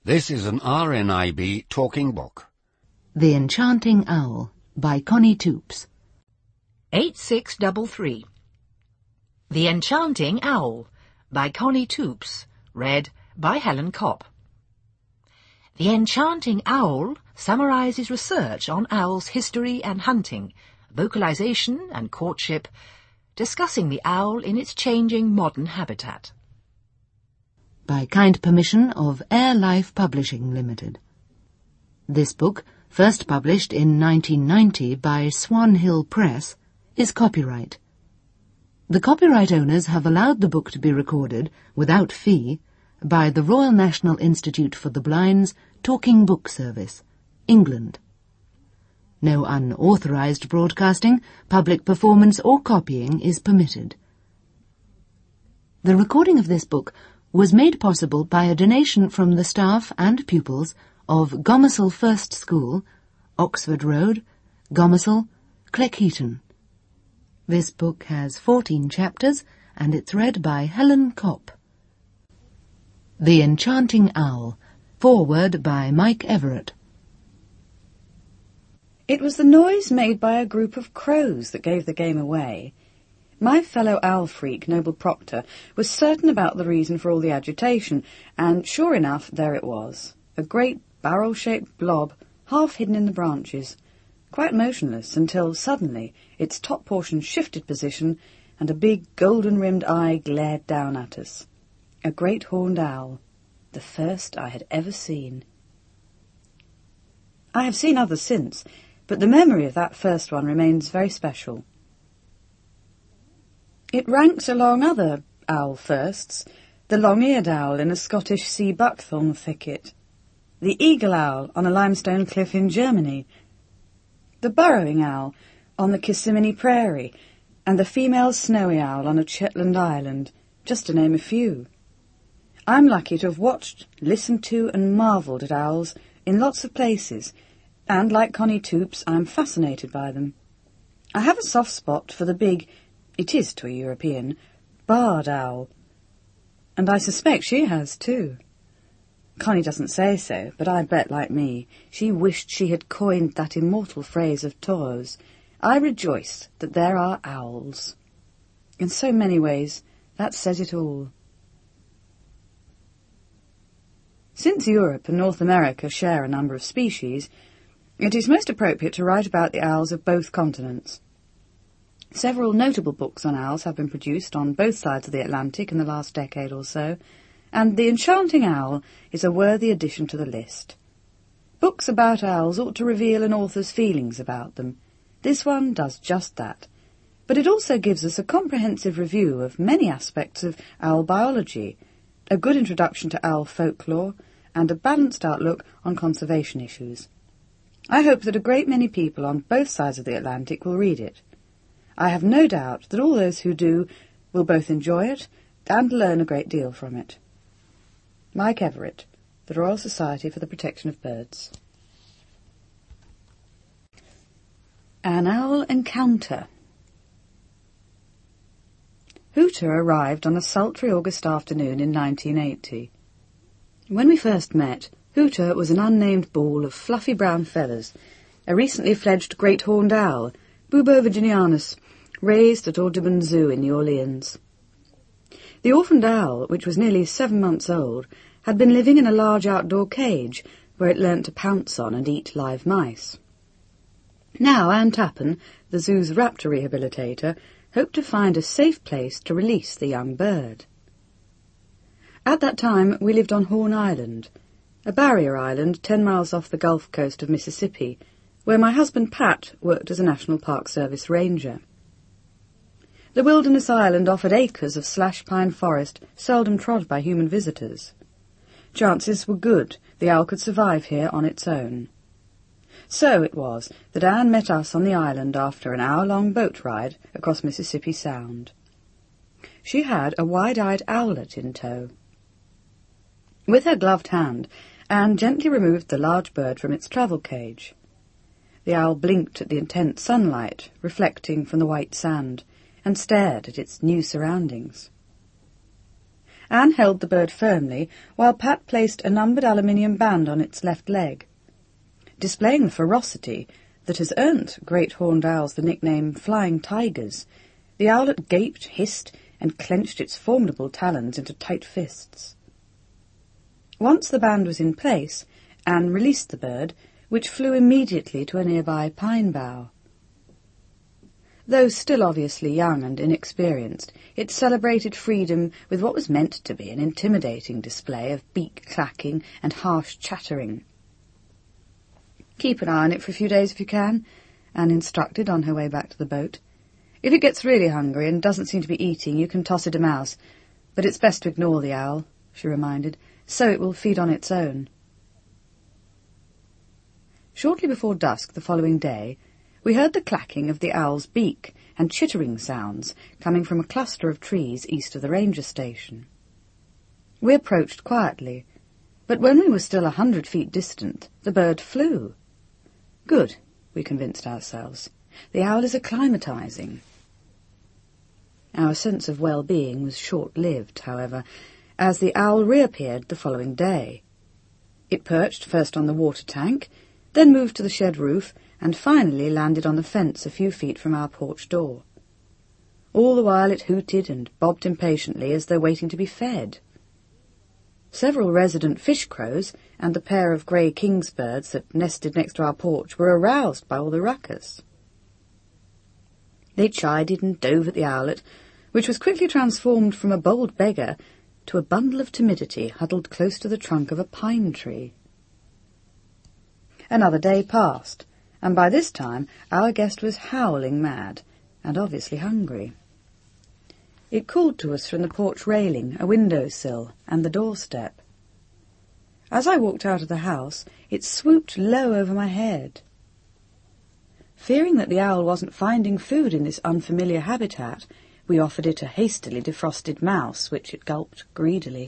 This is an RNIB talking book. The Enchanting Owl by Connie Toops. 8633. The Enchanting Owl by Connie Toops, read by Helen Kopp. The Enchanting Owl summarises research on owls' history and hunting, vocalisation and courtship, discussing the owl in its changing modern habitat. By kind permission of Air Life Publishing Limited. This book, first published in 1990 by Swan Hill Press, is copyright. The copyright owners have allowed the book to be recorded, without fee, by the Royal National Institute for the Blind's Talking Book Service, England. No unauthorised broadcasting, public performance or copying is permitted. The recording of this book was made possible by a donation from the staff and pupils of Gomersall First School, Oxford Road, Gomersall, Cleckheaton. This book has 14 chapters and it's read by Helen Kopp. The Enchanting Owl, foreword by Mike Everett. It was the noise made by a group of crows that gave the game away. My fellow owl freak, Noble Proctor, was certain about the reason for all the agitation, and sure enough, there it was. A great barrel-shaped blob, half hidden in the branches, quite motionless until suddenly its top portion shifted position and a big golden-rimmed eye glared down at us. A great horned owl, the first I had ever seen. I have seen others since, but the memory of that first one remains very special. It ranks along other owl firsts, the long-eared owl in a Scottish sea buckthorn thicket, the eagle owl on a limestone cliff in Germany, the burrowing owl on the Kissimmee Prairie, and the female snowy owl on a Shetland island, just to name a few. I'm lucky to have watched, listened to and marvelled at owls in lots of places, and like Connie Toops, I'm fascinated by them. I have a soft spot for the big, it is to a European, barred owl, and I suspect she has too. Connie doesn't say so, but I bet, like me, she wished she had coined that immortal phrase of Thoreau's, "I rejoice that there are owls." In so many ways, that says it all. Since Europe and North America share a number of species, it is most appropriate to write about the owls of both continents. Several notable books on owls have been produced on both sides of the Atlantic in the last decade or so, and The Enchanting Owl is a worthy addition to the list. Books about owls ought to reveal an author's feelings about them. This one does just that, but it also gives us a comprehensive review of many aspects of owl biology, a good introduction to owl folklore, and a balanced outlook on conservation issues. I hope that a great many people on both sides of the Atlantic will read it. I have no doubt that all those who do will both enjoy it and learn a great deal from it. Mike Everett, the Royal Society for the Protection of Birds. An Owl Encounter. Hooter arrived on a sultry August afternoon in 1980. When we first met, Hooter was an unnamed ball of fluffy brown feathers, a recently fledged great horned owl, Bubo virginianus, raised at Audubon Zoo in New Orleans. The orphaned owl, which was nearly 7 months old, had been living in a large outdoor cage where it learnt to pounce on and eat live mice. Now Anne Tappan, the zoo's raptor rehabilitator, hoped to find a safe place to release the young bird. At that time we lived on Horn Island, a barrier island 10 miles off the Gulf Coast of Mississippi, where my husband Pat worked as a National Park Service ranger. The wilderness island offered acres of slash pine forest seldom trod by human visitors. Chances were good the owl could survive here on its own. So it was that Anne met us on the island after an hour-long boat ride across Mississippi Sound. She had a wide-eyed owlet in tow. With her gloved hand, Anne gently removed the large bird from its travel cage. The owl blinked at the intense sunlight reflecting from the white sand, and stared at its new surroundings. Anne held the bird firmly, while Pat placed a numbered aluminium band on its left leg. Displaying the ferocity that has earned great horned owls the nickname Flying Tigers, the owlet gaped, hissed, and clenched its formidable talons into tight fists. Once the band was in place, Anne released the bird, which flew immediately to a nearby pine bough. Though still obviously young and inexperienced, it celebrated freedom with what was meant to be an intimidating display of beak clacking and harsh chattering. "Keep an eye on it for a few days if you can," Anne instructed on her way back to the boat. "If it gets really hungry and doesn't seem to be eating, you can toss it a mouse. But it's best to ignore the owl," she reminded, "so it will feed on its own." Shortly before dusk the following day, we heard the clacking of the owl's beak and chittering sounds coming from a cluster of trees east of the ranger station. We approached quietly, but when we were still 100 feet distant, the bird flew. Good, we convinced ourselves. The owl is acclimatizing. Our sense of well-being was short-lived, however, as the owl reappeared the following day. It perched first on the water tank, then moved to the shed roof, and finally landed on the fence a few feet from our porch door. All the while it hooted and bobbed impatiently as though waiting to be fed. Several resident fish crows and the pair of grey kingsbirds that nested next to our porch were aroused by all the ruckus. They chided and dove at the owlet, which was quickly transformed from a bold beggar to a bundle of timidity huddled close to the trunk of a pine tree. Another day passed, and by this time our guest was howling mad and obviously hungry. It called to us from the porch railing, a windowsill, and the doorstep. As I walked out of the house, it swooped low over my head. Fearing that the owl wasn't finding food in this unfamiliar habitat, we offered it a hastily defrosted mouse, which it gulped greedily.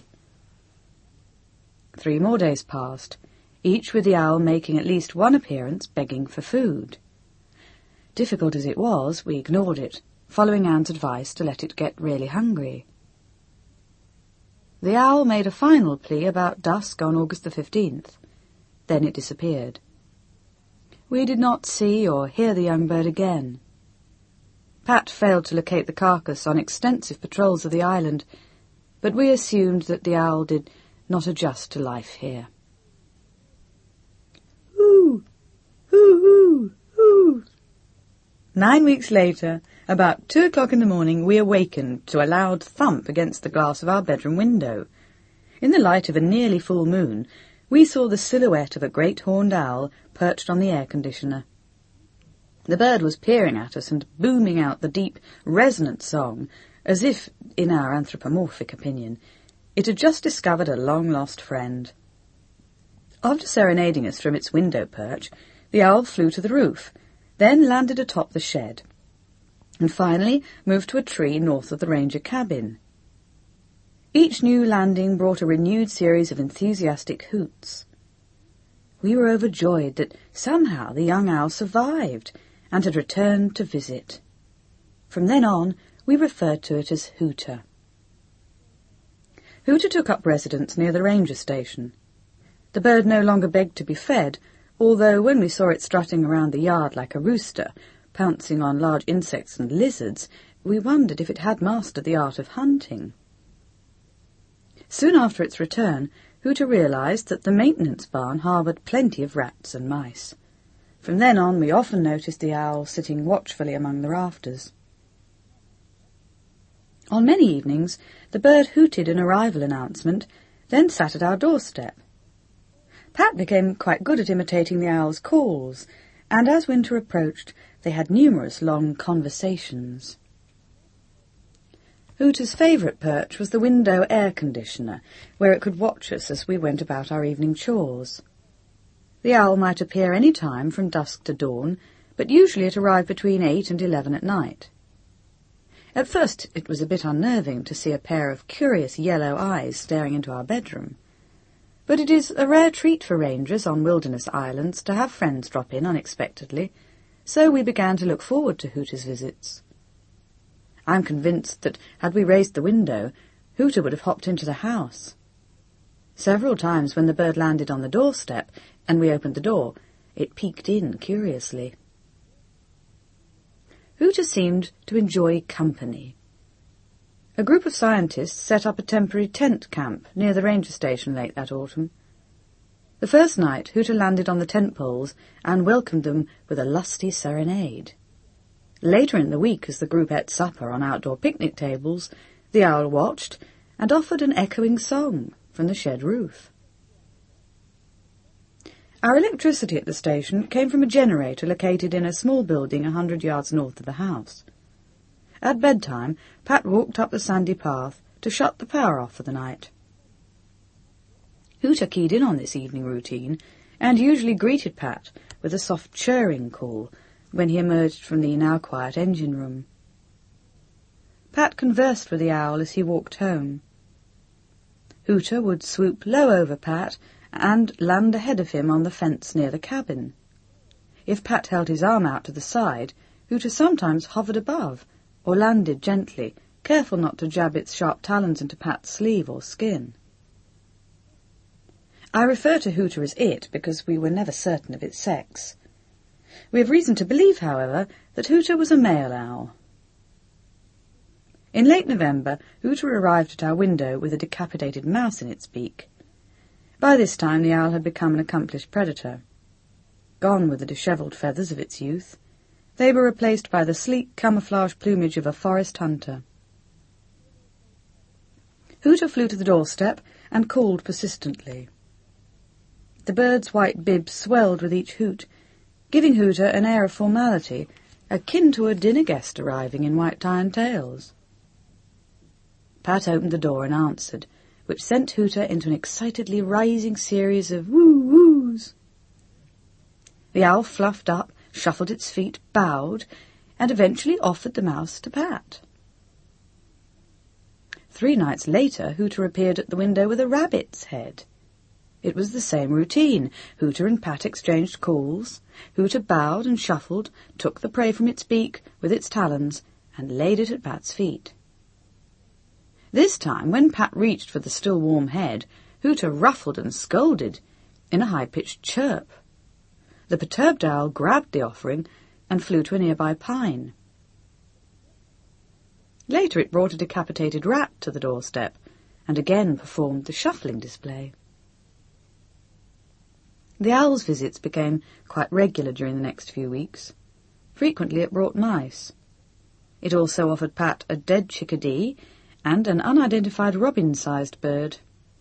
3 more days passed, each with the owl making at least one appearance begging for food. Difficult as it was, we ignored it, following Anne's advice to let it get really hungry. The owl made a final plea about dusk on August the 15th. Then it disappeared. We did not see or hear the young bird again. Pat failed to locate the carcass on extensive patrols of the island, but we assumed that the owl did not adjust to life here. Hoo! Hoo, hoo, hoo! 9 weeks later, about 2 o'clock in the morning, we awakened to a loud thump against the glass of our bedroom window. In the light of a nearly full moon, we saw the silhouette of a great horned owl perched on the air conditioner. The bird was peering at us and booming out the deep, resonant song, as if, in our anthropomorphic opinion, it had just discovered a long-lost friend. After serenading us from its window perch, the owl flew to the roof, then landed atop the shed, and finally moved to a tree north of the ranger cabin. Each new landing brought a renewed series of enthusiastic hoots. We were overjoyed that somehow the young owl survived and had returned to visit. From then on, we referred to it as Hooter. Hooter took up residence near the ranger station. The bird no longer begged to be fed, although when we saw it strutting around the yard like a rooster, pouncing on large insects and lizards, we wondered if it had mastered the art of hunting. Soon after its return, Hooter realized that the maintenance barn harbored plenty of rats and mice. From then on, we often noticed the owl sitting watchfully among the rafters. On many evenings, the bird hooted an arrival announcement, then sat at our doorstep. Pat became quite good at imitating the owl's calls, and as winter approached, they had numerous long conversations. Hooter's favourite perch was the window air conditioner, where it could watch us as we went about our evening chores. The owl might appear any time from dusk to dawn, but usually it arrived between 8 and 11 at night. At first it was a bit unnerving to see a pair of curious yellow eyes staring into our bedroom. But it is a rare treat for rangers on wilderness islands to have friends drop in unexpectedly, so we began to look forward to Hooter's visits. I'm convinced that had we raised the window, Hooter would have hopped into the house. Several times when the bird landed on the doorstep and we opened the door, it peeked in curiously. Hooter seemed to enjoy company. A group of scientists set up a temporary tent camp near the ranger station late that autumn. The first night, Hooter landed on the tent poles and welcomed them with a lusty serenade. Later in the week, as the group ate supper on outdoor picnic tables, the owl watched and offered an echoing song from the shed roof. Our electricity at the station came from a generator located in a small building 100 yards north of the house. At bedtime, Pat walked up the sandy path to shut the power off for the night. Hooter keyed in on this evening routine and usually greeted Pat with a soft churring call when he emerged from the now quiet engine room. Pat conversed with the owl as he walked home. Hooter would swoop low over Pat and land ahead of him on the fence near the cabin. If Pat held his arm out to the side, Hooter sometimes hovered above or landed gently, careful not to jab its sharp talons into Pat's sleeve or skin. I refer to Hooter as it because we were never certain of its sex. We have reason to believe, however, that Hooter was a male owl. In late November, Hooter arrived at our window with a decapitated mouse in its beak. By this time the owl had become an accomplished predator. Gone were the dishevelled feathers of its youth. They were replaced by the sleek camouflage plumage of a forest hunter. Hooter flew to the doorstep and called persistently. The bird's white bib swelled with each hoot, giving Hooter an air of formality akin to a dinner guest arriving in white tie and tails. Pat opened the door and answered, which sent Hooter into an excitedly rising series of woo-woos. The owl fluffed up, shuffled its feet, bowed, and eventually offered the mouse to Pat. 3 nights later, Hooter appeared at the window with a rabbit's head. It was the same routine. Hooter and Pat exchanged calls. Hooter bowed and shuffled, took the prey from its beak with its talons, and laid it at Pat's feet. This time, when Pat reached for the still warm head, Hooter ruffled and scolded in a high-pitched chirp. The perturbed owl grabbed the offering and flew to a nearby pine. Later it brought a decapitated rat to the doorstep and again performed the shuffling display. The owl's visits became quite regular during the next few weeks. Frequently it brought mice. It also offered Pat a dead chickadee and an unidentified robin-sized bird.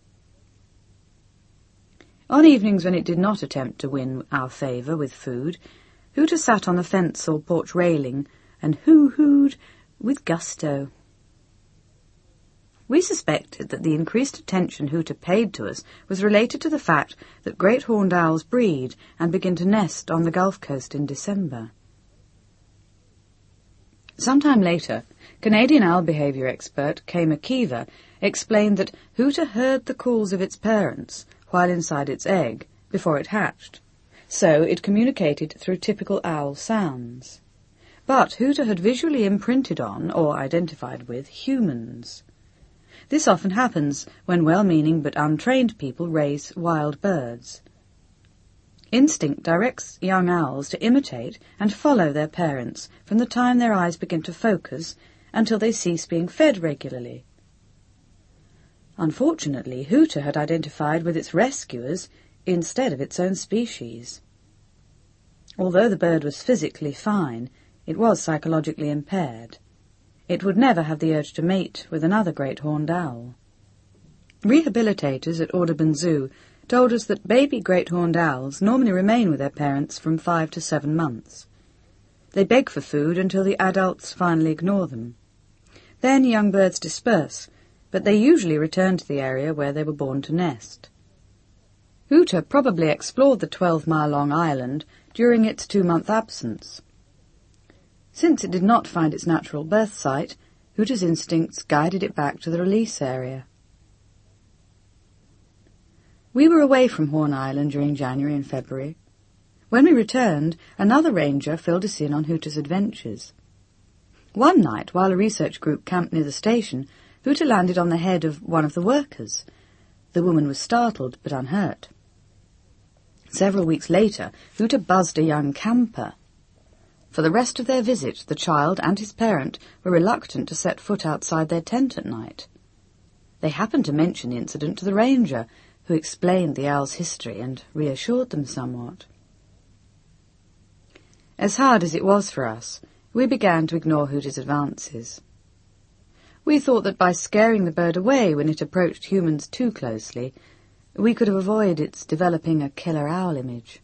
On evenings when it did not attempt to win our favour with food, Hooter sat on the fence or porch railing and hoo-hooed with gusto. We suspected that the increased attention Hooter paid to us was related to the fact that great horned owls breed and begin to nest on the Gulf Coast in December. Sometime later, Canadian owl behaviour expert Kay McKeever explained that Hooter heard the calls of its parents while inside its egg before it hatched, so it communicated through typical owl sounds. But Hooter had visually imprinted on, or identified with, humans. This often happens when well-meaning but untrained people raise wild birds. Instinct directs young owls to imitate and follow their parents from the time their eyes begin to focus until they cease being fed regularly. Unfortunately, Hooter had identified with its rescuers instead of its own species. Although the bird was physically fine, it was psychologically impaired. It would never have the urge to mate with another great horned owl. Rehabilitators at Audubon Zoo told us that baby great horned owls normally remain with their parents from 5 to 7 months. They beg for food until the adults finally ignore them. Then young birds disperse, but they usually return to the area where they were born to nest. Hooter probably explored the 12-mile-long island during its 2-month absence. Since it did not find its natural birth site, Hooter's instincts guided it back to the release area. We were away from Horn Island during January and February. When we returned, another ranger filled us in on Hooter's adventures. One night, while a research group camped near the station, Hooter landed on the head of one of the workers. The woman was startled but unhurt. Several weeks later, Hooter buzzed a young camper. For the rest of their visit, the child and his parent were reluctant to set foot outside their tent at night. They happened to mention the incident to the ranger, who explained the owl's history and reassured them somewhat. As hard as it was for us, we began to ignore Hooter's advances. We thought that by scaring the bird away when it approached humans too closely, we could have avoided its developing a killer owl image.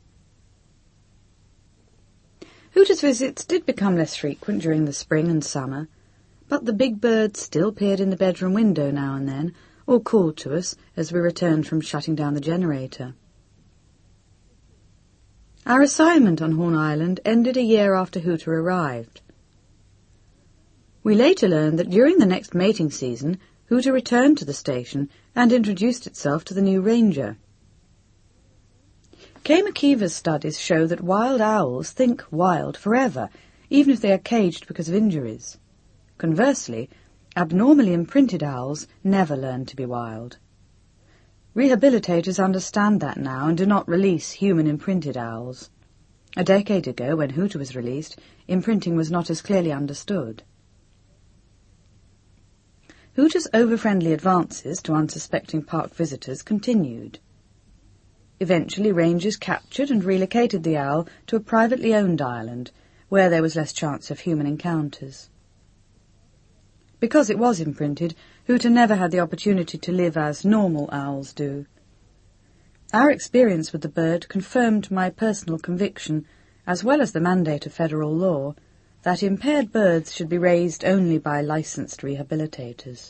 Hooter's visits did become less frequent during the spring and summer, but the big bird still peered in the bedroom window now and then, or called to us as we returned from shutting down the generator. Our assignment on Horn Island ended a year after Hooter arrived. We later learned that during the next mating season, Hooter returned to the station and introduced itself to the new ranger. Kay McKeever's studies show that wild owls think wild forever, even if they are caged because of injuries. Conversely, abnormally imprinted owls never learn to be wild. Rehabilitators understand that now and do not release human-imprinted owls. A decade ago, when Hooter was released, imprinting was not as clearly understood. Hooter's over-friendly advances to unsuspecting park visitors continued. Eventually, rangers captured and relocated the owl to a privately owned island, where there was less chance of human encounters. Because it was imprinted, Hooter never had the opportunity to live as normal owls do. Our experience with the bird confirmed my personal conviction, as well as the mandate of federal law, that impaired birds should be raised only by licensed rehabilitators.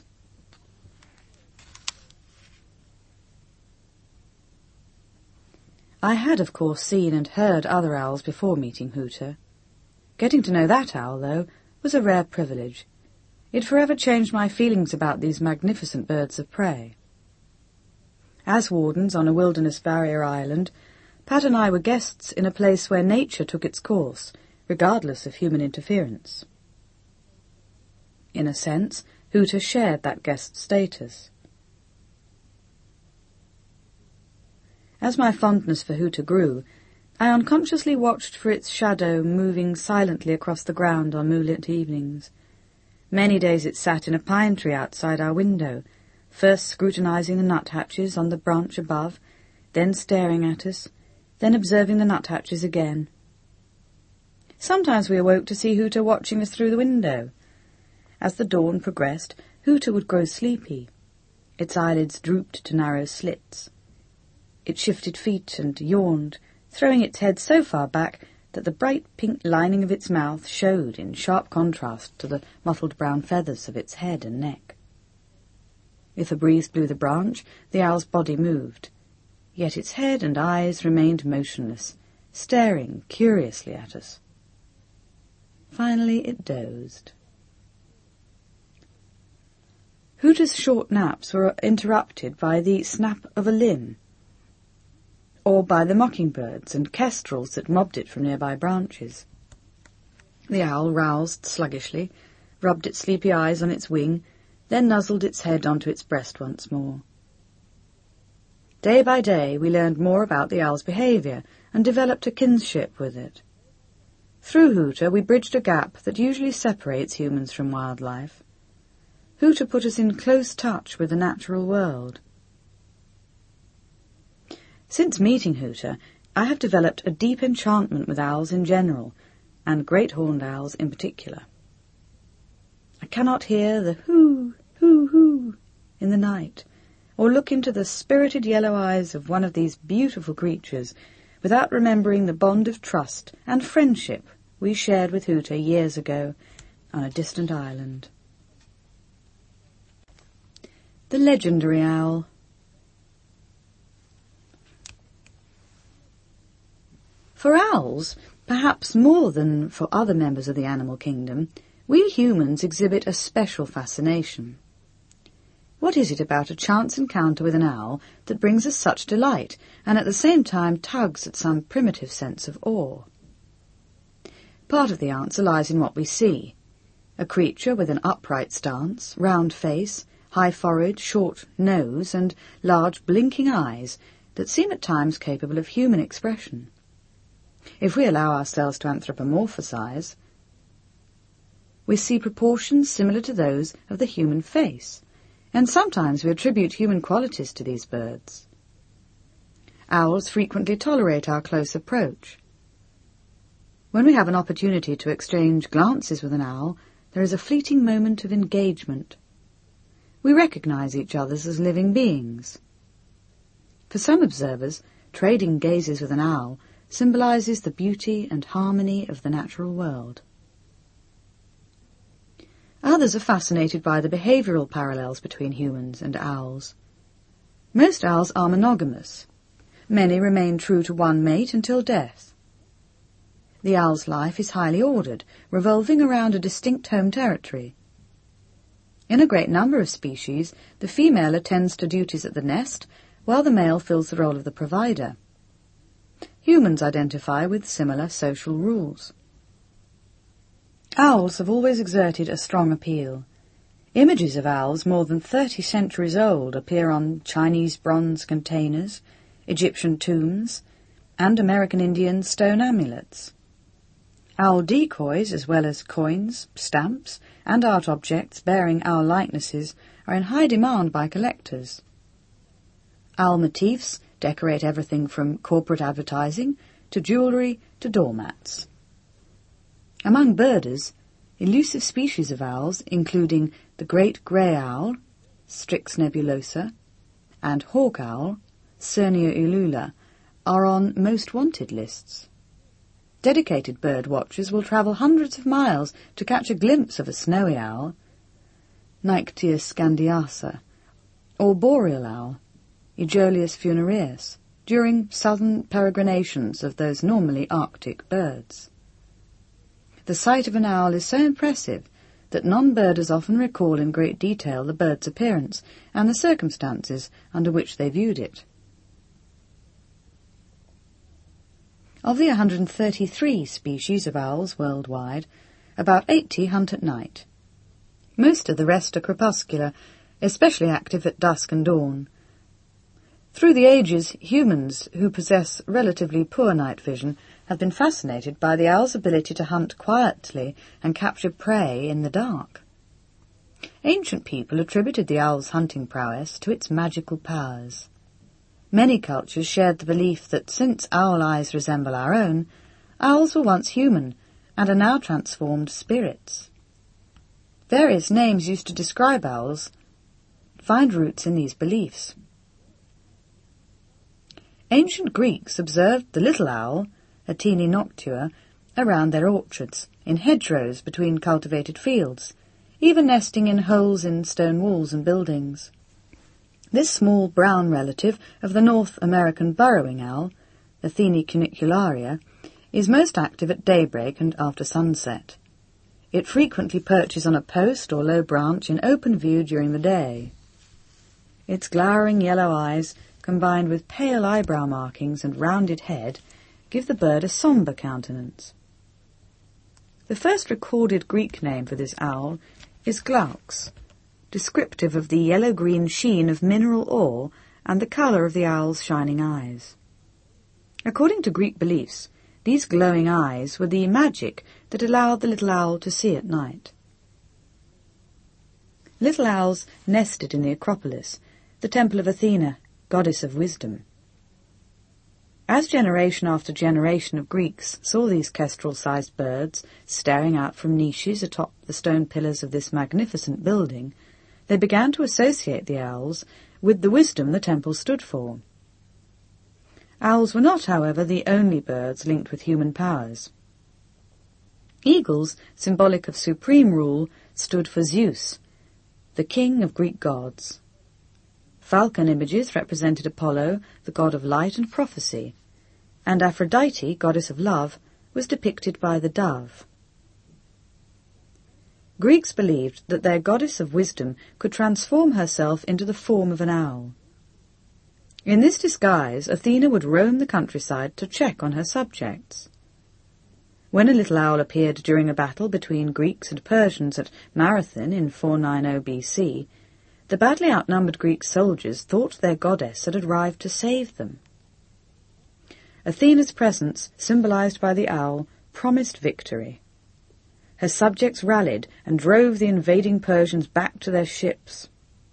I had, of course, seen and heard other owls before meeting Hooter. Getting to know that owl, though, was a rare privilege. It forever changed my feelings about these magnificent birds of prey. As wardens on a wilderness barrier island, Pat and I were guests in a place where nature took its course, regardless of human interference. In a sense, Hooter shared that guest status. As my fondness for Hooter grew, I unconsciously watched for its shadow moving silently across the ground on moonlit evenings. Many days it sat in a pine tree outside our window, first scrutinizing the nuthatches on the branch above, then staring at us, then observing the nuthatches again. Sometimes we awoke to see Hooter watching us through the window. As the dawn progressed, Hooter would grow sleepy. Its eyelids drooped to narrow slits. It shifted feet and yawned, throwing its head so far back that the bright pink lining of its mouth showed in sharp contrast to the mottled brown feathers of its head and neck. If a breeze blew the branch, the owl's body moved, yet its head and eyes remained motionless, staring curiously at us. Finally it dozed. Hooter's short naps were interrupted by the snap of a limb, or by the mockingbirds and kestrels that mobbed it from nearby branches. The owl roused sluggishly, rubbed its sleepy eyes on its wing, then nuzzled its head onto its breast once more. Day by day we learned more about the owl's behaviour and developed a kinship with it. Through Hooter we bridged a gap that usually separates humans from wildlife. Hooter put us in close touch with the natural world. Since meeting Hooter, I have developed a deep enchantment with owls in general, and great horned owls in particular. I cannot hear the hoo, hoo, hoo in the night, or look into the spirited yellow eyes of one of these beautiful creatures without remembering the bond of trust and friendship we shared with Hooter years ago on a distant island. The legendary owl. For owls, perhaps more than for other members of the animal kingdom, we humans exhibit a special fascination. What is it about a chance encounter with an owl that brings us such delight, and at the same time tugs at some primitive sense of awe? Part of the answer lies in what we see. A creature with an upright stance, round face, high forehead, short nose, and large blinking eyes that seem at times capable of human expression. If we allow ourselves to anthropomorphisize, we see proportions similar to those of the human face, and sometimes we attribute human qualities to these birds. Owls frequently tolerate our close approach. When we have an opportunity to exchange glances with an owl, there is a fleeting moment of engagement. We recognize each other as living beings. For some observers, trading gazes with an owl symbolizes the beauty and harmony of the natural world. Others are fascinated by the behavioral parallels between humans and owls. Most owls are monogamous. Many remain true to one mate until death. The owl's life is highly ordered, revolving around a distinct home territory. In a great number of species, the female attends to duties at the nest, while the male fills the role of the provider. Humans identify with similar social rules. Owls have always exerted a strong appeal. Images of owls more than 30 centuries old appear on Chinese bronze containers, Egyptian tombs, and American Indian stone amulets. Owl decoys, as well as coins, stamps, and art objects bearing owl likenesses, are in high demand by collectors. Owl motifs decorate everything from corporate advertising to jewellery to doormats. Among birders, elusive species of owls, including the great grey owl, Strix nebulosa, and hawk owl, Cernia ulula, are on most wanted lists. Dedicated bird watchers will travel hundreds of miles to catch a glimpse of a snowy owl, Nyctia scandiasa, or boreal owl, Aegolius funereus, during southern peregrinations of those normally Arctic birds. The sight of an owl is so impressive that non-birders often recall in great detail the bird's appearance and the circumstances under which they viewed it. Of the 133 species of owls worldwide, about 80 hunt at night. Most of the rest are crepuscular, especially active at dusk and dawn. Through the ages, humans who possess relatively poor night vision have been fascinated by the owl's ability to hunt quietly and capture prey in the dark. Ancient people attributed the owl's hunting prowess to its magical powers. Many cultures shared the belief that since owl eyes resemble our own, owls were once human and are now transformed spirits. Various names used to describe owls find roots in these beliefs. Ancient Greeks observed the little owl, Athene noctua, around their orchards, in hedgerows between cultivated fields, even nesting in holes in stone walls and buildings. This small brown relative of the North American burrowing owl, Athene cunicularia, is most active at daybreak and after sunset. It frequently perches on a post or low branch in open view during the day. Its glowering yellow eyes, combined with pale eyebrow markings and rounded head, give the bird a sombre countenance. The first recorded Greek name for this owl is glaucs, descriptive of the yellow-green sheen of mineral ore and the colour of the owl's shining eyes. According to Greek beliefs, these glowing eyes were the magic that allowed the little owl to see at night. Little owls nested in the Acropolis, the temple of Athena, goddess of wisdom. As generation after generation of Greeks saw these kestrel-sized birds staring out from niches atop the stone pillars of this magnificent building, they began to associate the owls with the wisdom the temple stood for. Owls were not, however, the only birds linked with human powers. Eagles, symbolic of supreme rule, stood for Zeus, the king of Greek gods. Falcon images represented Apollo, the god of light and prophecy, and Aphrodite, goddess of love, was depicted by the dove. Greeks believed that their goddess of wisdom could transform herself into the form of an owl. In this disguise, Athena would roam the countryside to check on her subjects. When a little owl appeared during a battle between Greeks and Persians at Marathon in 490 BC, The badly outnumbered Greek soldiers thought their goddess had arrived to save them. Athena's presence, symbolized by the owl, promised victory. Her subjects rallied and drove the invading Persians back to their ships.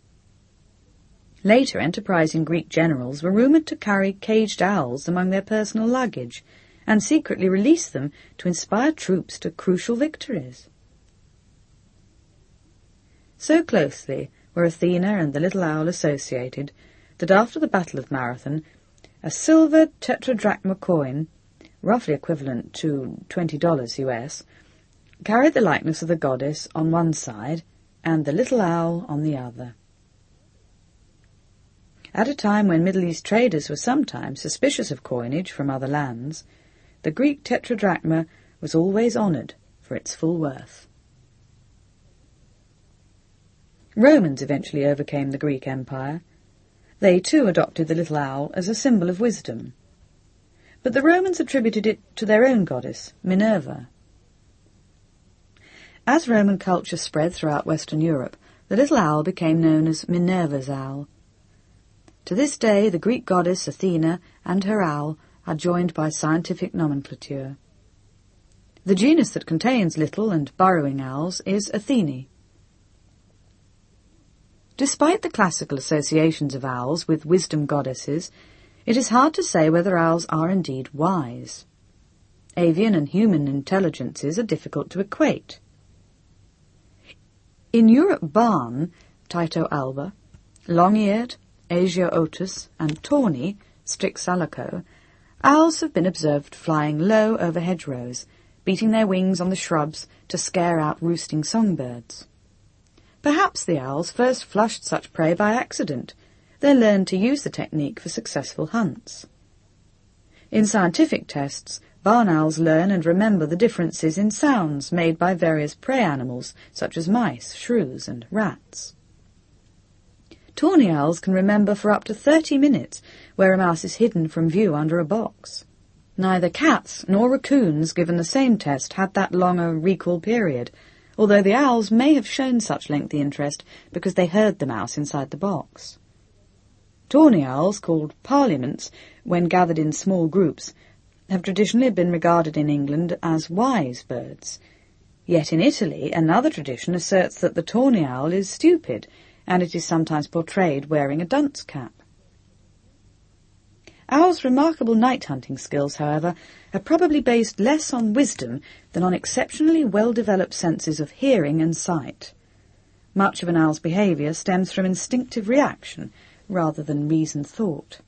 Later, enterprising Greek generals were rumoured to carry caged owls among their personal luggage and secretly release them to inspire troops to crucial victories. So closely were Athena and the little owl associated that after the Battle of Marathon, a silver tetradrachma coin, roughly equivalent to $20 US, carried the likeness of the goddess on one side and the little owl on the other. At a time when Middle East traders were sometimes suspicious of coinage from other lands, the Greek tetradrachma was always honoured for its full worth. Romans eventually overcame the Greek Empire. They too adopted the little owl as a symbol of wisdom. But the Romans attributed it to their own goddess, Minerva. As Roman culture spread throughout Western Europe, the little owl became known as Minerva's owl. To this day, the Greek goddess Athena and her owl are joined by scientific nomenclature. The genus that contains little and burrowing owls is Athene. Despite the classical associations of owls with wisdom goddesses, it is hard to say whether owls are indeed wise. Avian and human intelligences are difficult to equate. In Europe barn, Tyto alba, long-eared, Asia otus, and tawny, Strix salico, owls have been observed flying low over hedgerows, beating their wings on the shrubs to scare out roosting songbirds. Perhaps the owls first flushed such prey by accident. They learned to use the technique for successful hunts. In scientific tests, barn owls learn and remember the differences in sounds made by various prey animals, such as mice, shrews, and rats. Tawny owls can remember for up to 30 minutes where a mouse is hidden from view under a box. Neither cats nor raccoons given the same test had that long a recall period, although the owls may have shown such lengthy interest because they heard the mouse inside the box. Tawny owls, called parliaments, when gathered in small groups, have traditionally been regarded in England as wise birds. Yet in Italy, another tradition asserts that the tawny owl is stupid, and it is sometimes portrayed wearing a dunce cap. Owls' remarkable night-hunting skills, however, are probably based less on wisdom than on exceptionally well-developed senses of hearing and sight. Much of an owl's behaviour stems from instinctive reaction rather than reasoned thought.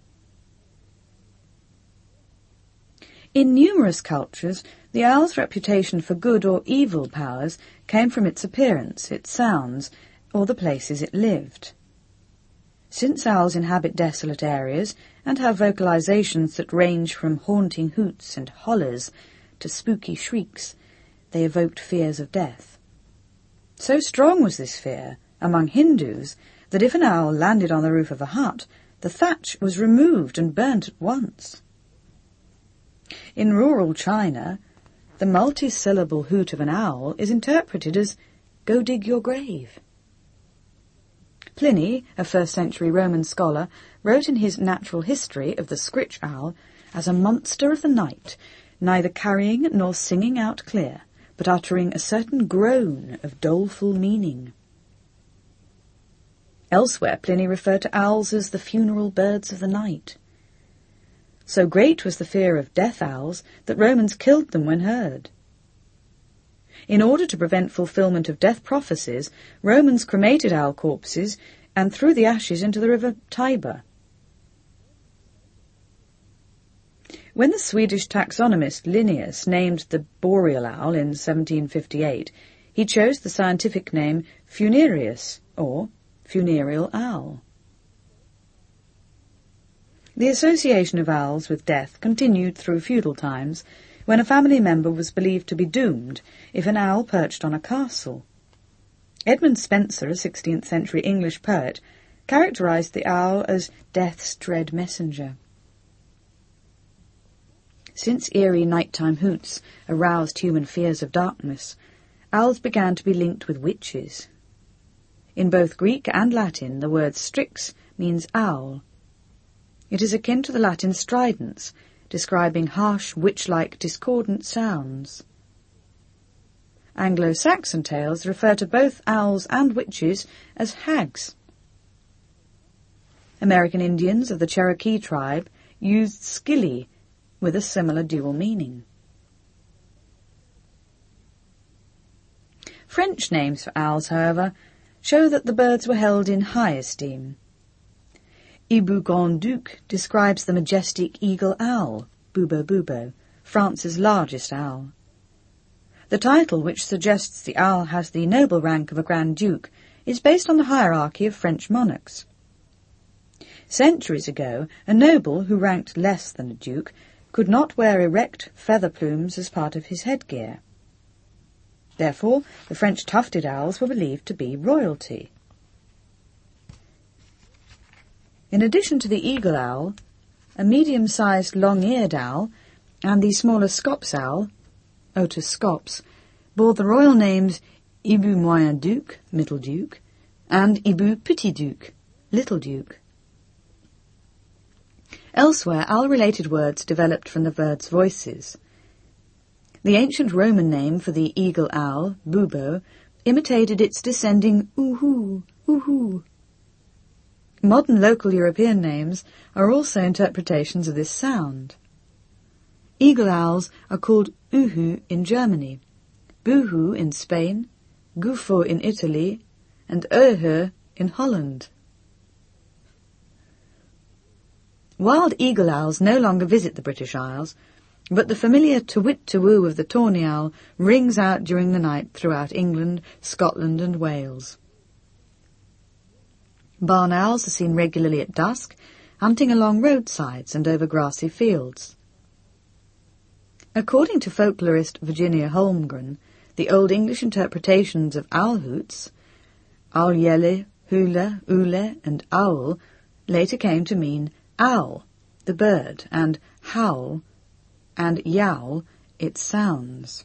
In numerous cultures, the owl's reputation for good or evil powers came from its appearance, its sounds, or the places it lived. Since owls inhabit desolate areas and have vocalizations that range from haunting hoots and hollers to spooky shrieks, they evoked fears of death. So strong was this fear among Hindus that if an owl landed on the roof of a hut, the thatch was removed and burnt at once. In rural China, the multi-syllable hoot of an owl is interpreted as, "Go dig your grave." Pliny, a first-century Roman scholar, wrote in his Natural History of the scritch owl as a monster of the night, neither carrying nor singing out clear, but uttering a certain groan of doleful meaning. Elsewhere, Pliny referred to owls as the funeral birds of the night. So great was the fear of death owls that Romans killed them when heard. In order to prevent fulfilment of death prophecies, Romans cremated owl corpses and threw the ashes into the river Tiber. When the Swedish taxonomist Linnaeus named the boreal owl in 1758, he chose the scientific name funereus, or funereal owl. The association of owls with death continued through feudal times, when a family member was believed to be doomed if an owl perched on a castle. Edmund Spenser, a 16th century English poet, characterized the owl as death's dread messenger. Since eerie nighttime hoots aroused human fears of darkness, owls began to be linked with witches. In both Greek and Latin, the word strix means owl. It is akin to the Latin stridens, describing harsh, witch-like, discordant sounds. Anglo-Saxon tales refer to both owls and witches as hags. American Indians of the Cherokee tribe used skilly with a similar dual meaning. French names for owls, however, show that the birds were held in high esteem. Hibou Grand-Duc describes the majestic eagle owl, Bubo Bubo, France's largest owl. The title, which suggests the owl has the noble rank of a Grand Duke, is based on the hierarchy of French monarchs. Centuries ago, a noble who ranked less than a duke could not wear erect feather plumes as part of his headgear. Therefore, the French tufted owls were believed to be royalty. In addition to the eagle owl, a medium-sized long-eared owl and the smaller Scops owl, Otus scops, bore the royal names Hibou Moyen Duc, Middle Duke, and Hibou Petit Duc, Little Duke. Elsewhere, owl-related words developed from the birds' voices. The ancient Roman name for the eagle owl, Bubo, imitated its descending ooh-hoo, ooh-hoo. Modern local European names are also interpretations of this sound. Eagle owls are called uhu in Germany, buhu in Spain, gufo in Italy, and oehe in Holland. Wild eagle owls no longer visit the British Isles, but the familiar to-wit-to-woo of the tawny owl rings out during the night throughout England, Scotland and Wales. Barn owls are seen regularly at dusk, hunting along roadsides and over grassy fields. According to folklorist Virginia Holmgren, the Old English interpretations of owl hoots, aulljelle, hule, ule, and owl, later came to mean owl, the bird, and howl, and yowl, its sounds.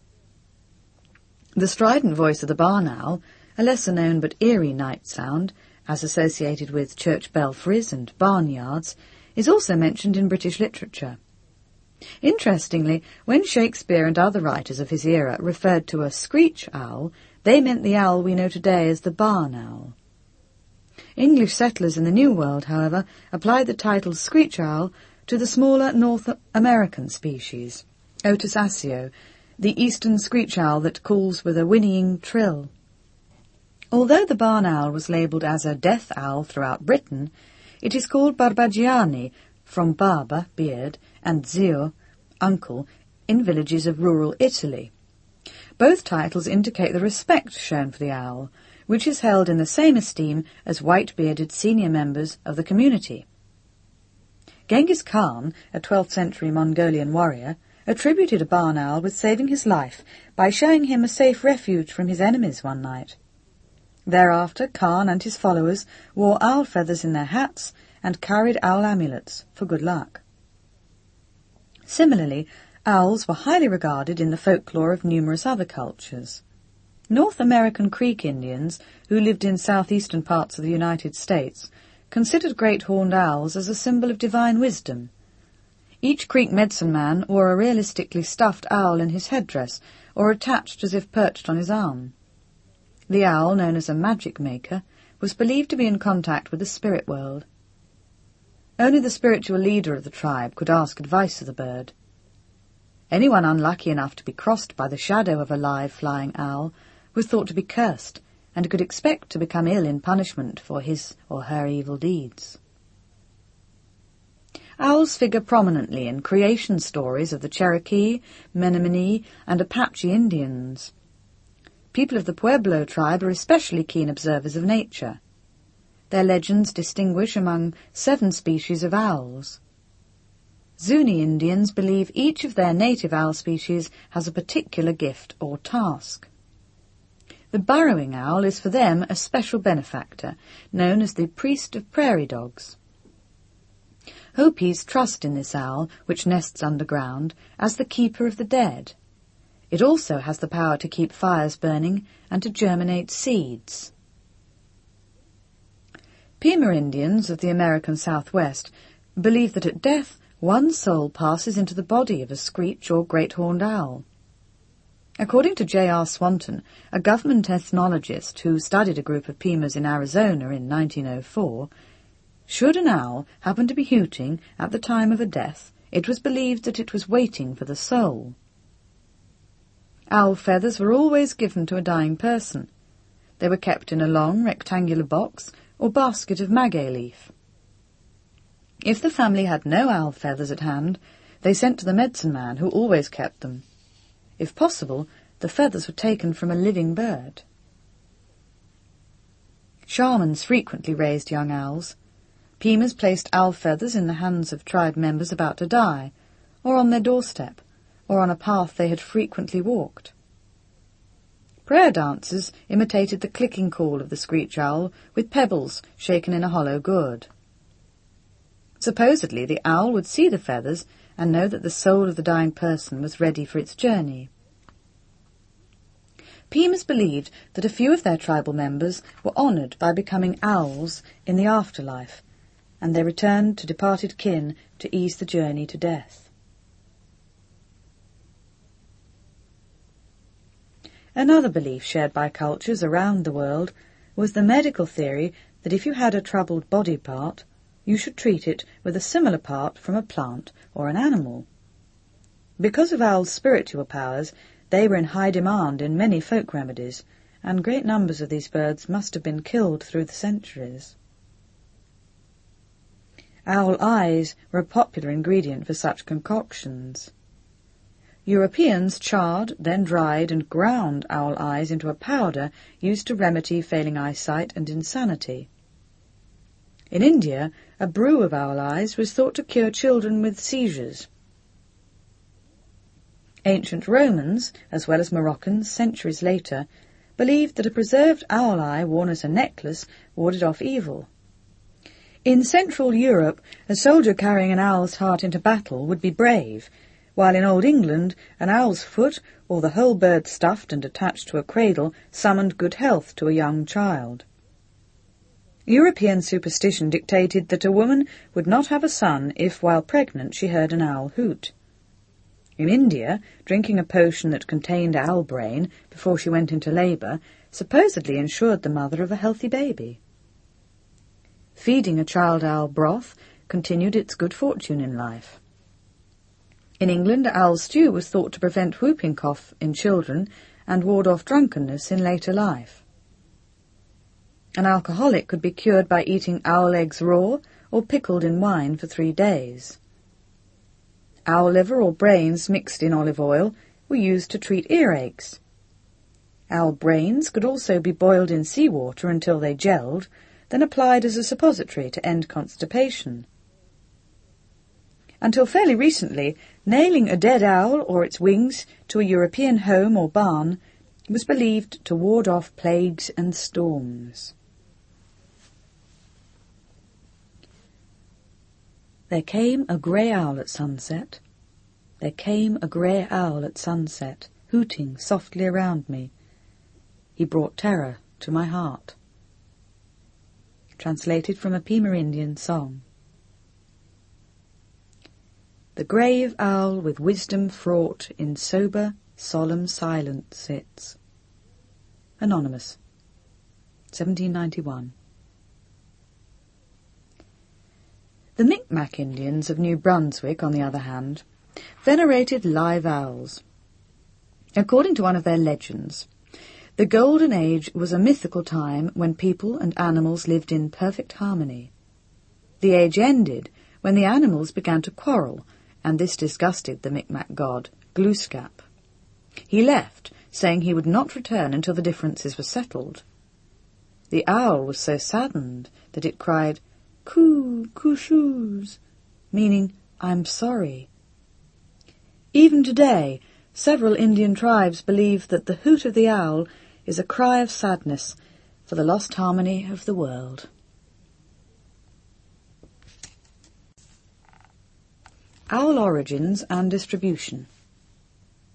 The strident voice of the barn owl, a lesser-known but eerie night sound, as associated with church belfries and barnyards, is also mentioned in British literature. Interestingly, when Shakespeare and other writers of his era referred to a screech owl, they meant the owl we know today as the barn owl. English settlers in the New World, however, applied the title screech owl to the smaller North American species, Otus asio, the eastern screech owl that calls with a whinnying trill. Although the barn owl was labelled as a death owl throughout Britain, it is called Barbagianni, from barba, beard, and zio, uncle, in villages of rural Italy. Both titles indicate the respect shown for the owl, which is held in the same esteem as white-bearded senior members of the community. Genghis Khan, a 12th century Mongolian warrior, attributed a barn owl with saving his life by showing him a safe refuge from his enemies one night. Thereafter, Khan and his followers wore owl feathers in their hats and carried owl amulets for good luck. Similarly, owls were highly regarded in the folklore of numerous other cultures. North American Creek Indians, who lived in southeastern parts of the United States, considered great horned owls as a symbol of divine wisdom. Each Creek medicine man wore a realistically stuffed owl in his headdress, or attached as if perched on his arm. The owl, known as a magic maker, was believed to be in contact with the spirit world. Only the spiritual leader of the tribe could ask advice of the bird. Anyone unlucky enough to be crossed by the shadow of a live flying owl was thought to be cursed, and could expect to become ill in punishment for his or her evil deeds. Owls figure prominently in creation stories of the Cherokee, Menominee, and Apache Indians. People of the Pueblo tribe are especially keen observers of nature. Their legends distinguish among 7 species of owls. Zuni Indians believe each of their native owl species has a particular gift or task. The burrowing owl is for them a special benefactor, known as the priest of prairie dogs. Hopis trust in this owl, which nests underground, as the keeper of the dead. It also has the power to keep fires burning and to germinate seeds. Pima Indians of the American Southwest believe that at death one soul passes into the body of a screech or great horned owl. According to J.R. Swanton, a government ethnologist who studied a group of Pimas in Arizona in 1904, should an owl happen to be hooting at the time of a death, it was believed that it was waiting for the soul. Owl feathers were always given to a dying person. They were kept in a long rectangular box or basket of maguey leaf. If the family had no owl feathers at hand, they sent to the medicine man, who always kept them. If possible, the feathers were taken from a living bird. Shamans frequently raised young owls. Pimas placed owl feathers in the hands of tribe members about to die, or on their doorstep, or on a path they had frequently walked. Prayer dancers imitated the clicking call of the screech owl with pebbles shaken in a hollow gourd. Supposedly the owl would see the feathers and know that the soul of the dying person was ready for its journey. Pimas believed that a few of their tribal members were honoured by becoming owls in the afterlife, and they returned to departed kin to ease the journey to death. Another belief shared by cultures around the world was the medical theory that if you had a troubled body part, you should treat it with a similar part from a plant or an animal. Because of owls' spiritual powers, they were in high demand in many folk remedies, and great numbers of these birds must have been killed through the centuries. Owl eyes were a popular ingredient for such concoctions. Europeans charred, then dried and ground owl eyes into a powder used to remedy failing eyesight and insanity. In India, a brew of owl eyes was thought to cure children with seizures. Ancient Romans, as well as Moroccans centuries later, believed that a preserved owl eye worn as a necklace warded off evil. In Central Europe, a soldier carrying an owl's heart into battle would be brave, while in Old England an owl's foot, or the whole bird stuffed and attached to a cradle, summoned good health to a young child. European superstition dictated that a woman would not have a son if, while pregnant, she heard an owl hoot. In India, drinking a potion that contained owl brain before she went into labour supposedly ensured the mother of a healthy baby. Feeding a child owl broth continued its good fortune in life. In England, owl stew was thought to prevent whooping cough in children and ward off drunkenness in later life. An alcoholic could be cured by eating owl eggs raw or pickled in wine for 3 days. Owl liver or brains mixed in olive oil were used to treat earaches. Owl brains could also be boiled in seawater until they gelled, then applied as a suppository to end constipation. Until fairly recently, nailing a dead owl or its wings to a European home or barn was believed to ward off plagues and storms. There came a grey owl at sunset. There came a grey owl at sunset, hooting softly around me. He brought terror to my heart. Translated from a Pima Indian song. The grave owl with wisdom fraught in sober, solemn silence sits. Anonymous, 1791. The Micmac Indians of New Brunswick, on the other hand, venerated live owls. According to one of their legends, the Golden Age was a mythical time when people and animals lived in perfect harmony. The age ended when the animals began to quarrel, and this disgusted the Micmac god, Glooskap. He left, saying he would not return until the differences were settled. The owl was so saddened that it cried, "Coo, coo-shoes," meaning, "I'm sorry." Even today, several Indian tribes believe that the hoot of the owl is a cry of sadness for the lost harmony of the world. Owl origins and distribution.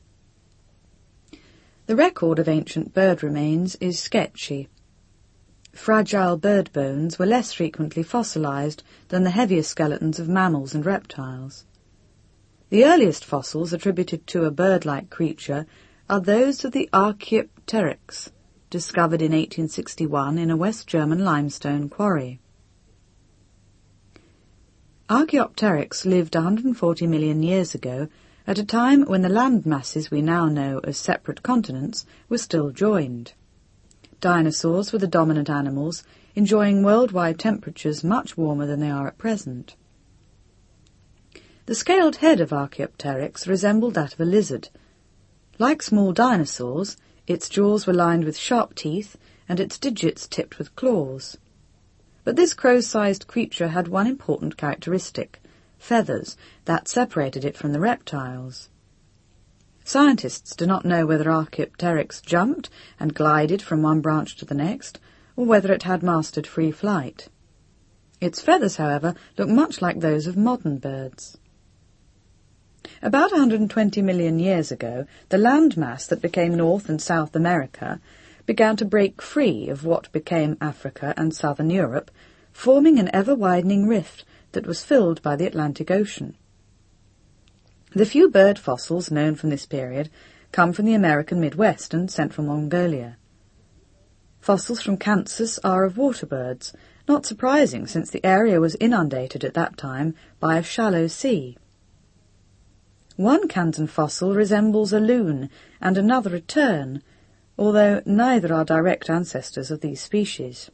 The record of ancient bird remains is sketchy. fragile bird bones were less frequently fossilized than the heavier skeletons of mammals and reptiles. The earliest fossils attributed to a bird-like creature are those of the Archaeopteryx, discovered in 1861 in a West German limestone quarry. Archaeopteryx lived 140 million years ago, at a time when the land masses we now know as separate continents were still joined. Dinosaurs were the dominant animals, enjoying worldwide temperatures much warmer than they are at present. The scaled head of Archaeopteryx resembled that of a lizard. Like small dinosaurs, its jaws were lined with sharp teeth and its digits tipped with claws. But this crow-sized creature had one important characteristic: feathers that separated it from the reptiles. Scientists do not know whether Archaeopteryx jumped and glided from one branch to the next, or whether it had mastered free flight. Its feathers, however, look much like those of modern birds. About 120 million years ago, the landmass that became North and South America began to break free of what became Africa and southern Europe, forming an ever-widening rift that was filled by the Atlantic Ocean. The few bird fossils known from this period come from the American Midwest and central Mongolia. Fossils from Kansas are of water birds, not surprising since the area was inundated at that time by a shallow sea. One Kansan fossil resembles a loon and another a tern, although neither are direct ancestors of these species.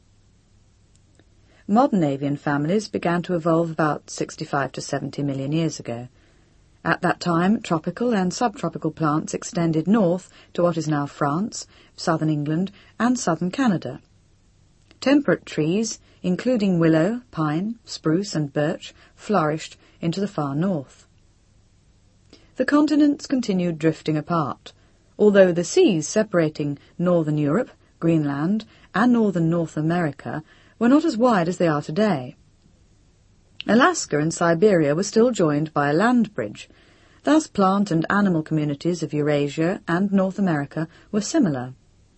Modern avian families began to evolve about 65 to 70 million years ago. At that time, tropical and subtropical plants extended north to what is now France, southern England, and southern Canada. Temperate trees, including willow, pine, spruce, and birch, flourished into the far north. The continents continued drifting apart, although the seas separating northern Europe, Greenland, and northern North America were not as wide as they are today. Alaska and Siberia were still joined by a land bridge. Thus plant and animal communities of Eurasia and North America were similar.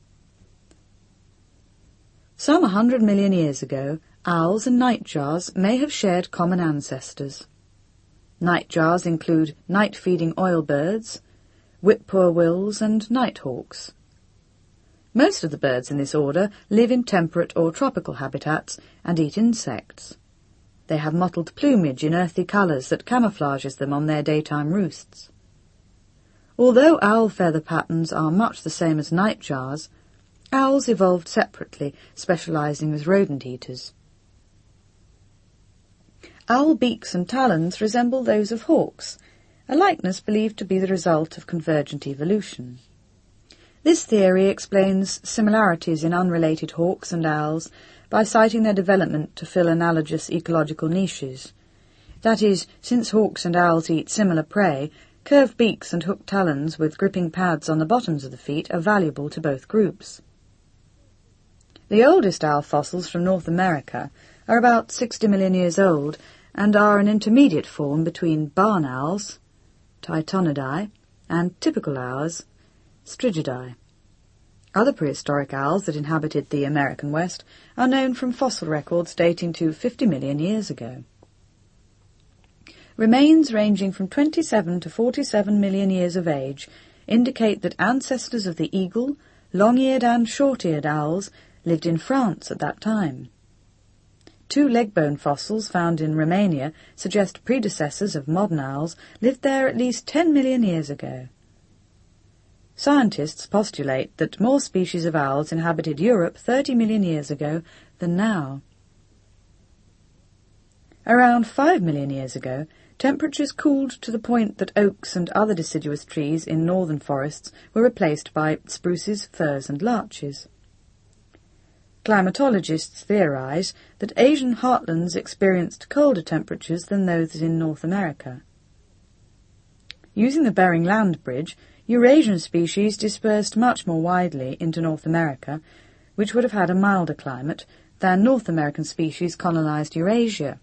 Some 100 million years ago, owls and nightjars may have shared common ancestors. Nightjars include night-feeding oilbirds, whippoorwills, and nighthawks. Most of the birds in this order live in temperate or tropical habitats and eat insects. They have mottled plumage in earthy colours that camouflages them on their daytime roosts. Although owl feather patterns are much the same as nightjars, owls evolved separately, specialising as rodent eaters. Owl beaks and talons resemble those of hawks, a likeness believed to be the result of convergent evolution. This theory explains similarities in unrelated hawks and owls by citing their development to fill analogous ecological niches. That is, since hawks and owls eat similar prey, curved beaks and hooked talons with gripping pads on the bottoms of the feet are valuable to both groups. The oldest owl fossils from North America are about 60 million years old and are an intermediate form between barn owls, Titonidae, and typical owls, Strigidae. Other prehistoric owls that inhabited the American West are known from fossil records dating to 50 million years ago. Remains ranging from 27 to 47 million years of age indicate that ancestors of the eagle, long-eared and short-eared owls lived in France at that time. 2 leg bone fossils found in Romania suggest predecessors of modern owls lived there at least 10 million years ago. Scientists postulate that more species of owls inhabited Europe 30 million years ago than now. Around 5 million years ago, temperatures cooled to the point that oaks and other deciduous trees in northern forests were replaced by spruces, firs, and larches. Climatologists theorize that Asian heartlands experienced colder temperatures than those in North America. Using the Bering Land Bridge, Eurasian species dispersed much more widely into North America, which would have had a milder climate, than North American species colonized Eurasia.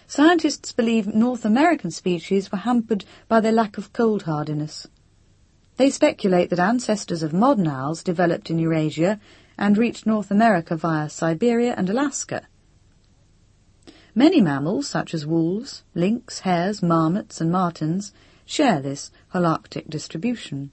Scientists believe North American species were hampered by their lack of cold hardiness. They speculate that ancestors of modern owls developed in Eurasia and reached North America via Siberia and Alaska. Many mammals, such as wolves, lynx, hares, marmots and martens, share this Holarctic distribution.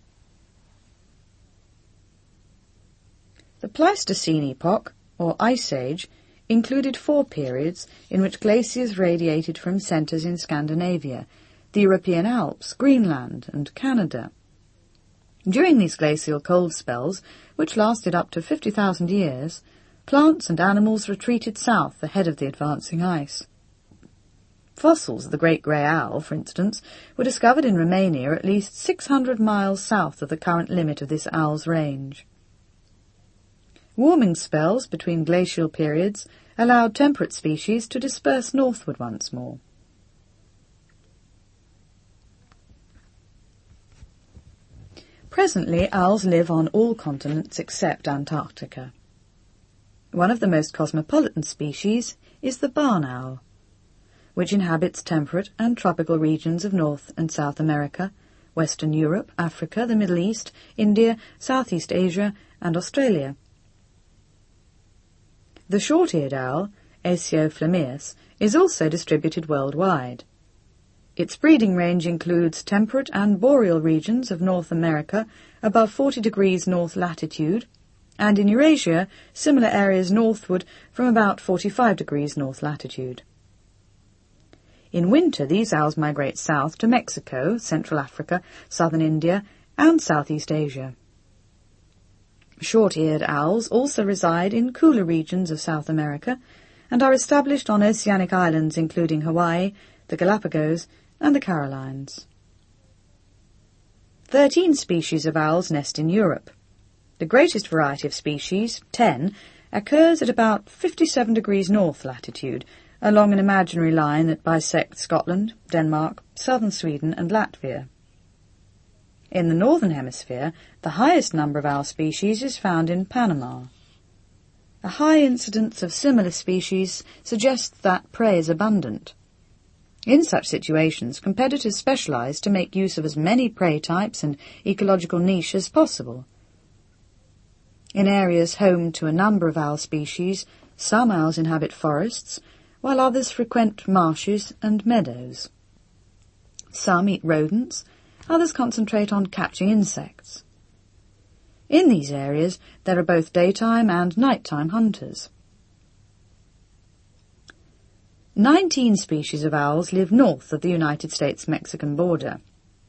The Pleistocene epoch, or Ice Age, included 4 periods in which glaciers radiated from centres in Scandinavia, the European Alps, Greenland and Canada. During these glacial cold spells, which lasted up to 50,000 years, plants and animals retreated south ahead of the advancing ice. Fossils of the great grey owl, for instance, were discovered in Romania at least 600 miles south of the current limit of this owl's range. Warming spells between glacial periods allowed temperate species to disperse northward once more. Presently, owls live on all continents except Antarctica. One of the most cosmopolitan species is the barn owl, which inhabits temperate and tropical regions of North and South America, Western Europe, Africa, the Middle East, India, Southeast Asia, and Australia. The short-eared owl, Asio flammeus, is also distributed worldwide. Its breeding range includes temperate and boreal regions of North America above 40 degrees north latitude, and in Eurasia, similar areas northward from about 45 degrees north latitude. In winter, these owls migrate south to Mexico, Central Africa, southern India, and Southeast Asia. Short-eared owls also reside in cooler regions of South America and are established on oceanic islands including Hawaii, the Galapagos, and the Carolines. 13 species of owls nest in Europe. The greatest variety of species, 10, occurs at about 57 degrees north latitude, along an imaginary line that bisects Scotland, Denmark, southern Sweden and Latvia. In the northern hemisphere, the highest number of owl species is found in Panama. A high incidence of similar species suggests that prey is abundant. In such situations, competitors specialize to make use of as many prey types and ecological niches as possible. In areas home to a number of owl species, some owls inhabit forests, while others frequent marshes and meadows. Some eat rodents, others concentrate on catching insects. In these areas, there are both daytime and nighttime hunters. 19 species of owls live north of the United States-Mexican border.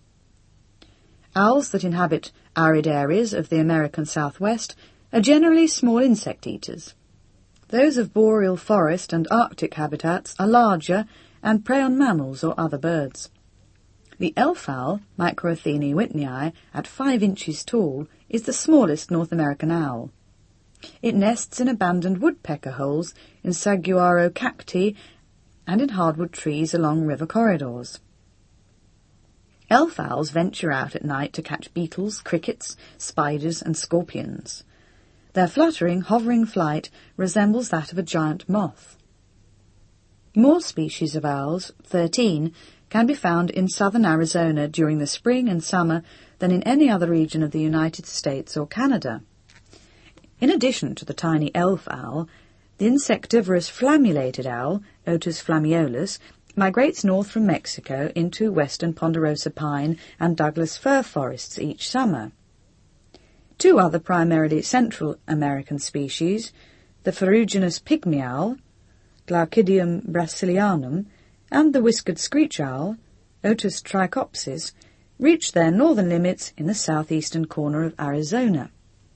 Owls that inhabit arid areas of the American Southwest are generally small insect eaters. Those of boreal forest and Arctic habitats are larger and prey on mammals or other birds. The elf owl, Microathene whitneyi, at 5 inches tall, is the smallest North American owl. It nests in abandoned woodpecker holes in saguaro cacti and in hardwood trees along river corridors. Elf owls venture out at night to catch beetles, crickets, spiders and scorpions. Their fluttering, hovering flight resembles that of a giant moth. More species of owls, 13, can be found in southern Arizona during the spring and summer than in any other region of the United States or Canada. In addition to the tiny elf owl, the insectivorous flammulated owl, Otus flammeolus, migrates north from Mexico into western ponderosa pine and Douglas fir forests each summer. 2 other primarily Central American species, the ferruginous pygmy owl, Glaucidium brasilianum, and the whiskered screech owl, Otus trichopsis, reach their northern limits in the southeastern corner of Arizona.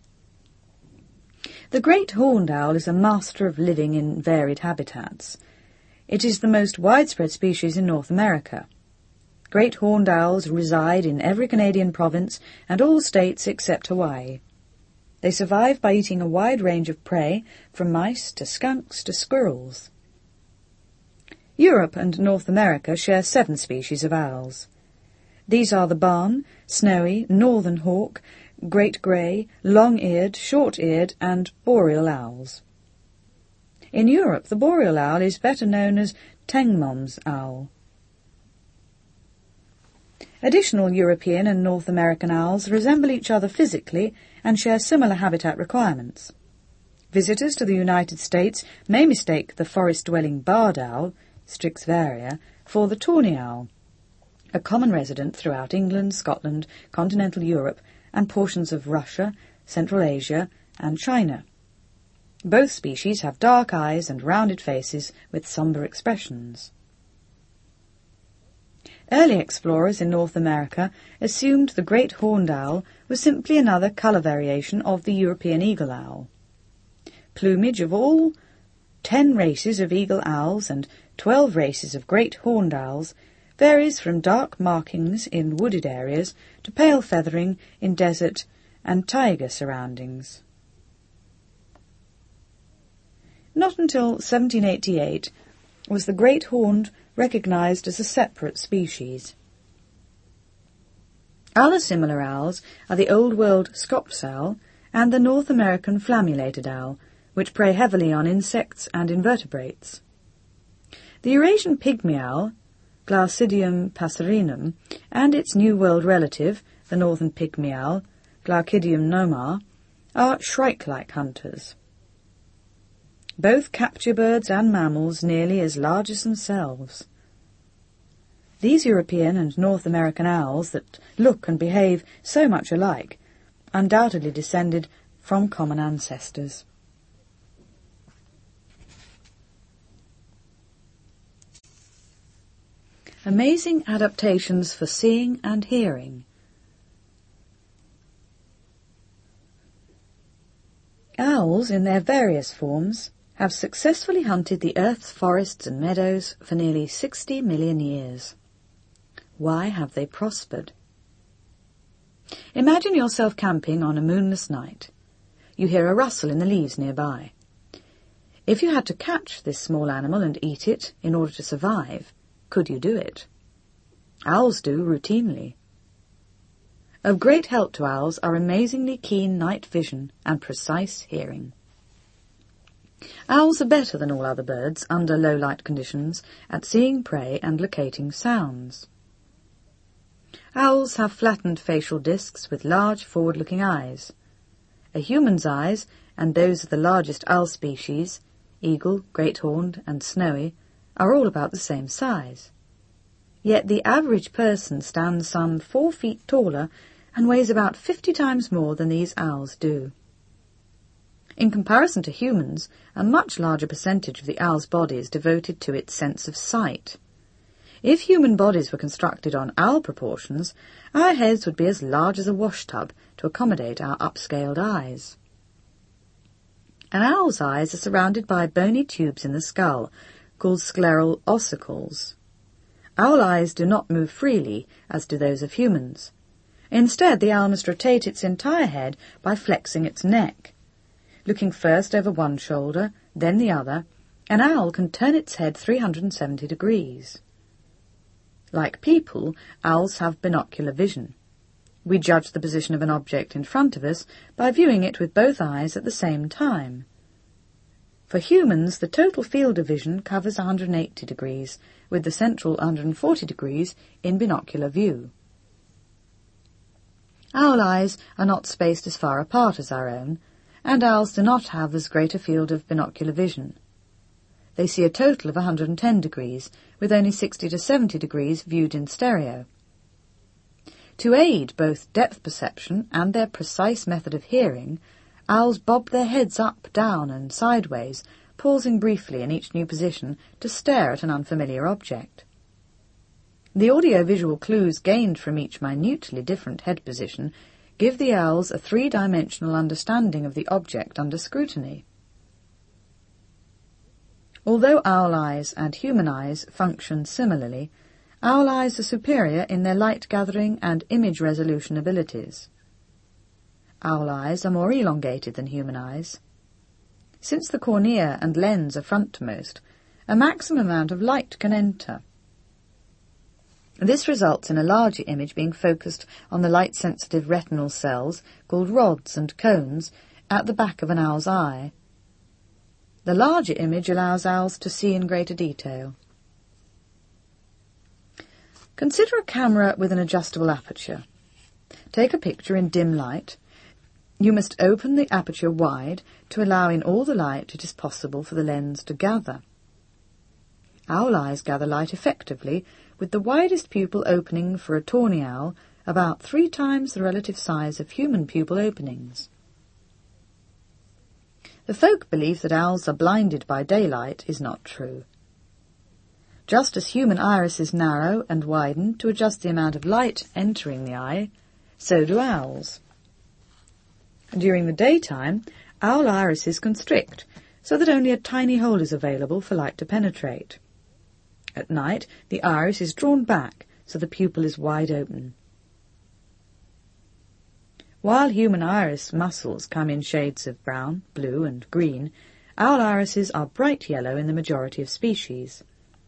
The great horned owl is a master of living in varied habitats. It is the most widespread species in North America. Great horned owls reside in every Canadian province and all states except Hawaii. They survive by eating a wide range of prey, from mice to skunks to squirrels. Europe and North America share 7 species of owls. These are the barn, snowy, northern hawk, great grey, long-eared, short-eared and boreal owls. In Europe, the boreal owl is better known as Tengmon's owl. Additional European and North American owls resemble each other physically and share similar habitat requirements. Visitors to the United States may mistake the forest-dwelling barred owl, Strix varia, for the tawny owl, a common resident throughout England, Scotland, continental Europe, and portions of Russia, Central Asia, and China. Both species have dark eyes and rounded faces with sombre expressions. Early explorers in North America assumed the great horned owl was simply another colour variation of the European eagle owl. Plumage of all 10 races of eagle owls and 12 races of great horned owls varies from dark markings in wooded areas to pale feathering in desert and taiga surroundings. Not until 1788 was the great horned recognised as a separate species. Other similar owls are the Old World Scops owl and the North American flammulated owl, which prey heavily on insects and invertebrates. The Eurasian pygmy owl, Glaucidium passerinum, and its New World relative, the northern pygmy owl, Glaucidium nomar, are shrike-like hunters. Both capture birds and mammals nearly as large as themselves. These European and North American owls that look and behave so much alike undoubtedly descended from common ancestors. Amazing adaptations for seeing and hearing. Owls, in their various forms, have successfully hunted the Earth's forests and meadows for nearly 60 million years. Why have they prospered? Imagine yourself camping on a moonless night. You hear a rustle in the leaves nearby. If you had to catch this small animal and eat it in order to survive, could you do it? Owls do routinely. Of great help to owls are amazingly keen night vision and precise hearing. Owls are better than all other birds under low light conditions at seeing prey and locating sounds. Owls have flattened facial discs with large forward-looking eyes. A human's eyes, and those of the largest owl species, eagle, great horned, and snowy, are all about the same size. Yet the average person stands some 4 feet taller and weighs about 50 times more than these owls do. In comparison to humans, a much larger percentage of the owl's body is devoted to its sense of sight. If human bodies were constructed on owl proportions, our heads would be as large as a washtub to accommodate our upscaled eyes. An owl's eyes are surrounded by bony tubes in the skull, called scleral ossicles. Owl eyes do not move freely, as do those of humans. Instead, the owl must rotate its entire head by flexing its neck. Looking first over one shoulder, then the other, an owl can turn its head 370 degrees. Like people, owls have binocular vision. We judge the position of an object in front of us by viewing it with both eyes at the same time. For humans, the total field of vision covers 180 degrees, with the central 140 degrees in binocular view. Owl eyes are not spaced as far apart as our own, and owls do not have as great a field of binocular vision. They see a total of 110 degrees, with only 60 to 70 degrees viewed in stereo. To aid both depth perception and their precise method of hearing, owls bob their heads up, down, and sideways, pausing briefly in each new position to stare at an unfamiliar object. The audio-visual clues gained from each minutely different head position give the owls a three-dimensional understanding of the object under scrutiny. Although owl eyes and human eyes function similarly, owl eyes are superior in their light-gathering and image resolution abilities. Owl eyes are more elongated than human eyes. Since the cornea and lens are frontmost, a maximum amount of light can enter. This results in a larger image being focused on the light-sensitive retinal cells, called rods and cones, at the back of an owl's eye. The larger image allows owls to see in greater detail. Consider a camera with an adjustable aperture. Take a picture in dim light. You must open the aperture wide to allow in all the light it is possible for the lens to gather. Owl eyes gather light effectively, with the widest pupil opening for a tawny owl about 3 times the relative size of human pupil openings. The folk belief that owls are blinded by daylight is not true. Just as human irises narrow and widen to adjust the amount of light entering the eye, so do owls. During the daytime, owl irises constrict, so that only a tiny hole is available for light to penetrate. At night, the iris is drawn back, so the pupil is wide open. While human iris muscles come in shades of brown, blue and green, owl irises are bright yellow in the majority of species.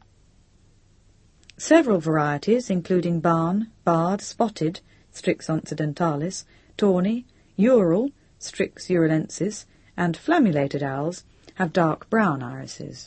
Several varieties, including barn, barred, spotted, Strix occidentalis, tawny, Ural, Strix urulensis, and flammulated owls, have dark brown irises.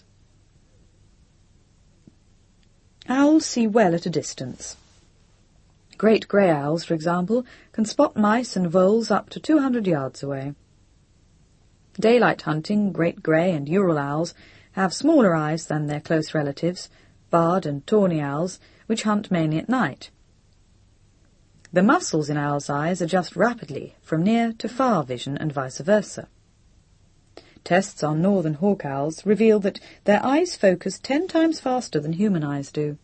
Owls see well at a distance. Great grey owls, for example, can spot mice and voles up to 200 yards away. Daylight hunting, great grey and Ural owls have smaller eyes than their close relatives, barred and tawny owls, which hunt mainly at night. The muscles in owls' eyes adjust rapidly from near to far vision and vice versa. Tests on northern hawk owls reveal that their eyes focus 10 times faster than human eyes do.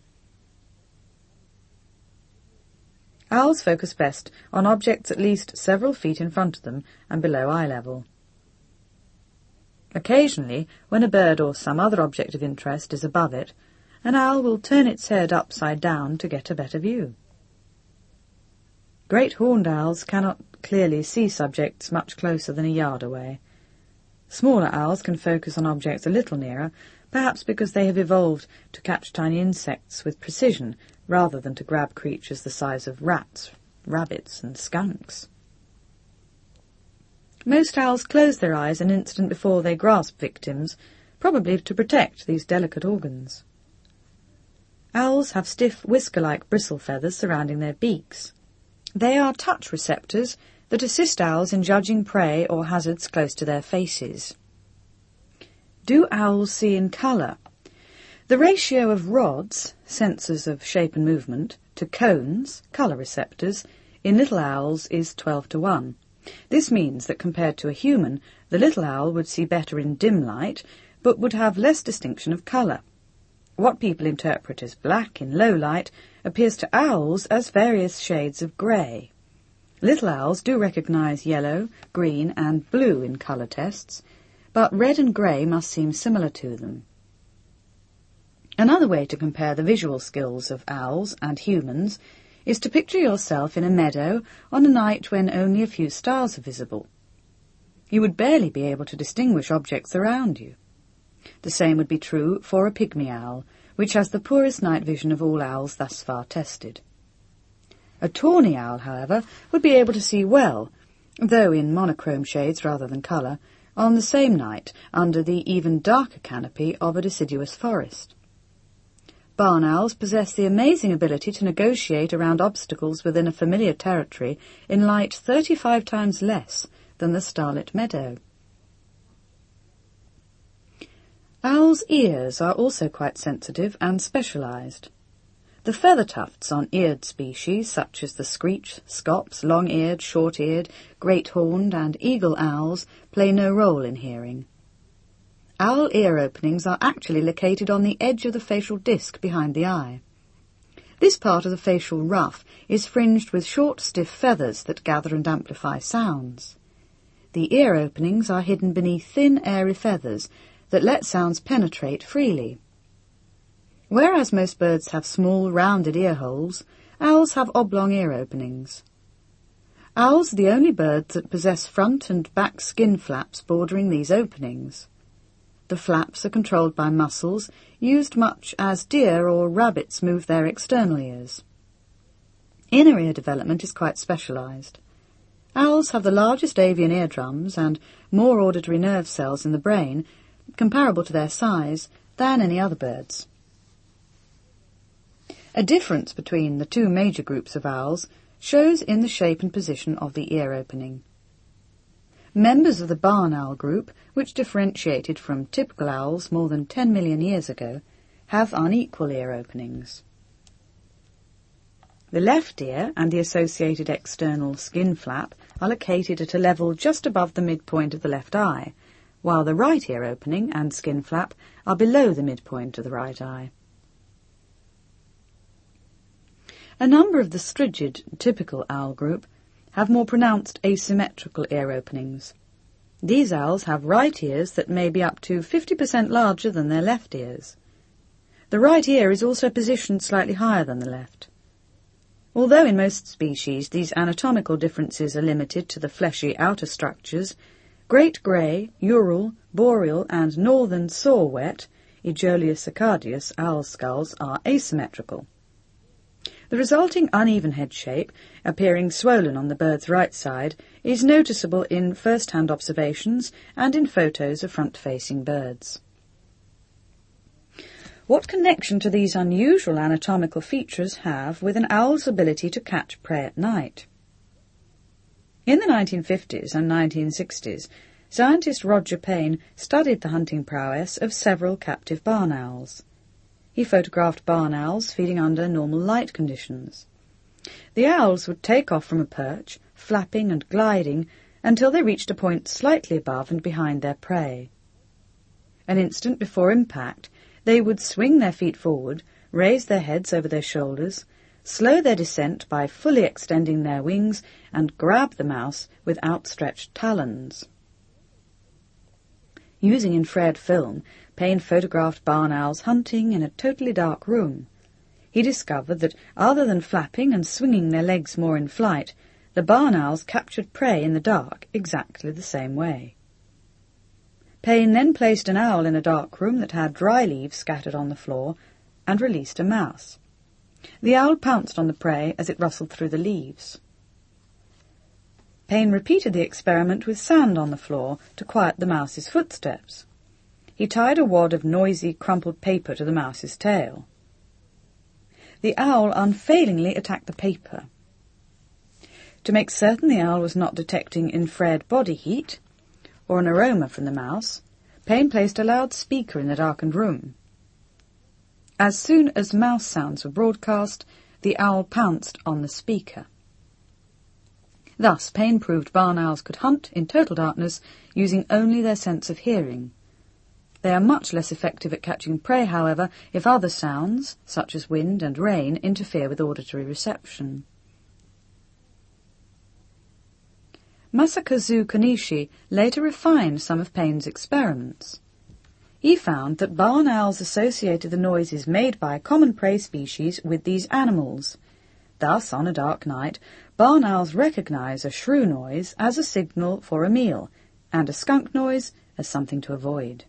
Owls focus best on objects at least several feet in front of them and below eye level. Occasionally, when a bird or some other object of interest is above it, an owl will turn its head upside down to get a better view. Great horned owls cannot clearly see subjects much closer than a yard away. Smaller owls can focus on objects a little nearer, perhaps because they have evolved to catch tiny insects with precision rather than to grab creatures the size of rats, rabbits and skunks. Most owls close their eyes an instant before they grasp victims, probably to protect these delicate organs. Owls have stiff whisker-like bristle feathers surrounding their beaks. They are touch receptors that assist owls in judging prey or hazards close to their faces. Do owls see in colour? The ratio of rods, sensors of shape and movement, to cones, colour receptors, in little owls is 12:1. This means that compared to a human, the little owl would see better in dim light, but would have less distinction of colour. What people interpret as black in low light appears to owls as various shades of grey. Little owls do recognise yellow, green and blue in colour tests, but red and grey must seem similar to them. Another way to compare the visual skills of owls and humans is to picture yourself in a meadow on a night when only a few stars are visible. You would barely be able to distinguish objects around you. The same would be true for a pygmy owl, which has the poorest night vision of all owls thus far tested. A tawny owl, however, would be able to see well, though in monochrome shades rather than colour, on the same night under the even darker canopy of a deciduous forest. Barn owls possess the amazing ability to negotiate around obstacles within a familiar territory in light 35 times less than the starlit meadow. Owls' ears are also quite sensitive and specialised. The feather tufts on eared species, such as the screech, scops, long-eared, short-eared, great-horned and eagle owls, play no role in hearing. Owl ear openings are actually located on the edge of the facial disc behind the eye. This part of the facial ruff is fringed with short, stiff feathers that gather and amplify sounds. The ear openings are hidden beneath thin, airy feathers that let sounds penetrate freely. Whereas most birds have small, rounded ear holes, owls have oblong ear openings. Owls are the only birds that possess front and back skin flaps bordering these openings. The flaps are controlled by muscles, used much as deer or rabbits move their external ears. Inner ear development is quite specialised. Owls have the largest avian eardrums and more auditory nerve cells in the brain, comparable to their size, than any other birds. A difference between the two major groups of owls shows in the shape and position of the ear opening. Members of the barn owl group, which differentiated from typical owls more than 10 million years ago, have unequal ear openings. The left ear and the associated external skin flap are located at a level just above the midpoint of the left eye, while the right ear opening and skin flap are below the midpoint of the right eye. A number of the strigid, typical owl group have more pronounced asymmetrical ear openings. These owls have right ears that may be up to 50% larger than their left ears. The right ear is also positioned slightly higher than the left. Although in most species these anatomical differences are limited to the fleshy outer structures, great grey, Ural, boreal and northern saw-whet, Aegolius accardius owl skulls are asymmetrical. The resulting uneven head shape, appearing swollen on the bird's right side, is noticeable in first-hand observations and in photos of front-facing birds. What connection do these unusual anatomical features have with an owl's ability to catch prey at night? In the 1950s and 1960s, scientist Roger Payne studied the hunting prowess of several captive barn owls. He photographed barn owls feeding under normal light conditions. The owls would take off from a perch, flapping and gliding, until they reached a point slightly above and behind their prey. An instant before impact, they would swing their feet forward, raise their heads over their shoulders, slow their descent by fully extending their wings, and grab the mouse with outstretched talons. Using infrared film, Payne photographed barn owls hunting in a totally dark room. He discovered that, other than flapping and swinging their legs more in flight, the barn owls captured prey in the dark exactly the same way. Payne then placed an owl in a dark room that had dry leaves scattered on the floor and released a mouse. The owl pounced on the prey as it rustled through the leaves. Payne repeated the experiment with sand on the floor to quiet the mouse's footsteps. He tied a wad of noisy, crumpled paper to the mouse's tail. The owl unfailingly attacked the paper. To make certain the owl was not detecting infrared body heat or an aroma from the mouse, Payne placed a loudspeaker in the darkened room. As soon as mouse sounds were broadcast, the owl pounced on the speaker. Thus, Payne proved barn owls could hunt in total darkness using only their sense of hearing. They are much less effective at catching prey, however, if other sounds, such as wind and rain, interfere with auditory reception. Masakazu Konishi later refined some of Payne's experiments. He found that barn owls associated the noises made by common prey species with these animals. Thus, on a dark night, barn owls recognize a shrew noise as a signal for a meal, and a skunk noise as something to avoid.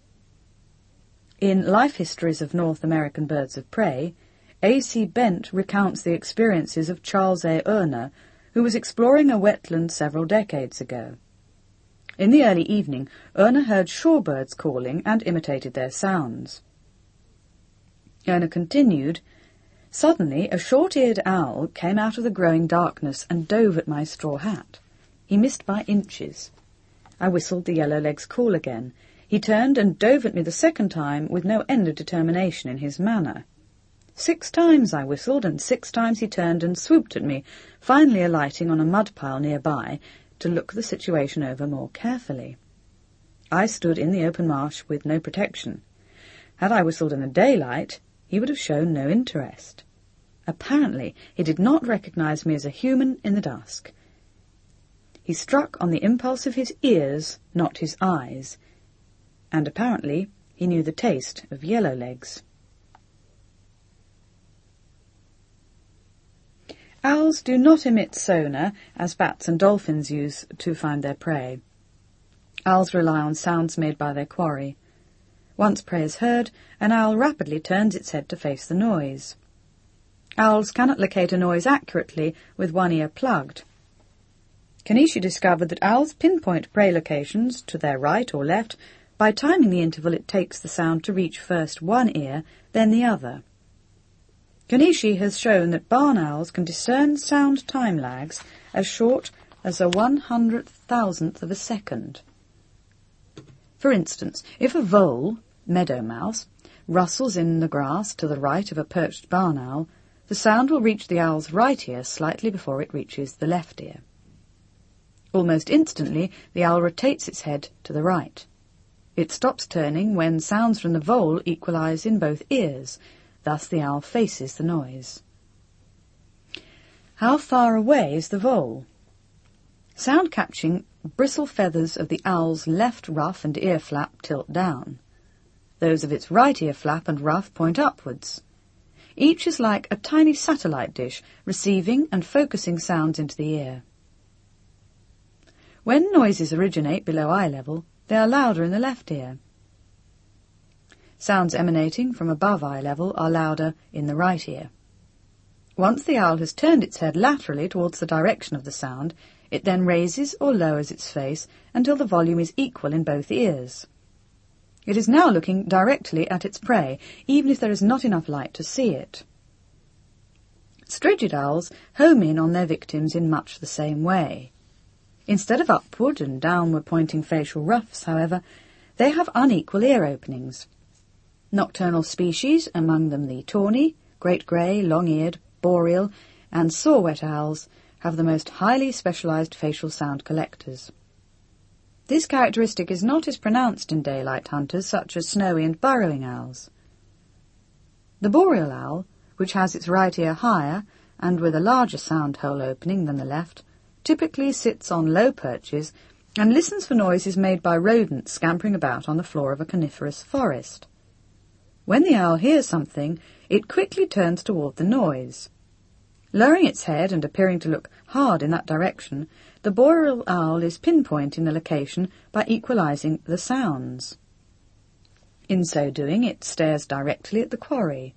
In Life Histories of North American Birds of Prey, A.C. Bent recounts the experiences of Charles A. Urner, who was exploring a wetland several decades ago. In the early evening, Urner heard shorebirds calling and imitated their sounds. Urner continued, "Suddenly a short-eared owl came out of the growing darkness and dove at my straw hat. He missed by inches. I whistled the yellowleg's call again. He turned and dove at me the second time with no end of determination in his manner. 6 times I whistled, and 6 times he turned and swooped at me, finally alighting on a mud pile nearby to look the situation over more carefully. I stood in the open marsh with no protection. Had I whistled in the daylight, he would have shown no interest. Apparently, he did not recognize me as a human in the dusk. He struck on the impulse of his ears, not his eyes, and apparently he knew the taste of yellowlegs." Owls do not emit sonar, as bats and dolphins use to find their prey. Owls rely on sounds made by their quarry. Once prey is heard, an owl rapidly turns its head to face the noise. Owls cannot locate a noise accurately with one ear plugged. Konishi discovered that owls pinpoint prey locations to their right or left by timing the interval it takes the sound to reach first one ear, then the other. Konishi has shown that barn owls can discern sound time lags as short as a 100,000th of a second. For instance, if a vole, meadow mouse, rustles in the grass to the right of a perched barn owl, the sound will reach the owl's right ear slightly before it reaches the left ear. Almost instantly, the owl rotates its head to the right. It stops turning when sounds from the vole equalize in both ears. Thus the owl faces the noise. How far away is the vole? Sound catching bristle feathers of the owl's left ruff and ear flap tilt down. Those of its right ear flap and ruff point upwards. Each is like a tiny satellite dish, receiving and focusing sounds into the ear. When noises originate below eye level, they are louder in the left ear. Sounds emanating from above eye level are louder in the right ear. Once the owl has turned its head laterally towards the direction of the sound, it then raises or lowers its face until the volume is equal in both ears. It is now looking directly at its prey, even if there is not enough light to see it. Stridged owls home in on their victims in much the same way. Instead of upward and downward pointing facial ruffs, however, they have unequal ear openings. Nocturnal species, among them the tawny, great grey, long-eared, boreal, and saw-whet owls, have the most highly specialised facial sound collectors. This characteristic is not as pronounced in daylight hunters such as snowy and burrowing owls. The boreal owl, which has its right ear higher and with a larger sound hole opening than the left, typically sits on low perches and listens for noises made by rodents scampering about on the floor of a coniferous forest. When the owl hears something, it quickly turns toward the noise. Lowering its head and appearing to look hard in that direction, the boreal owl is pinpointing the location by equalizing the sounds. In so doing, it stares directly at the quarry.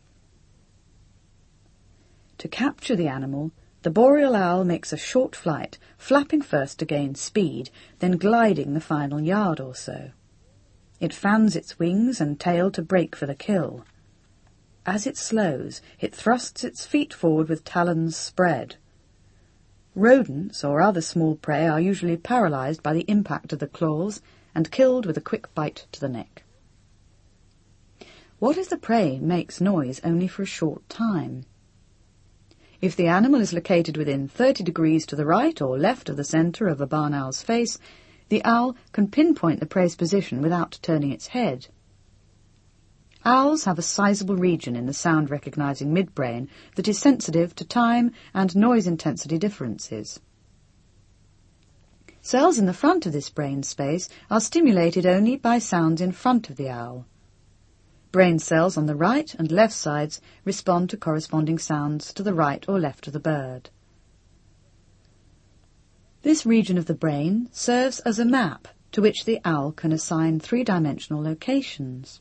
To capture the animal, the boreal owl makes a short flight, flapping first to gain speed, then gliding the final yard or so. It fans its wings and tail to break for the kill. As it slows, it thrusts its feet forward with talons spread. Rodents or other small prey are usually paralyzed by the impact of the claws and killed with a quick bite to the neck. What if the prey makes noise only for a short time? If the animal is located within 30 degrees to the right or left of the centre of a barn owl's face, the owl can pinpoint the prey's position without turning its head. Owls have a sizable region in the sound-recognizing midbrain that is sensitive to time and noise intensity differences. Cells in the front of this brain space are stimulated only by sounds in front of the owl. Brain cells on the right and left sides respond to corresponding sounds to the right or left of the bird. This region of the brain serves as a map to which the owl can assign three-dimensional locations.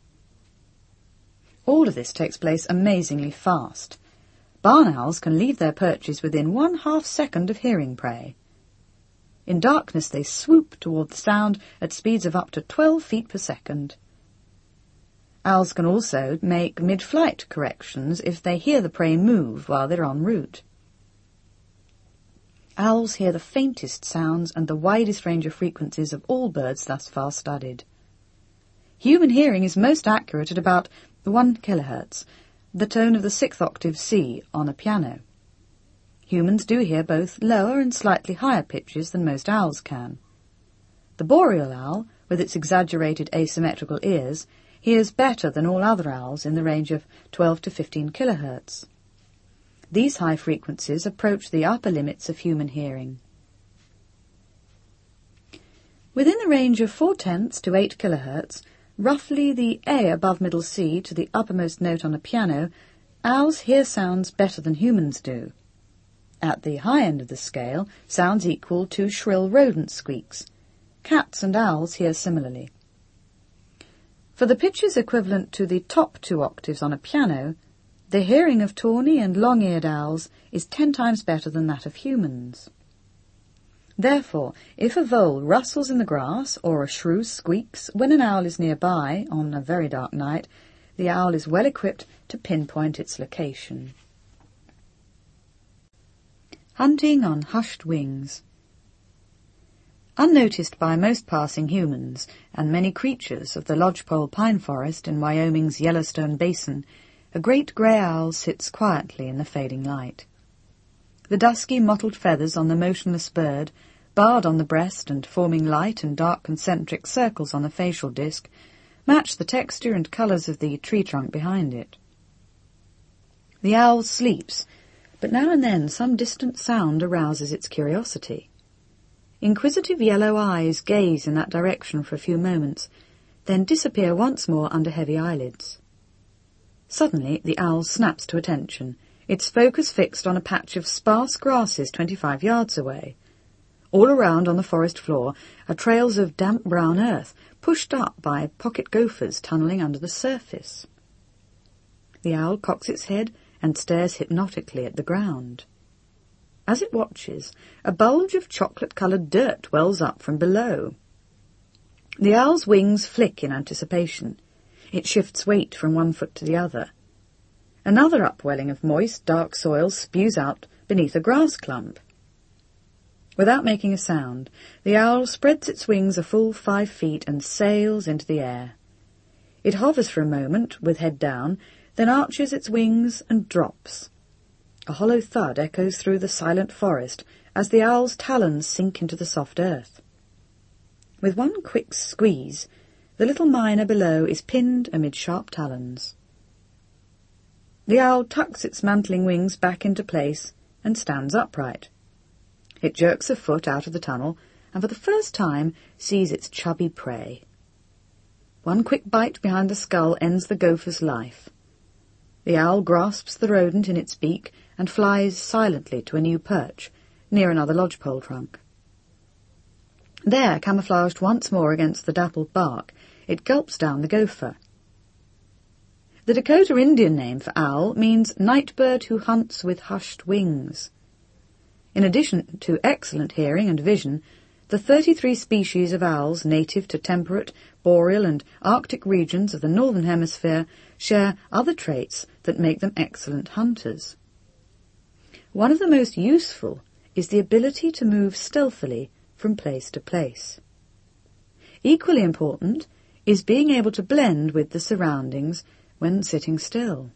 All of this takes place amazingly fast. Barn owls can leave their perches within 1/2 second of hearing prey. In darkness they swoop toward the sound at speeds of up to 12 feet per second. Owls can also make mid-flight corrections if they hear the prey move while they're en route. Owls hear the faintest sounds and the widest range of frequencies of all birds thus far studied. Human hearing is most accurate at about 1 kilohertz, the tone of the 6th octave C on a piano. Humans do hear both lower and slightly higher pitches than most owls can. The boreal owl, with its exaggerated asymmetrical ears, hears better than all other owls in the range of 12 to 15 kilohertz. These high frequencies approach the upper limits of human hearing. Within the range of 4/10 to 8 kilohertz, roughly the A above middle C to the uppermost note on a piano, owls hear sounds better than humans do. At the high end of the scale, sounds equal to shrill rodent squeaks. Cats and owls hear similarly. For the pitches equivalent to the top 2 octaves on a piano, the hearing of tawny and long-eared owls is 10 times better than that of humans. Therefore, if a vole rustles in the grass or a shrew squeaks when an owl is nearby on a very dark night, the owl is well equipped to pinpoint its location. Hunting on hushed wings. Unnoticed by most passing humans and many creatures of the lodgepole pine forest in Wyoming's Yellowstone Basin, a great grey owl sits quietly in the fading light. The dusky mottled feathers on the motionless bird, barred on the breast and forming light and dark concentric circles on the facial disc, match the texture and colours of the tree trunk behind it. The owl sleeps, but now and then some distant sound arouses its curiosity. Inquisitive yellow eyes gaze in that direction for a few moments, then disappear once more under heavy eyelids. Suddenly the owl snaps to attention, its focus fixed on a patch of sparse grasses 25 yards away. All around on the forest floor are trails of damp brown earth, pushed up by pocket gophers tunnelling under the surface. The owl cocks its head and stares hypnotically at the ground. As it watches, a bulge of chocolate-coloured dirt wells up from below. The owl's wings flick in anticipation. It shifts weight from one foot to the other. Another upwelling of moist, dark soil spews out beneath a grass clump. Without making a sound, the owl spreads its wings a full 5 feet and sails into the air. It hovers for a moment, with head down, then arches its wings and drops. A hollow thud echoes through the silent forest as the owl's talons sink into the soft earth. With one quick squeeze, the little miner below is pinned amid sharp talons. The owl tucks its mantling wings back into place and stands upright. It jerks a foot out of the tunnel and for the first time sees its chubby prey. One quick bite behind the skull ends the gopher's life. The owl grasps the rodent in its beak and flies silently to a new perch, near another lodgepole trunk. There, camouflaged once more against the dappled bark, it gulps down the gopher. The Dakota Indian name for owl means night bird who hunts with hushed wings. In addition to excellent hearing and vision, the 33 species of owls native to temperate, boreal and arctic regions of the northern hemisphere share other traits that make them excellent hunters. One of the most useful is the ability to move stealthily from place to place. Equally important is being able to blend with the surroundings when sitting still.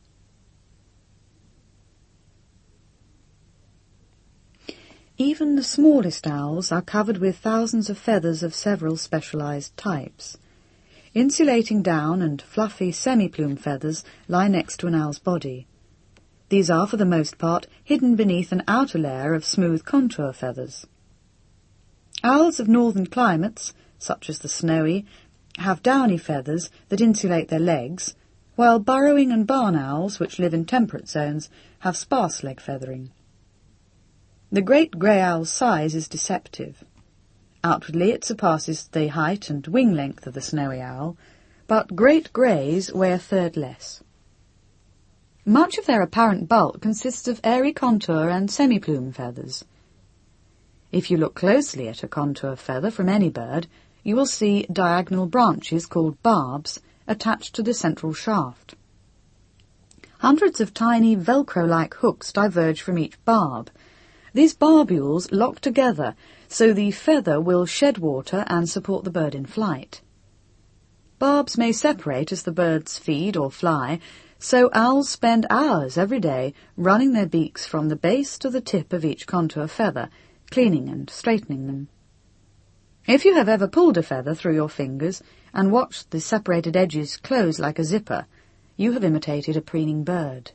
Even the smallest owls are covered with thousands of feathers of several specialized types. Insulating down and fluffy semi-plume feathers lie next to an owl's body. These are, for the most part, hidden beneath an outer layer of smooth contour feathers. Owls of northern climates, such as the snowy, have downy feathers that insulate their legs, while burrowing and barn owls, which live in temperate zones, have sparse leg feathering. The great grey owl's size is deceptive. Outwardly it surpasses the height and wing length of the snowy owl, but great greys weigh a third less. Much of their apparent bulk consists of airy contour and semi-plume feathers. If you look closely at a contour feather from any bird, you will see diagonal branches called barbs attached to the central shaft. Hundreds of tiny Velcro-like hooks diverge from each barb. These barbules lock together so the feather will shed water and support the bird in flight. Barbs may separate as the birds feed or fly, so owls spend hours every day running their beaks from the base to the tip of each contour feather, cleaning and straightening them. If you have ever pulled a feather through your fingers and watched the separated edges close like a zipper, you have imitated a preening bird.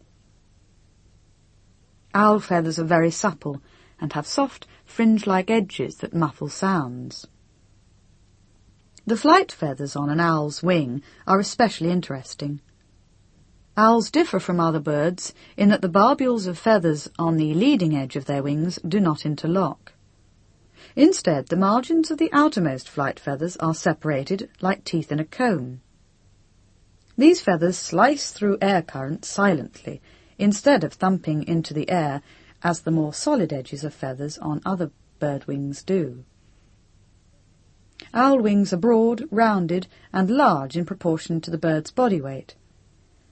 Owl feathers are very supple and have soft, fringe-like edges that muffle sounds. The flight feathers on an owl's wing are especially interesting. Owls differ from other birds in that the barbules of feathers on the leading edge of their wings do not interlock. Instead, the margins of the outermost flight feathers are separated like teeth in a comb. These feathers slice through air currents silently, instead of thumping into the air as the more solid edges of feathers on other bird wings do. Owl wings are broad, rounded, and large in proportion to the bird's body weight.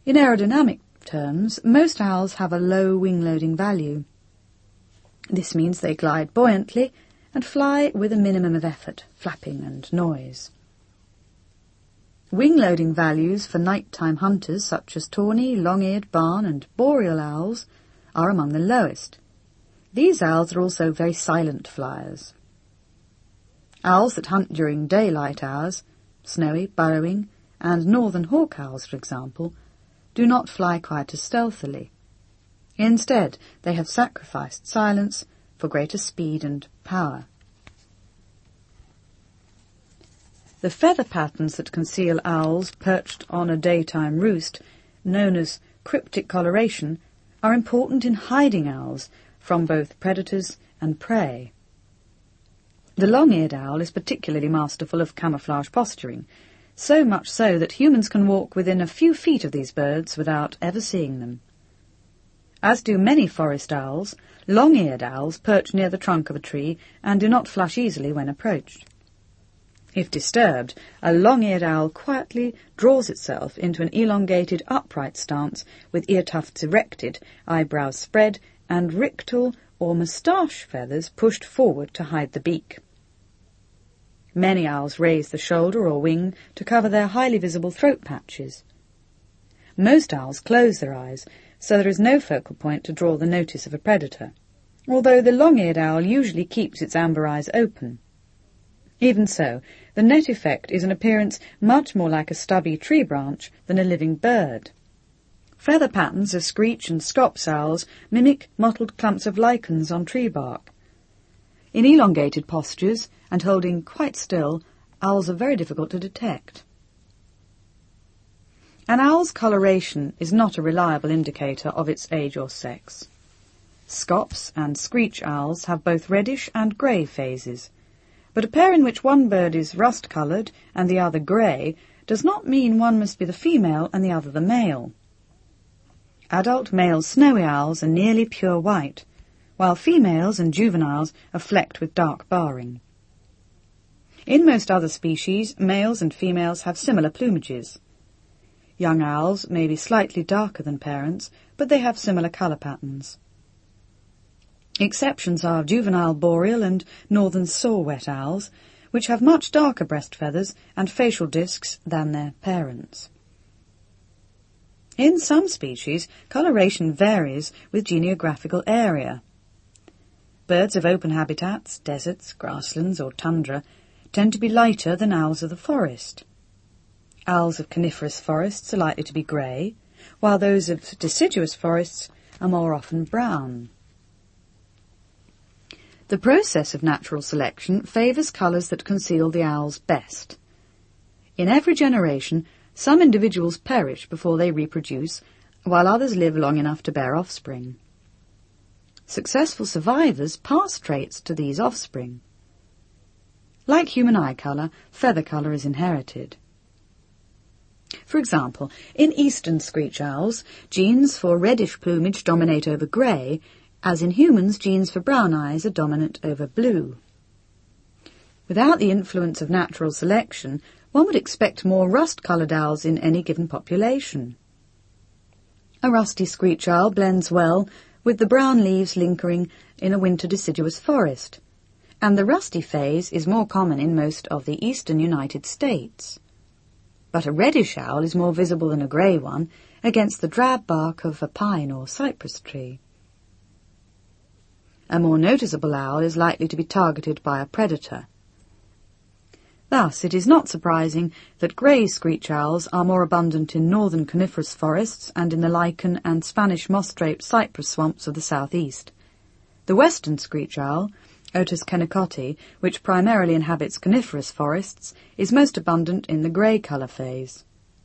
In aerodynamic terms, most owls have a low wing-loading value. This means they glide buoyantly and fly with a minimum of effort, flapping and noise. Wing-loading values for nighttime hunters such as tawny, long-eared, barn and boreal owls are among the lowest. These owls are also very silent flyers. Owls that hunt during daylight hours, snowy, burrowing, and northern hawk owls, for example, do not fly quite as stealthily. Instead, they have sacrificed silence for greater speed and power. The feather patterns that conceal owls perched on a daytime roost, known as cryptic coloration, are important in hiding owls from both predators and prey. The long-eared owl is particularly masterful of camouflage posturing, so much so that humans can walk within a few feet of these birds without ever seeing them. As do many forest owls, long-eared owls perch near the trunk of a tree and do not flush easily when approached. If disturbed, a long-eared owl quietly draws itself into an elongated upright stance with ear tufts erected, eyebrows spread, and rictal or moustache feathers pushed forward to hide the beak. Many owls raise the shoulder or wing to cover their highly visible throat patches. Most owls close their eyes, so there is no focal point to draw the notice of a predator, although the long-eared owl usually keeps its amber eyes open. Even so, the net effect is an appearance much more like a stubby tree branch than a living bird. Feather patterns of screech and scops owls mimic mottled clumps of lichens on tree bark. In elongated postures and holding quite still, owls are very difficult to detect. An owl's coloration is not a reliable indicator of its age or sex. Scops and screech owls have both reddish and grey phases, but a pair in which one bird is rust-coloured and the other grey does not mean one must be the female and the other the male. Adult male snowy owls are nearly pure white, while females and juveniles are flecked with dark barring. In most other species, males and females have similar plumages. Young owls may be slightly darker than parents, but they have similar colour patterns. Exceptions are juvenile boreal and northern saw-whet owls, which have much darker breast feathers and facial discs than their parents. In some species, coloration varies with geographical area. Birds of open habitats, deserts, grasslands or tundra, tend to be lighter than owls of the forest. Owls of coniferous forests are likely to be grey, while those of deciduous forests are more often brown. The process of natural selection favours colours that conceal the owls best. In every generation, some individuals perish before they reproduce, while others live long enough to bear offspring. Successful survivors pass traits to these offspring. Like human eye colour, feather colour is inherited. For example, in eastern screech owls, genes for reddish plumage dominate over grey, as in humans genes for brown eyes are dominant over blue. Without the influence of natural selection, one would expect more rust-coloured owls in any given population. A rusty screech owl blends well with the brown leaves lingering in a winter deciduous forest, and the rusty phase is more common in most of the eastern United States. But a reddish owl is more visible than a grey one against the drab bark of a pine or cypress tree. A more noticeable owl is likely to be targeted by a predator. Thus, it is not surprising that grey screech owls are more abundant in northern coniferous forests and in the lichen and Spanish moss-draped cypress swamps of the southeast. The western screech owl, Otis kennicotti, which primarily inhabits coniferous forests, is most abundant in the grey colour phase.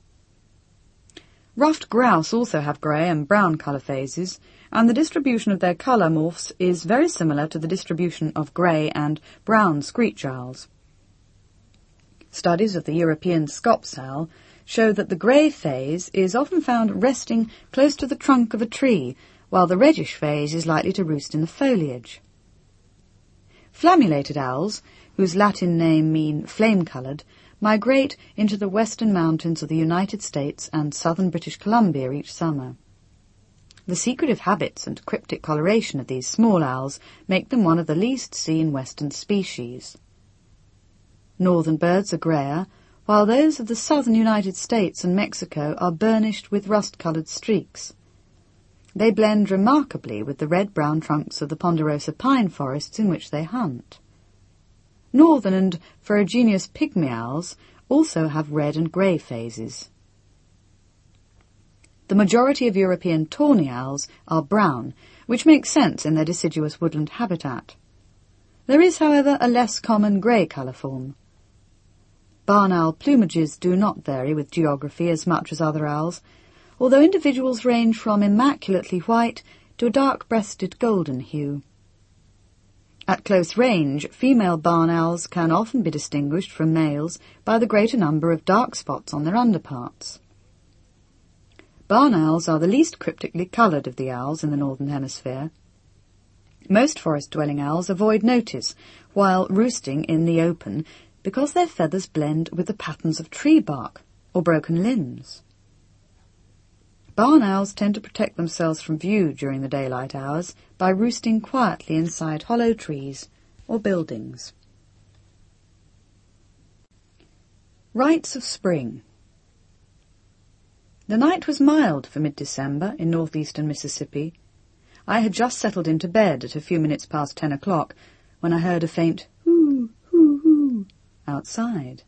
Ruffed grouse also have grey and brown colour phases, and the distribution of their colour morphs is very similar to the distribution of grey and brown screech owls. Studies of the European scops owl show that the grey phase is often found resting close to the trunk of a tree, while the reddish phase is likely to roost in the foliage. Flammulated owls, whose Latin name mean flame-coloured, migrate into the western mountains of the United States and southern British Columbia each summer. The secretive habits and cryptic coloration of these small owls make them one of the least seen western species. Northern birds are greyer, while those of the southern United States and Mexico are burnished with rust-coloured streaks. They blend remarkably with the red-brown trunks of the ponderosa pine forests in which they hunt. Northern and ferruginous pygmy owls also have red and grey phases. The majority of European tawny owls are brown, which makes sense in their deciduous woodland habitat. There is, however, a less common grey colour form. Barn owl plumages do not vary with geography as much as other owls, although individuals range from immaculately white to a dark-breasted golden hue. At close range, female barn owls can often be distinguished from males by the greater number of dark spots on their underparts. Barn owls are the least cryptically coloured of the owls in the Northern Hemisphere. Most forest-dwelling owls avoid notice while roosting in the open because their feathers blend with the patterns of tree bark or broken limbs. Barn owls tend to protect themselves from view during the daylight hours by roosting quietly inside hollow trees or buildings. Rites of Spring. The night was mild for mid-December in northeastern Mississippi. I had just settled into bed at a few minutes past 10 o'clock when I heard a faint hoo, hoo, hoo outside.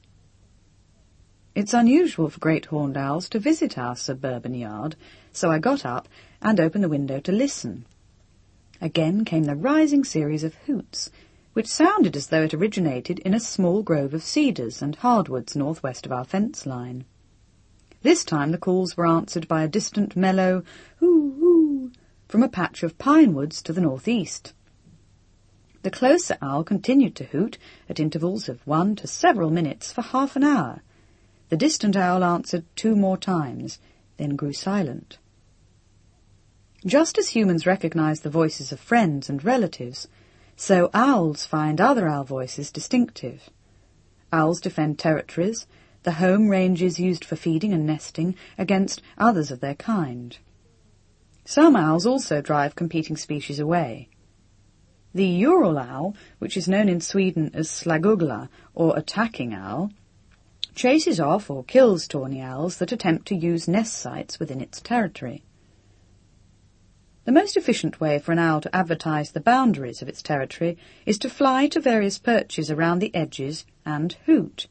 It's unusual for great horned owls to visit our suburban yard, so I got up and opened the window to listen. Again came the rising series of hoots, which sounded as though it originated in a small grove of cedars and hardwoods northwest of our fence line. This time the calls were answered by a distant mellow hoo hoo from a patch of pine woods to the northeast. The closer owl continued to hoot at intervals of 1 to several minutes for half an hour. The distant owl answered 2 more times, then grew silent. Just as humans recognize the voices of friends and relatives, so owls find other owl voices distinctive. Owls defend territories, the home ranges used for feeding and nesting, against others of their kind. Some owls also drive competing species away. The Ural owl, which is known in Sweden as slagugla, or attacking owl, chases off or kills tawny owls that attempt to use nest sites within its territory. The most efficient way for an owl to advertise the boundaries of its territory is to fly to various perches around the edges and hoot.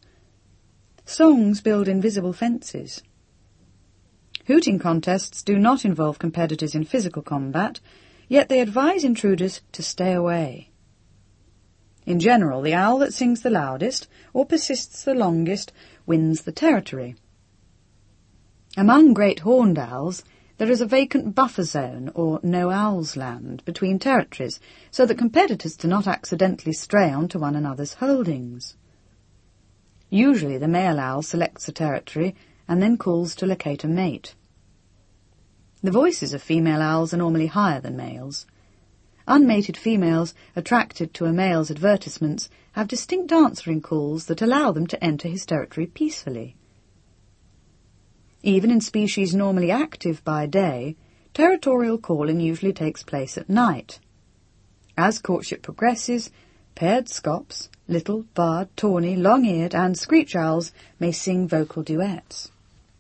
Songs build invisible fences. Hooting contests do not involve competitors in physical combat, yet they advise intruders to stay away. In general, the owl that sings the loudest or persists the longest wins the territory. Among great horned owls, there is a vacant buffer zone or no owls land between territories so that competitors do not accidentally stray onto one another's holdings. Usually the male owl selects a territory and then calls to locate a mate. The voices of female owls are normally higher than males. Unmated females attracted to a male's advertisements have distinct answering calls that allow them to enter his territory peacefully. Even in species normally active by day, territorial calling usually takes place at night. As courtship progresses, paired scops, little, barred, tawny, long-eared and screech owls may sing vocal duets.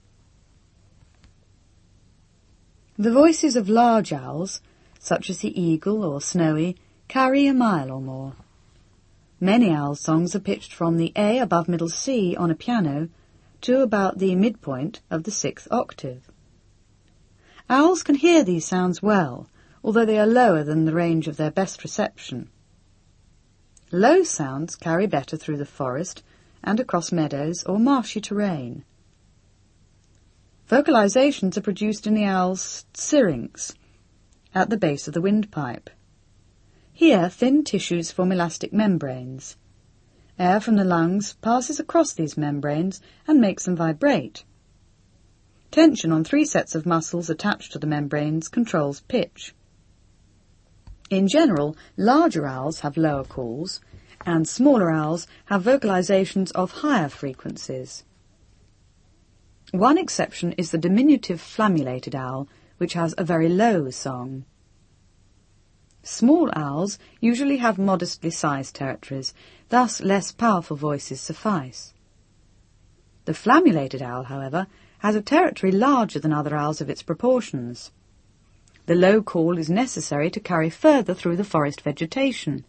The voices of large owls, such as the eagle or snowy, carry a mile or more. Many owl songs are pitched from the A above middle C on a piano to about the midpoint of the 6th octave. Owls can hear these sounds well, although they are lower than the range of their best reception. Low sounds carry better through the forest and across meadows or marshy terrain. Vocalizations are produced in the owl's syrinx, at the base of the windpipe. Here, thin tissues form elastic membranes. Air from the lungs passes across these membranes and makes them vibrate. Tension on 3 sets of muscles attached to the membranes controls pitch. In general, larger owls have lower calls, and smaller owls have vocalizations of higher frequencies. One exception is the diminutive flammulated owl, which has a very low song. Small owls usually have modestly sized territories, thus less powerful voices suffice. The flammulated owl, however, has a territory larger than other owls of its proportions. The low call is necessary to carry further through the forest vegetation.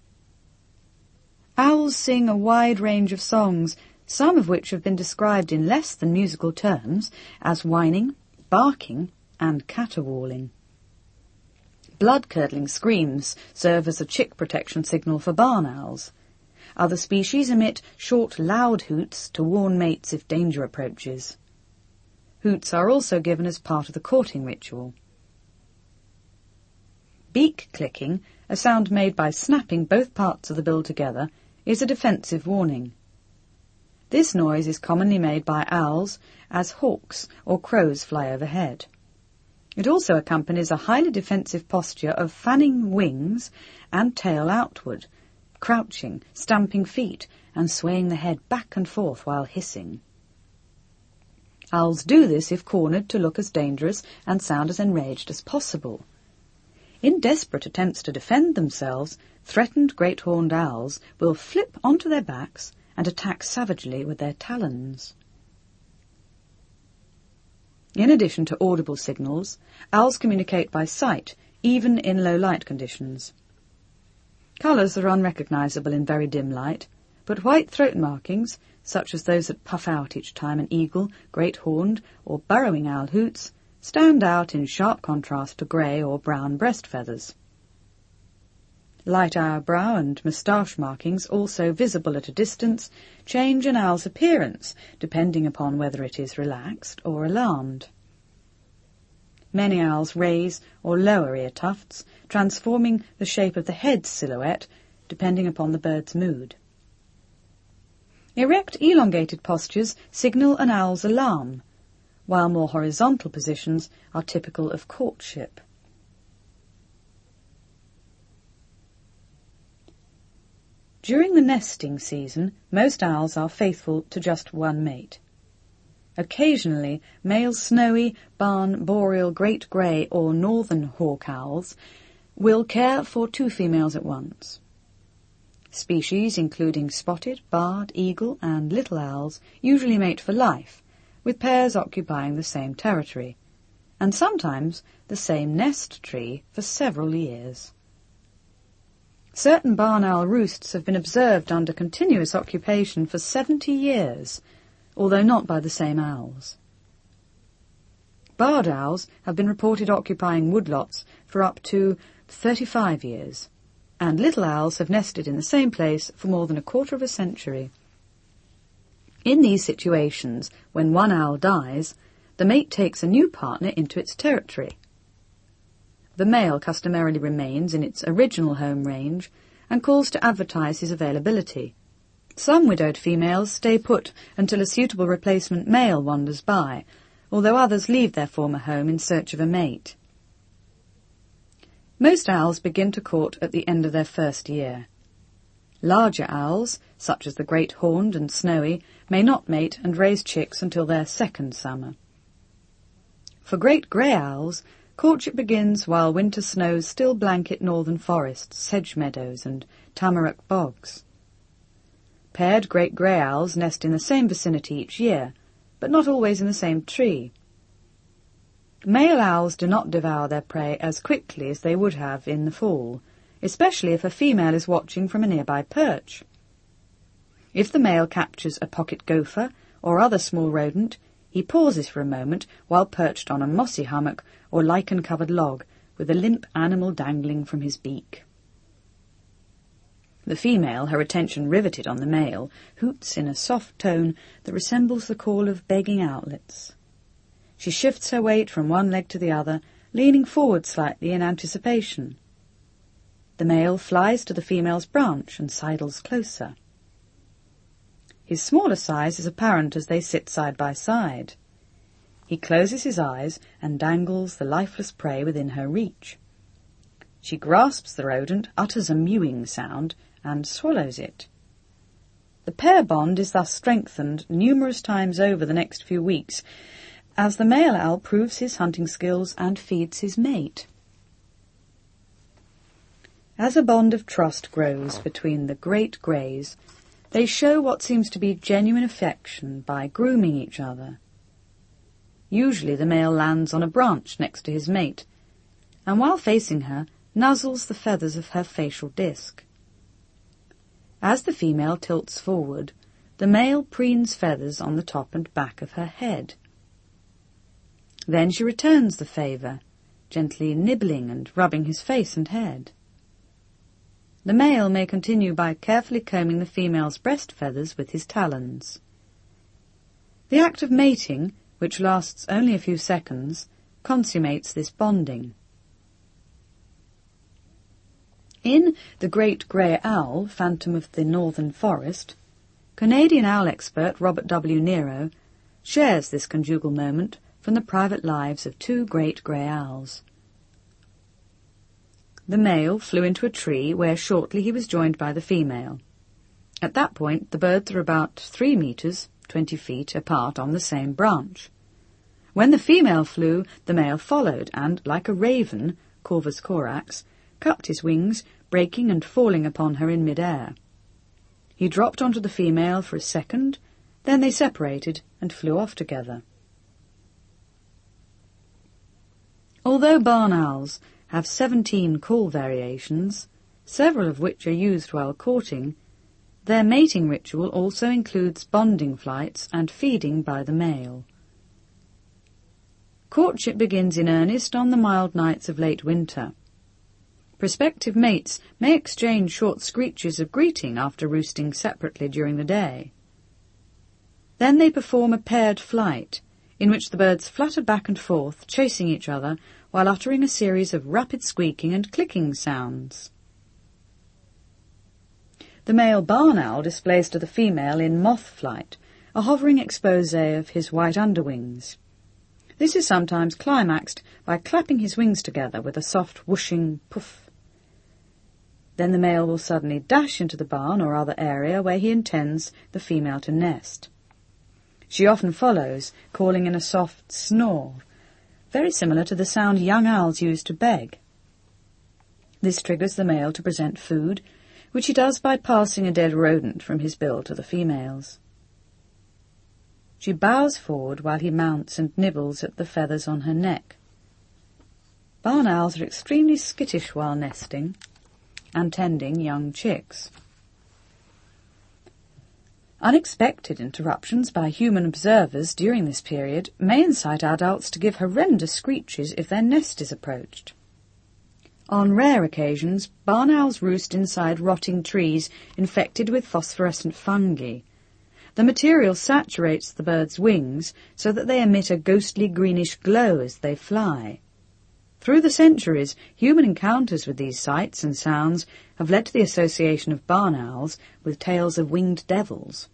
Owls sing a wide range of songs, some of which have been described in less than musical terms as whining, barking, and caterwauling. Blood-curdling screams serve as a chick protection signal for barn owls. Other species emit short, loud hoots to warn mates if danger approaches. Hoots are also given as part of the courting ritual. Beak clicking, a sound made by snapping both parts of the bill together, is a defensive warning. This noise is commonly made by owls as hawks or crows fly overhead. It also accompanies a highly defensive posture of fanning wings and tail outward, crouching, stamping feet, and swaying the head back and forth while hissing. Owls do this if cornered to look as dangerous and sound as enraged as possible. In desperate attempts to defend themselves, threatened great-horned owls will flip onto their backs and attack savagely with their talons. In addition to audible signals, owls communicate by sight, even in low light conditions. Colours are unrecognisable in very dim light, but white throat markings, such as those that puff out each time an eagle, great-horned, or burrowing owl hoots, stand out in sharp contrast to grey or brown breast feathers. Light eyebrow and moustache markings, also visible at a distance, change an owl's appearance, depending upon whether it is relaxed or alarmed. Many owls raise or lower ear tufts, transforming the shape of the head silhouette, depending upon the bird's mood. Erect, elongated postures signal an owl's alarm, while more horizontal positions are typical of courtship. During the nesting season, most owls are faithful to just one mate. Occasionally, male snowy, barn, boreal, great grey or northern hawk owls will care for two females at once. Species including spotted, barred, eagle and little owls usually mate for life, with pairs occupying the same territory, and sometimes the same nest tree for several years. Certain barn owl roosts have been observed under continuous occupation for 70 years, although not by the same owls. Barred owls have been reported occupying woodlots for up to 35 years, and little owls have nested in the same place for more than a quarter of a century. In these situations, when one owl dies, the mate takes a new partner into its territory. The male customarily remains in its original home range and calls to advertise his availability. Some widowed females stay put until a suitable replacement male wanders by, although others leave their former home in search of a mate. Most owls begin to court at the end of their first year. Larger owls, such as the great horned and snowy, may not mate and raise chicks until their second summer. For great grey owls, courtship begins while winter snows still blanket northern forests, sedge meadows and tamarack bogs. Paired great grey owls nest in the same vicinity each year, but not always in the same tree. Male owls do not devour their prey as quickly as they would have in the fall, especially if a female is watching from a nearby perch. If the male captures a pocket gopher or other small rodent, he pauses for a moment while perched on a mossy hummock or lichen-covered log with a limp animal dangling from his beak. The female, her attention riveted on the male, hoots in a soft tone that resembles the call of begging owlets. She shifts her weight from one leg to the other, leaning forward slightly in anticipation. The male flies to the female's branch and sidles closer. His smaller size is apparent as they sit side by side. He closes his eyes and dangles the lifeless prey within her reach. She grasps the rodent, utters a mewing sound, and swallows it. The pair bond is thus strengthened numerous times over the next few weeks, as the male owl proves his hunting skills and feeds his mate. As a bond of trust grows between the great greys, they show what seems to be genuine affection by grooming each other. Usually the male lands on a branch next to his mate, and while facing her, nuzzles the feathers of her facial disc. As the female tilts forward, the male preens feathers on the top and back of her head. Then she returns the favour, gently nibbling and rubbing his face and head. The male may continue by carefully combing the female's breast feathers with his talons. The act of mating, which lasts only a few seconds, consummates this bonding. In The Great Grey Owl, Phantom of the Northern Forest, Canadian owl expert Robert W. Nero shares this conjugal moment from the private lives of two great grey owls. The male flew into a tree where shortly he was joined by the female. At that point the birds are about 3 meters, 20 feet, apart on the same branch. When the female flew, the male followed and, like a raven, Corvus corax, cupped his wings, breaking and falling upon her in mid-air. He dropped onto the female for a second, then they separated and flew off together. Although barn owls have 17 call variations, several of which are used while courting, their mating ritual also includes bonding flights and feeding by the male. Courtship begins in earnest on the mild nights of late winter. Prospective mates may exchange short screeches of greeting after roosting separately during the day. Then they perform a paired flight, in which the birds flutter back and forth, chasing each other, while uttering a series of rapid squeaking and clicking sounds. The male barn owl displays to the female in moth flight a hovering exposé of his white underwings. This is sometimes climaxed by clapping his wings together with a soft whooshing puff. Then the male will suddenly dash into the barn or other area where he intends the female to nest. She often follows, calling in a soft snore, very similar to the sound young owls use to beg. This triggers the male to present food, which he does by passing a dead rodent from his bill to the females. She bows forward while he mounts and nibbles at the feathers on her neck. Barn owls are extremely skittish while nesting and tending young chicks. Unexpected interruptions by human observers during this period may incite adults to give horrendous screeches if their nest is approached. On rare occasions, barn owls roost inside rotting trees infected with phosphorescent fungi. The material saturates the birds' wings so that they emit a ghostly greenish glow as they fly. Through the centuries, human encounters with these sights and sounds have led to the association of barn owls with tales of winged devils.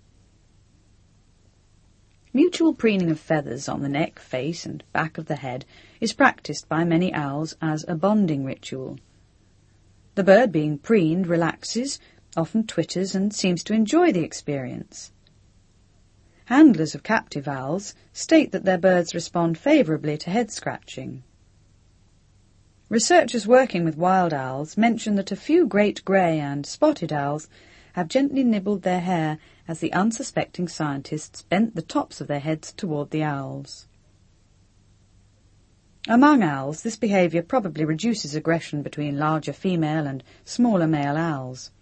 Mutual preening of feathers on the neck, face and back of the head is practiced by many owls as a bonding ritual. The bird being preened relaxes, often twitters, and seems to enjoy the experience. Handlers of captive owls state that their birds respond favourably to head scratching. Researchers working with wild owls mention that a few great grey and spotted owls have gently nibbled their hair as the unsuspecting scientists bent the tops of their heads toward the owls. Among owls, this behaviour probably reduces aggression between larger female and smaller male owls.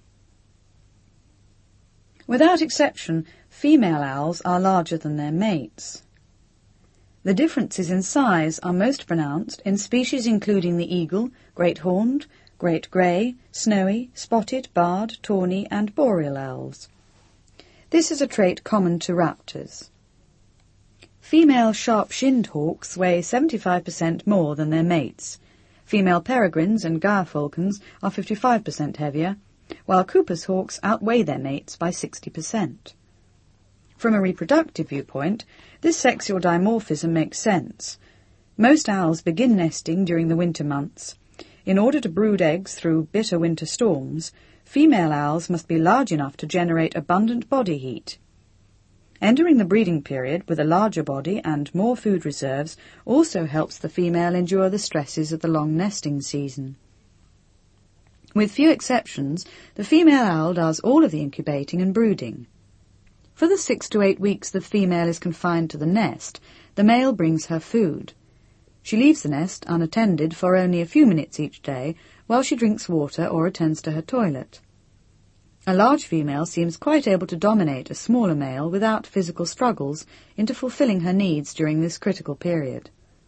Without exception, female owls are larger than their mates. The differences in size are most pronounced in species including the eagle, great horned, great grey, snowy, spotted, barred, tawny and boreal owls. This is a trait common to raptors. Female sharp-shinned hawks weigh 75% more than their mates. Female peregrines and gyrfalcons are 55% heavier, while Cooper's hawks outweigh their mates by 60%. From a reproductive viewpoint, this sexual dimorphism makes sense. Most owls begin nesting during the winter months. in order to brood eggs through bitter winter storms, female owls must be large enough to generate abundant body heat. Entering the breeding period with a larger body and more food reserves also helps the female endure the stresses of the long nesting season. With few exceptions, the female owl does all of the incubating and brooding. For the 6 to 8 weeks the female is confined to the nest, the male brings her food. She leaves the nest unattended for only a few minutes each day while she drinks water or attends to her toilet. A large female seems quite able to dominate a smaller male without physical struggles into fulfilling her needs during this critical period.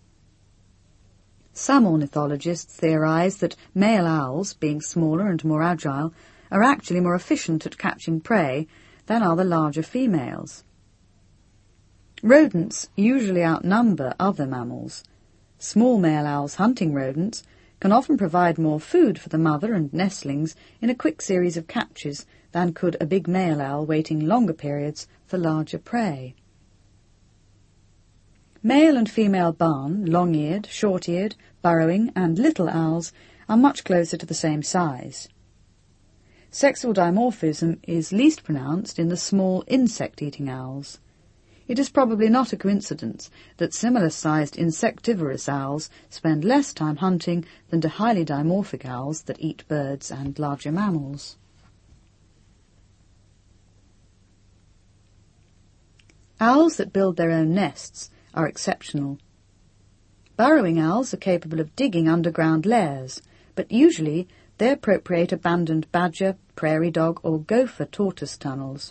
Some ornithologists theorize that male owls, being smaller and more agile, are actually more efficient at catching prey than are the larger females. Rodents usually outnumber other mammals. Small male owls hunting rodents can often provide more food for the mother and nestlings in a quick series of catches than could a big male owl waiting longer periods for larger prey. Male and female barn, long-eared, short-eared, burrowing and little owls are much closer to the same size. Sexual dimorphism is least pronounced in the small insect-eating owls. It is probably not a coincidence that similar-sized insectivorous owls spend less time hunting than do highly dimorphic owls that eat birds and larger mammals. Owls that build their own nests are exceptional. Burrowing owls are capable of digging underground lairs, but usually they appropriate abandoned badger, prairie dog or gopher tortoise tunnels.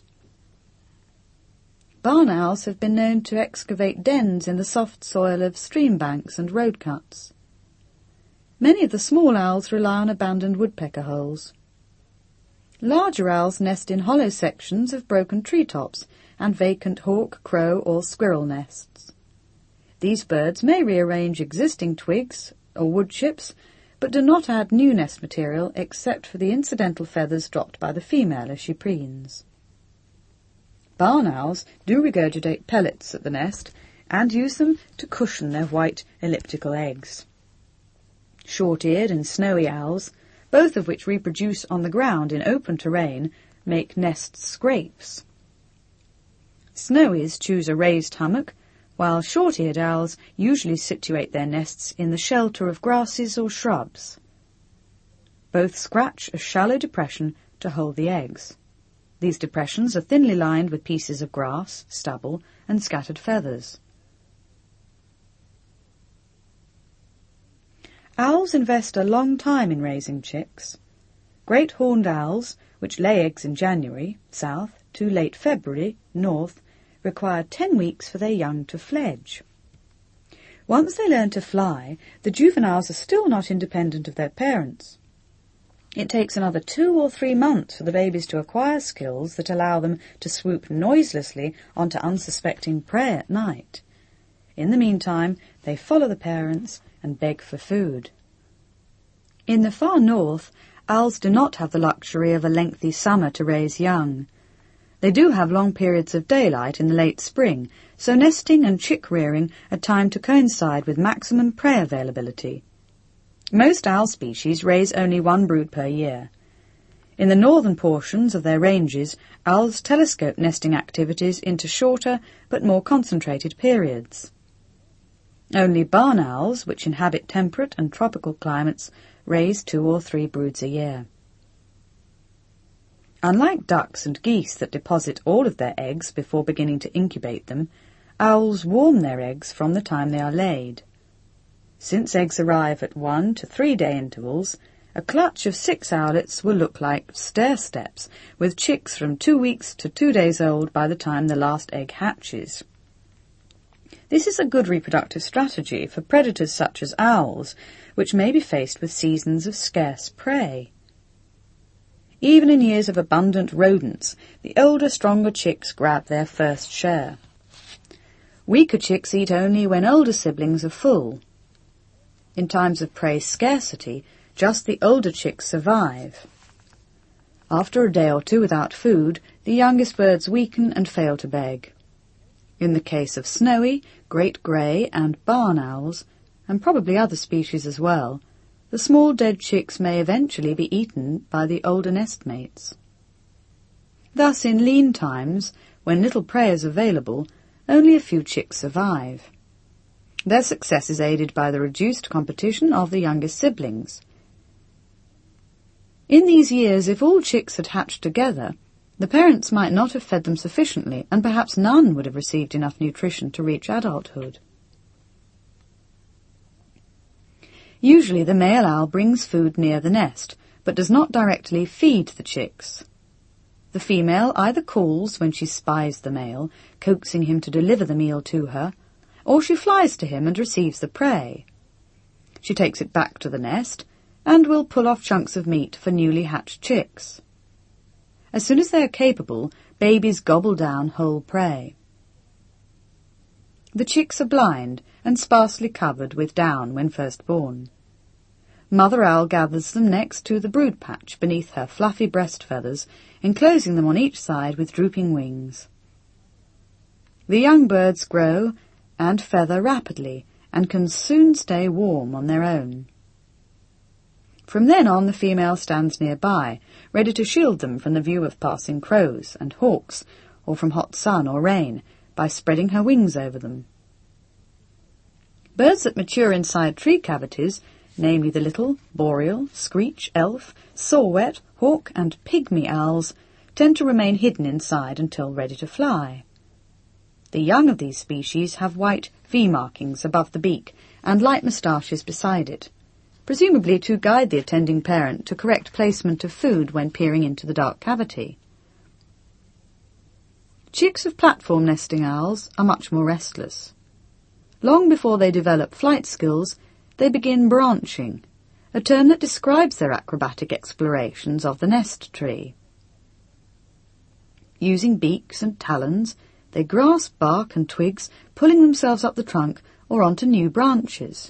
Barn owls have been known to excavate dens in the soft soil of stream banks and road cuts. Many of the small owls rely on abandoned woodpecker holes. Larger owls nest in hollow sections of broken treetops and vacant hawk, crow or squirrel nests. These birds may rearrange existing twigs or wood chips, but do not add new nest material except for the incidental feathers dropped by the female as she preens. Barn owls do regurgitate pellets at the nest and use them to cushion their white elliptical eggs. Short-eared and snowy owls, both of which reproduce on the ground in open terrain, make nest scrapes. Snowies choose a raised hummock, while short-eared owls usually situate their nests in the shelter of grasses or shrubs. Both scratch a shallow depression to hold the eggs. These depressions are thinly lined with pieces of grass, stubble, and scattered feathers. Owls invest a long time in raising chicks. Great horned owls, which lay eggs in January, south, to late February, north, require 10 weeks for their young to fledge. Once they learn to fly, the juveniles are still not independent of their parents. It takes another 2 or 3 months for the babies to acquire skills that allow them to swoop noiselessly onto unsuspecting prey at night. In the meantime, they follow the parents and beg for food. In the far north, owls do not have the luxury of a lengthy summer to raise young. They do have long periods of daylight in the late spring, so nesting and chick rearing are timed to coincide with maximum prey availability. Most owl species raise only 1 brood per year. In the northern portions of their ranges, owls telescope nesting activities into shorter but more concentrated periods. Only barn owls, which inhabit temperate and tropical climates, raise 2 or 3 broods a year. Unlike ducks and geese that deposit all of their eggs before beginning to incubate them, owls warm their eggs from the time they are laid. Since eggs arrive at 1 to 3 day intervals, a clutch of 6 owlets will look like stair steps, with chicks from 2 weeks to 2 days old by the time the last egg hatches. This is a good reproductive strategy for predators such as owls, which may be faced with seasons of scarce prey. Even in years of abundant rodents, the older, stronger chicks grab their first share. Weaker chicks eat only when older siblings are full. In times of prey scarcity, just the older chicks survive. After a day or 2 without food, the youngest birds weaken and fail to beg. In the case of snowy, great grey and barn owls, and probably other species as well, the small dead chicks may eventually be eaten by the older nestmates. Thus, in lean times, when little prey is available, only a few chicks survive. Their success is aided by the reduced competition of the youngest siblings. In these years, if all chicks had hatched together, the parents might not have fed them sufficiently, and perhaps none would have received enough nutrition to reach adulthood. Usually the male owl brings food near the nest, but does not directly feed the chicks. The female either calls when she spies the male, coaxing him to deliver the meal to her, or she flies to him and receives the prey. She takes it back to the nest, and will pull off chunks of meat for newly hatched chicks. As soon as they are capable, babies gobble down whole prey. The chicks are blind and sparsely covered with down when first born. Mother owl gathers them next to the brood patch beneath her fluffy breast feathers, enclosing them on each side with drooping wings. The young birds grow and feather rapidly and can soon stay warm on their own. From then on, the female stands nearby, ready to shield them from the view of passing crows and hawks, or from hot sun or rain, by spreading her wings over them. Birds that mature inside tree cavities, namely the little, boreal, screech, elf, saw-whet, hawk and pygmy owls, tend to remain hidden inside until ready to fly. The young of these species have white V markings above the beak and light moustaches beside it, presumably to guide the attending parent to correct placement of food when peering into the dark cavity. Chicks of platform nesting owls are much more restless. Long before they develop flight skills, they begin branching, a term that describes their acrobatic explorations of the nest tree. Using beaks and talons, they grasp bark and twigs, pulling themselves up the trunk or onto new branches.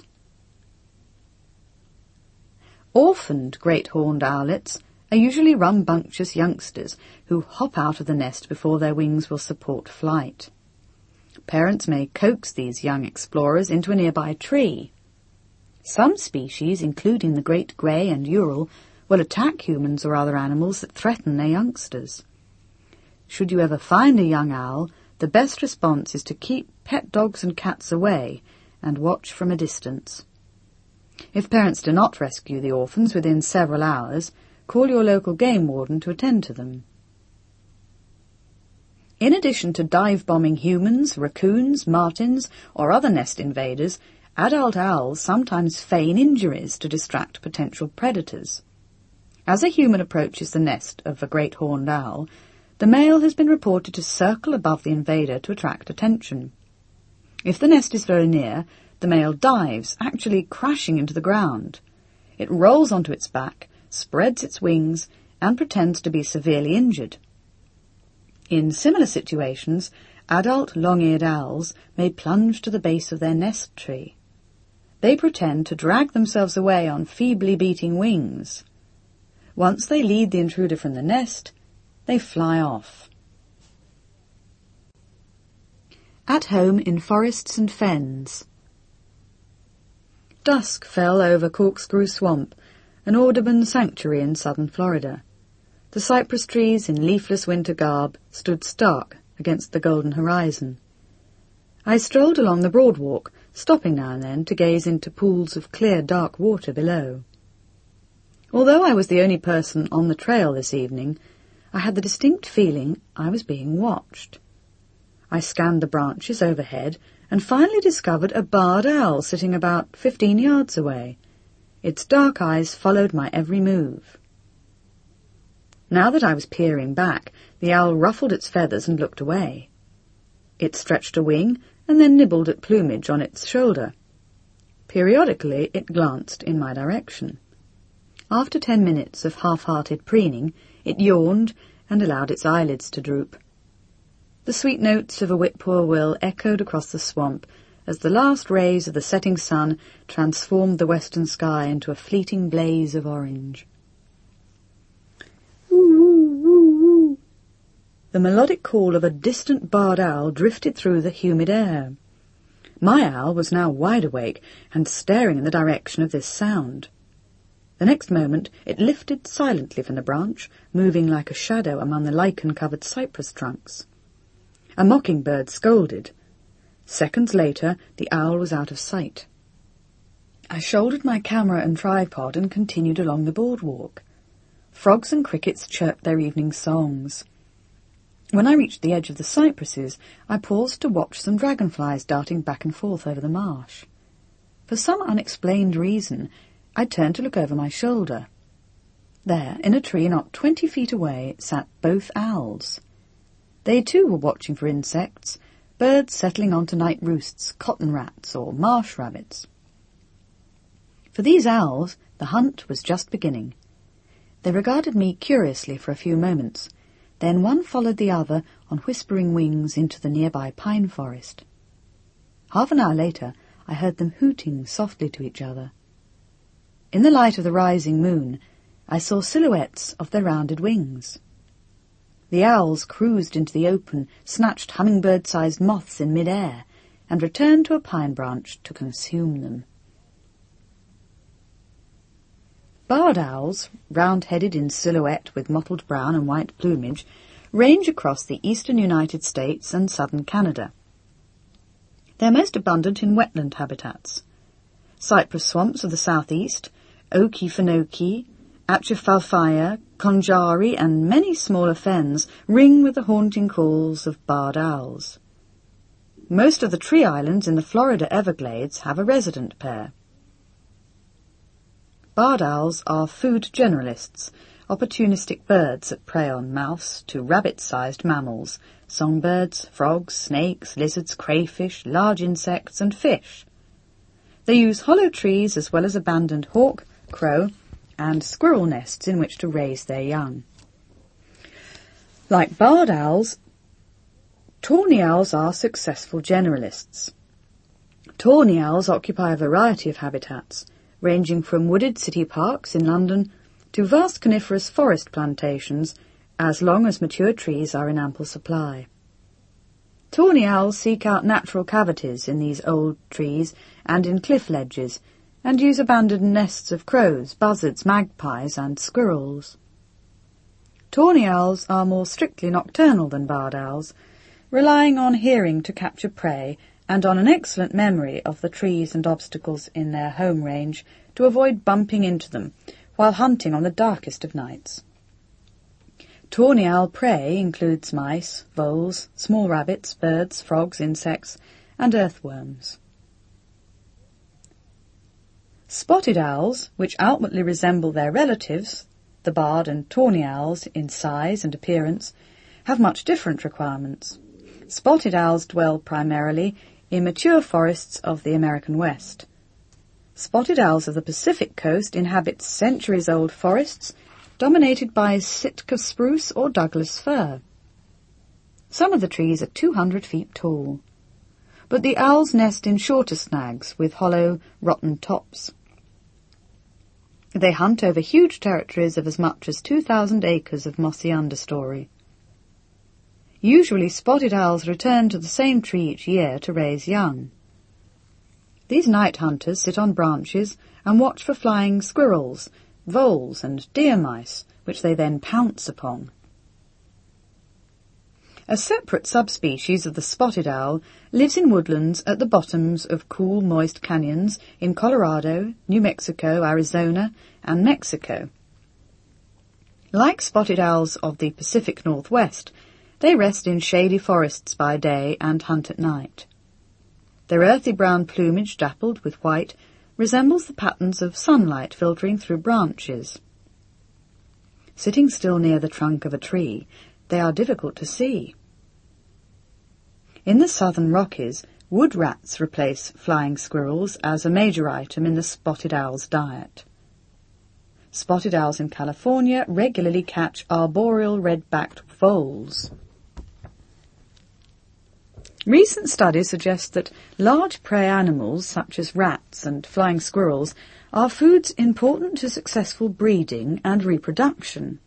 Orphaned great horned owlets are usually rambunctious youngsters who hop out of the nest before their wings will support flight. Parents may coax these young explorers into a nearby tree. Some species, including the great grey and Ural, will attack humans or other animals that threaten their youngsters. Should you ever find a young owl, the best response is to keep pet dogs and cats away and watch from a distance. If parents do not rescue the orphans within several hours, call your local game warden to attend to them. In addition to dive-bombing humans, raccoons, martins, or other nest invaders, adult owls sometimes feign injuries to distract potential predators. As a human approaches the nest of a great horned owl, the male has been reported to circle above the invader to attract attention. If the nest is very near, the male dives, actually crashing into the ground. It rolls onto its back, spreads its wings, and pretends to be severely injured. In similar situations, adult long-eared owls may plunge to the base of their nest tree. They pretend to drag themselves away on feebly beating wings. Once they lead the intruder from the nest, they fly off. At home in forests and fens. Dusk fell over Corkscrew Swamp, an Audubon sanctuary in southern Florida. The cypress trees in leafless winter garb stood stark against the golden horizon. I strolled along the Broadwalk, stopping now and then to gaze into pools of clear, dark water below. Although I was the only person on the trail this evening, I had the distinct feeling I was being watched. I scanned the branches overhead and finally discovered a barred owl sitting about 15 yards away. Its dark eyes followed my every move. Now that I was peering back, the owl ruffled its feathers and looked away. It stretched a wing and then nibbled at plumage on its shoulder. Periodically it glanced in my direction. After 10 minutes of half-hearted preening, it yawned and allowed its eyelids to droop. The sweet notes of a whippoorwill echoed across the swamp as the last rays of the setting sun transformed the western sky into a fleeting blaze of orange. The melodic call of a distant barred owl drifted through the humid air. My owl was now wide awake and staring in the direction of this sound. The next moment it lifted silently from the branch, moving like a shadow among the lichen-covered cypress trunks. A mockingbird scolded. Seconds later, the owl was out of sight. I shouldered my camera and tripod and continued along the boardwalk. Frogs and crickets chirped their evening songs. When I reached the edge of the cypresses, I paused to watch some dragonflies darting back and forth over the marsh. For some unexplained reason, I turned to look over my shoulder. There, in a tree not 20 feet away, sat both owls. They too were watching for insects, birds settling onto night roosts, cotton rats or marsh rabbits. For these owls, the hunt was just beginning. They regarded me curiously for a few moments. Then one followed the other on whispering wings into the nearby pine forest. Half an hour later, I heard them hooting softly to each other. In the light of the rising moon, I saw silhouettes of their rounded wings. The owls cruised into the open, snatched hummingbird-sized moths in mid-air, and returned to a pine branch to consume them. Barred owls, round-headed in silhouette with mottled brown and white plumage, range across the eastern United States and southern Canada. They are most abundant in wetland habitats. Cypress swamps of the southeast, Okefenokee, Atchafalfaya, Conjari, and many smaller fens ring with the haunting calls of barred owls. Most of the tree islands in the Florida Everglades have a resident pair. Barred owls are food generalists, opportunistic birds that prey on mouse to rabbit-sized mammals, songbirds, frogs, snakes, lizards, crayfish, large insects, and fish. They use hollow trees as well as abandoned hawk, crow, and squirrel nests in which to raise their young. Like barred owls, tawny owls are successful generalists. Tawny owls occupy a variety of habitats, ranging from wooded city parks in London to vast coniferous forest plantations, as long as mature trees are in ample supply. Tawny owls seek out natural cavities in these old trees and in cliff ledges, and use abandoned nests of crows, buzzards, magpies, and squirrels. Tawny owls are more strictly nocturnal than barred owls, relying on hearing to capture prey and on an excellent memory of the trees and obstacles in their home range to avoid bumping into them while hunting on the darkest of nights. Tawny owl prey includes mice, voles, small rabbits, birds, frogs, insects, and earthworms. Spotted owls, which outwardly resemble their relatives, the barred and tawny owls, in size and appearance, have much different requirements. Spotted owls dwell primarily in mature forests of the American West. Spotted owls of the Pacific coast inhabit centuries-old forests dominated by Sitka spruce or Douglas fir. Some of the trees are 200 feet tall, but the owls nest in shorter snags with hollow, rotten tops. They hunt over huge territories of as much as 2,000 acres of mossy understory. Usually spotted owls return to the same tree each year to raise young. These night hunters sit on branches and watch for flying squirrels, voles, and deer mice, which they then pounce upon. A separate subspecies of the spotted owl lives in woodlands at the bottoms of cool, moist canyons in Colorado, New Mexico, Arizona, and Mexico. Like spotted owls of the Pacific Northwest, they rest in shady forests by day and hunt at night. Their earthy brown plumage, dappled with white, resembles the patterns of sunlight filtering through branches. Sitting still near the trunk of a tree, they are difficult to see. In the southern Rockies, wood rats replace flying squirrels as a major item in the spotted owl's diet. Spotted owls in California regularly catch arboreal red-backed voles. Recent studies suggest that large prey animals, such as rats and flying squirrels, are foods important to successful breeding and reproduction.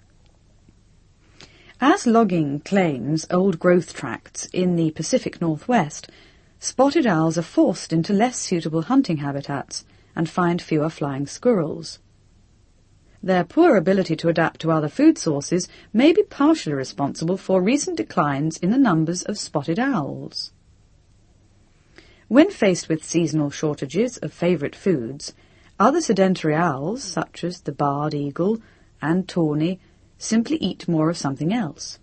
As logging claims old growth tracts in the Pacific Northwest, spotted owls are forced into less suitable hunting habitats and find fewer flying squirrels. Their poor ability to adapt to other food sources may be partially responsible for recent declines in the numbers of spotted owls. When faced with seasonal shortages of favourite foods, other sedentary owls, such as the barred eagle and tawny, simply eat more of something else.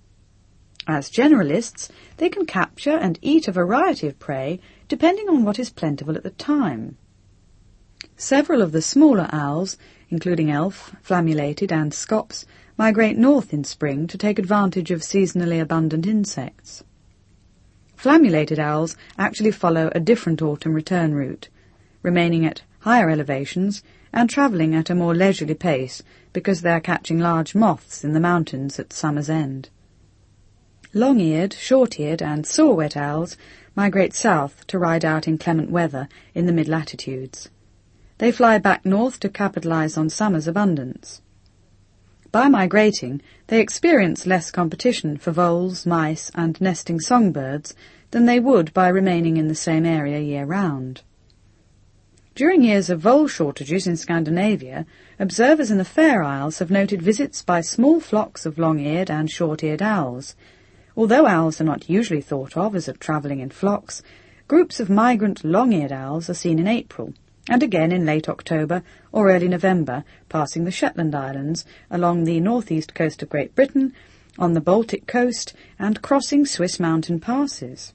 As generalists, they can capture and eat a variety of prey depending on what is plentiful at the time. Several of the smaller owls, including elf, flammulated and scops, migrate north in spring to take advantage of seasonally abundant insects. Flammulated owls actually follow a different autumn return route, remaining at higher elevations and travelling at a more leisurely pace because they are catching large moths in the mountains at summer's end. Long-eared, short-eared and saw-whet owls migrate south to ride out inclement weather in the mid-latitudes. They fly back north to capitalise on summer's abundance. By migrating, they experience less competition for voles, mice and nesting songbirds than they would by remaining in the same area year-round. During years of vole shortages in Scandinavia, observers in the Faroe Isles have noted visits by small flocks of long-eared and short-eared owls. Although owls are not usually thought of as travelling in flocks, groups of migrant long-eared owls are seen in April, and again in late October or early November, passing the Shetland Islands, along the northeast coast of Great Britain, on the Baltic coast, and crossing Swiss mountain passes.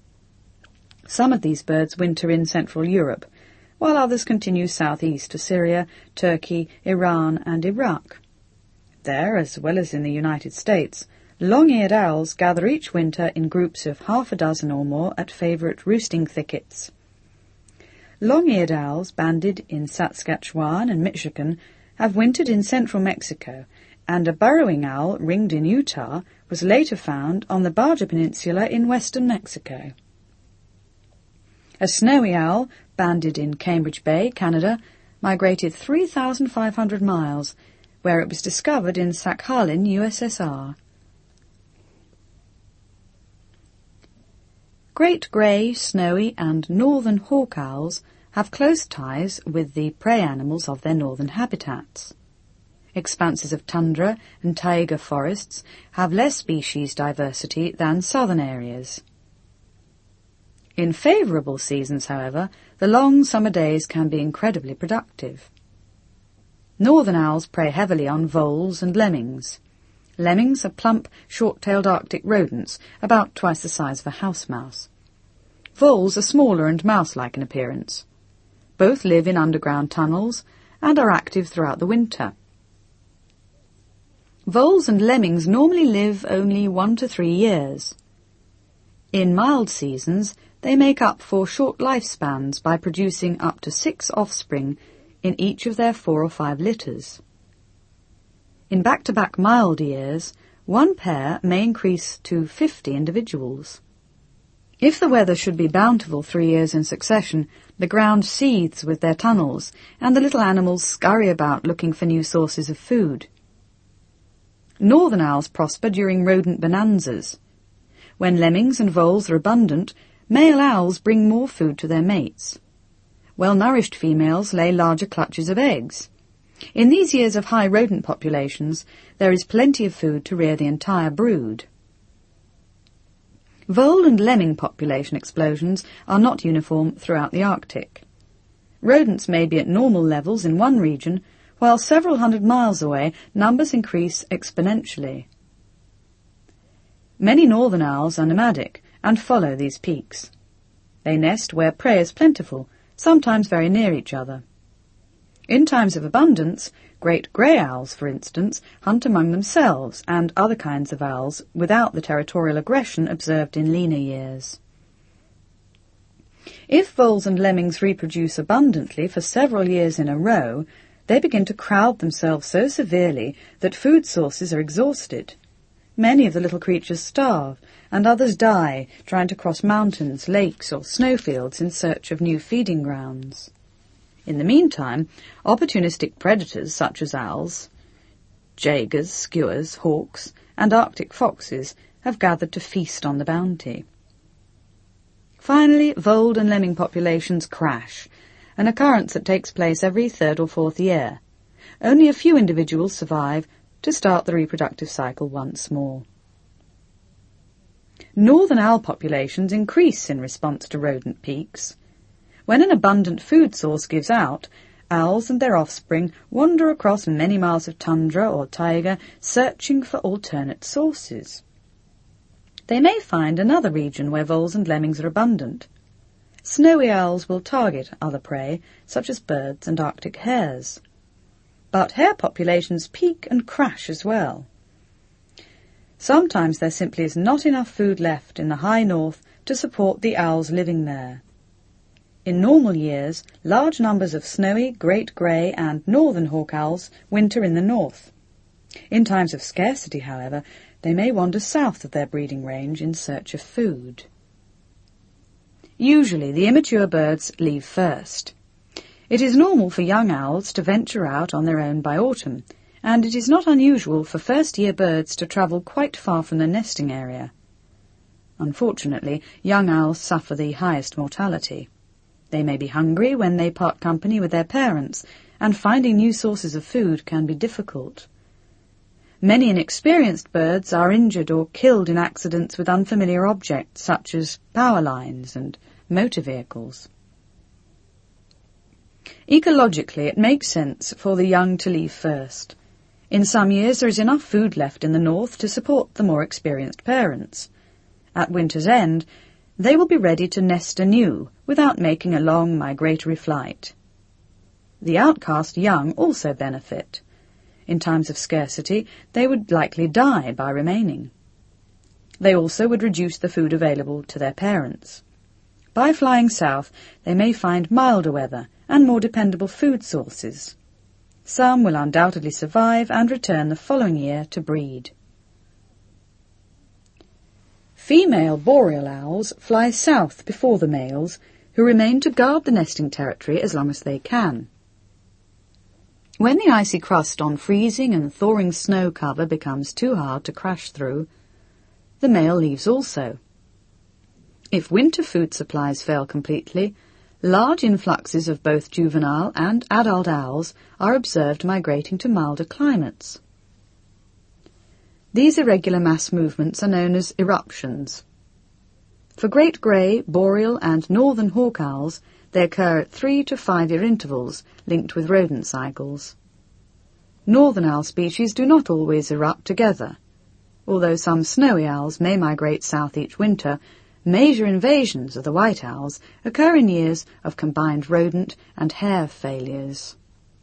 Some of these birds winter in Central Europe, while others continue southeast to Syria, Turkey, Iran and Iraq. There, as well as in the United States, long-eared owls gather each winter in groups of half a dozen or more at favourite roosting thickets. Long-eared owls banded in Saskatchewan and Michigan have wintered in central Mexico, and a burrowing owl ringed in Utah was later found on the Baja Peninsula in western Mexico. A snowy owl, banded in Cambridge Bay, Canada, migrated 3,500 miles, where it was discovered in Sakhalin, USSR. Great grey, snowy and northern hawk owls have close ties with the prey animals of their northern habitats. Expanses of tundra and taiga forests have less species diversity than southern areas. In favourable seasons, however, the long summer days can be incredibly productive. Northern owls prey heavily on voles and lemmings. Lemmings are plump, short-tailed Arctic rodents, about twice the size of a house mouse. Voles are smaller and mouse-like in appearance. Both live in underground tunnels and are active throughout the winter. Voles and lemmings normally live only 1 to 3 years. In mild seasons, they make up for short lifespans by producing up to 6 offspring in each of their 4 or 5 litters. In back-to-back mild years, one pair may increase to 50 individuals. If the weather should be bountiful 3 years in succession, the ground seethes with their tunnels, and the little animals scurry about looking for new sources of food. Northern owls prosper during rodent bonanzas. When lemmings and voles are abundant, male owls bring more food to their mates. Well-nourished females lay larger clutches of eggs. In these years of high rodent populations, there is plenty of food to rear the entire brood. Vole and lemming population explosions are not uniform throughout the Arctic. Rodents may be at normal levels in one region, while several hundred miles away numbers increase exponentially. Many northern owls are nomadic and follow these peaks. They nest where prey is plentiful, sometimes very near each other. In times of abundance, great grey owls, for instance, hunt among themselves and other kinds of owls without the territorial aggression observed in leaner years. If voles and lemmings reproduce abundantly for several years in a row, they begin to crowd themselves so severely that food sources are exhausted. Many of the little creatures starve, and others die trying to cross mountains, lakes or snowfields in search of new feeding grounds. In the meantime, opportunistic predators such as owls, jaegers, skuas, hawks, and Arctic foxes have gathered to feast on the bounty. Finally, vole and lemming populations crash, an occurrence that takes place every 3rd or 4th year. only a few individuals survive to start the reproductive cycle once more. Northern owl populations increase in response to rodent peaks. When an abundant food source gives out, owls and their offspring wander across many miles of tundra or taiga, searching for alternate sources. They may find another region where voles and lemmings are abundant. Snowy owls will target other prey, such as birds and Arctic hares. But hare populations peak and crash as well. Sometimes there simply is not enough food left in the high north to support the owls living there. In normal years, large numbers of snowy, great grey and northern hawk owls winter in the north. In times of scarcity, however, they may wander south of their breeding range in search of food. Usually the immature birds leave first. It is normal for young owls to venture out on their own by autumn, and it is not unusual for first-year birds to travel quite far from the nesting area. Unfortunately, young owls suffer the highest mortality. They may be hungry when they part company with their parents, and finding new sources of food can be difficult. Many inexperienced birds are injured or killed in accidents with unfamiliar objects such as power lines and motor vehicles. Ecologically, it makes sense for the young to leave first. In some years there is enough food left in the north to support the more experienced parents. At winter's end, they will be ready to nest anew without making a long migratory flight. The outcast young also benefit. In times of scarcity, they would likely die by remaining. They also would reduce the food available to their parents. By flying south, they may find milder weather and more dependable food sources. Some will undoubtedly survive and return the following year to breed. Female boreal owls fly south before the males, who remain to guard the nesting territory as long as they can. When the icy crust on freezing and thawing snow cover becomes too hard to crash through, the male leaves also. If winter food supplies fail completely, large influxes of both juvenile and adult owls are observed migrating to milder climates. These irregular mass movements are known as eruptions. For great grey, boreal and northern hawk owls, they occur at 3 to 5 year intervals linked with rodent cycles. Northern owl species do not always erupt together. Although some snowy owls may migrate south each winter, major invasions of the white owls occur in years of combined rodent and hare failures.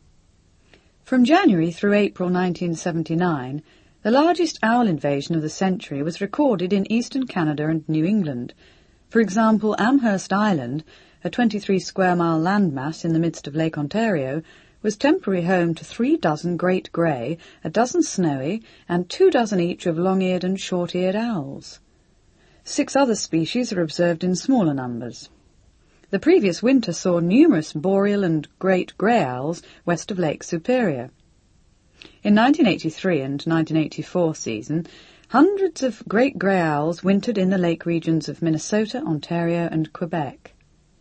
From January through April 1979, the largest owl invasion of the century was recorded in eastern Canada and New England. For example, Amherst Island, a 23-square-mile landmass in the midst of Lake Ontario, was temporary home to 3 dozen great grey, a dozen snowy, and 2 dozen each of long-eared and short-eared owls. 6 other species are observed in smaller numbers. The previous winter saw numerous boreal and great grey owls west of Lake Superior. In 1983 and 1984 season, hundreds of great grey owls wintered in the lake regions of Minnesota, Ontario and Quebec.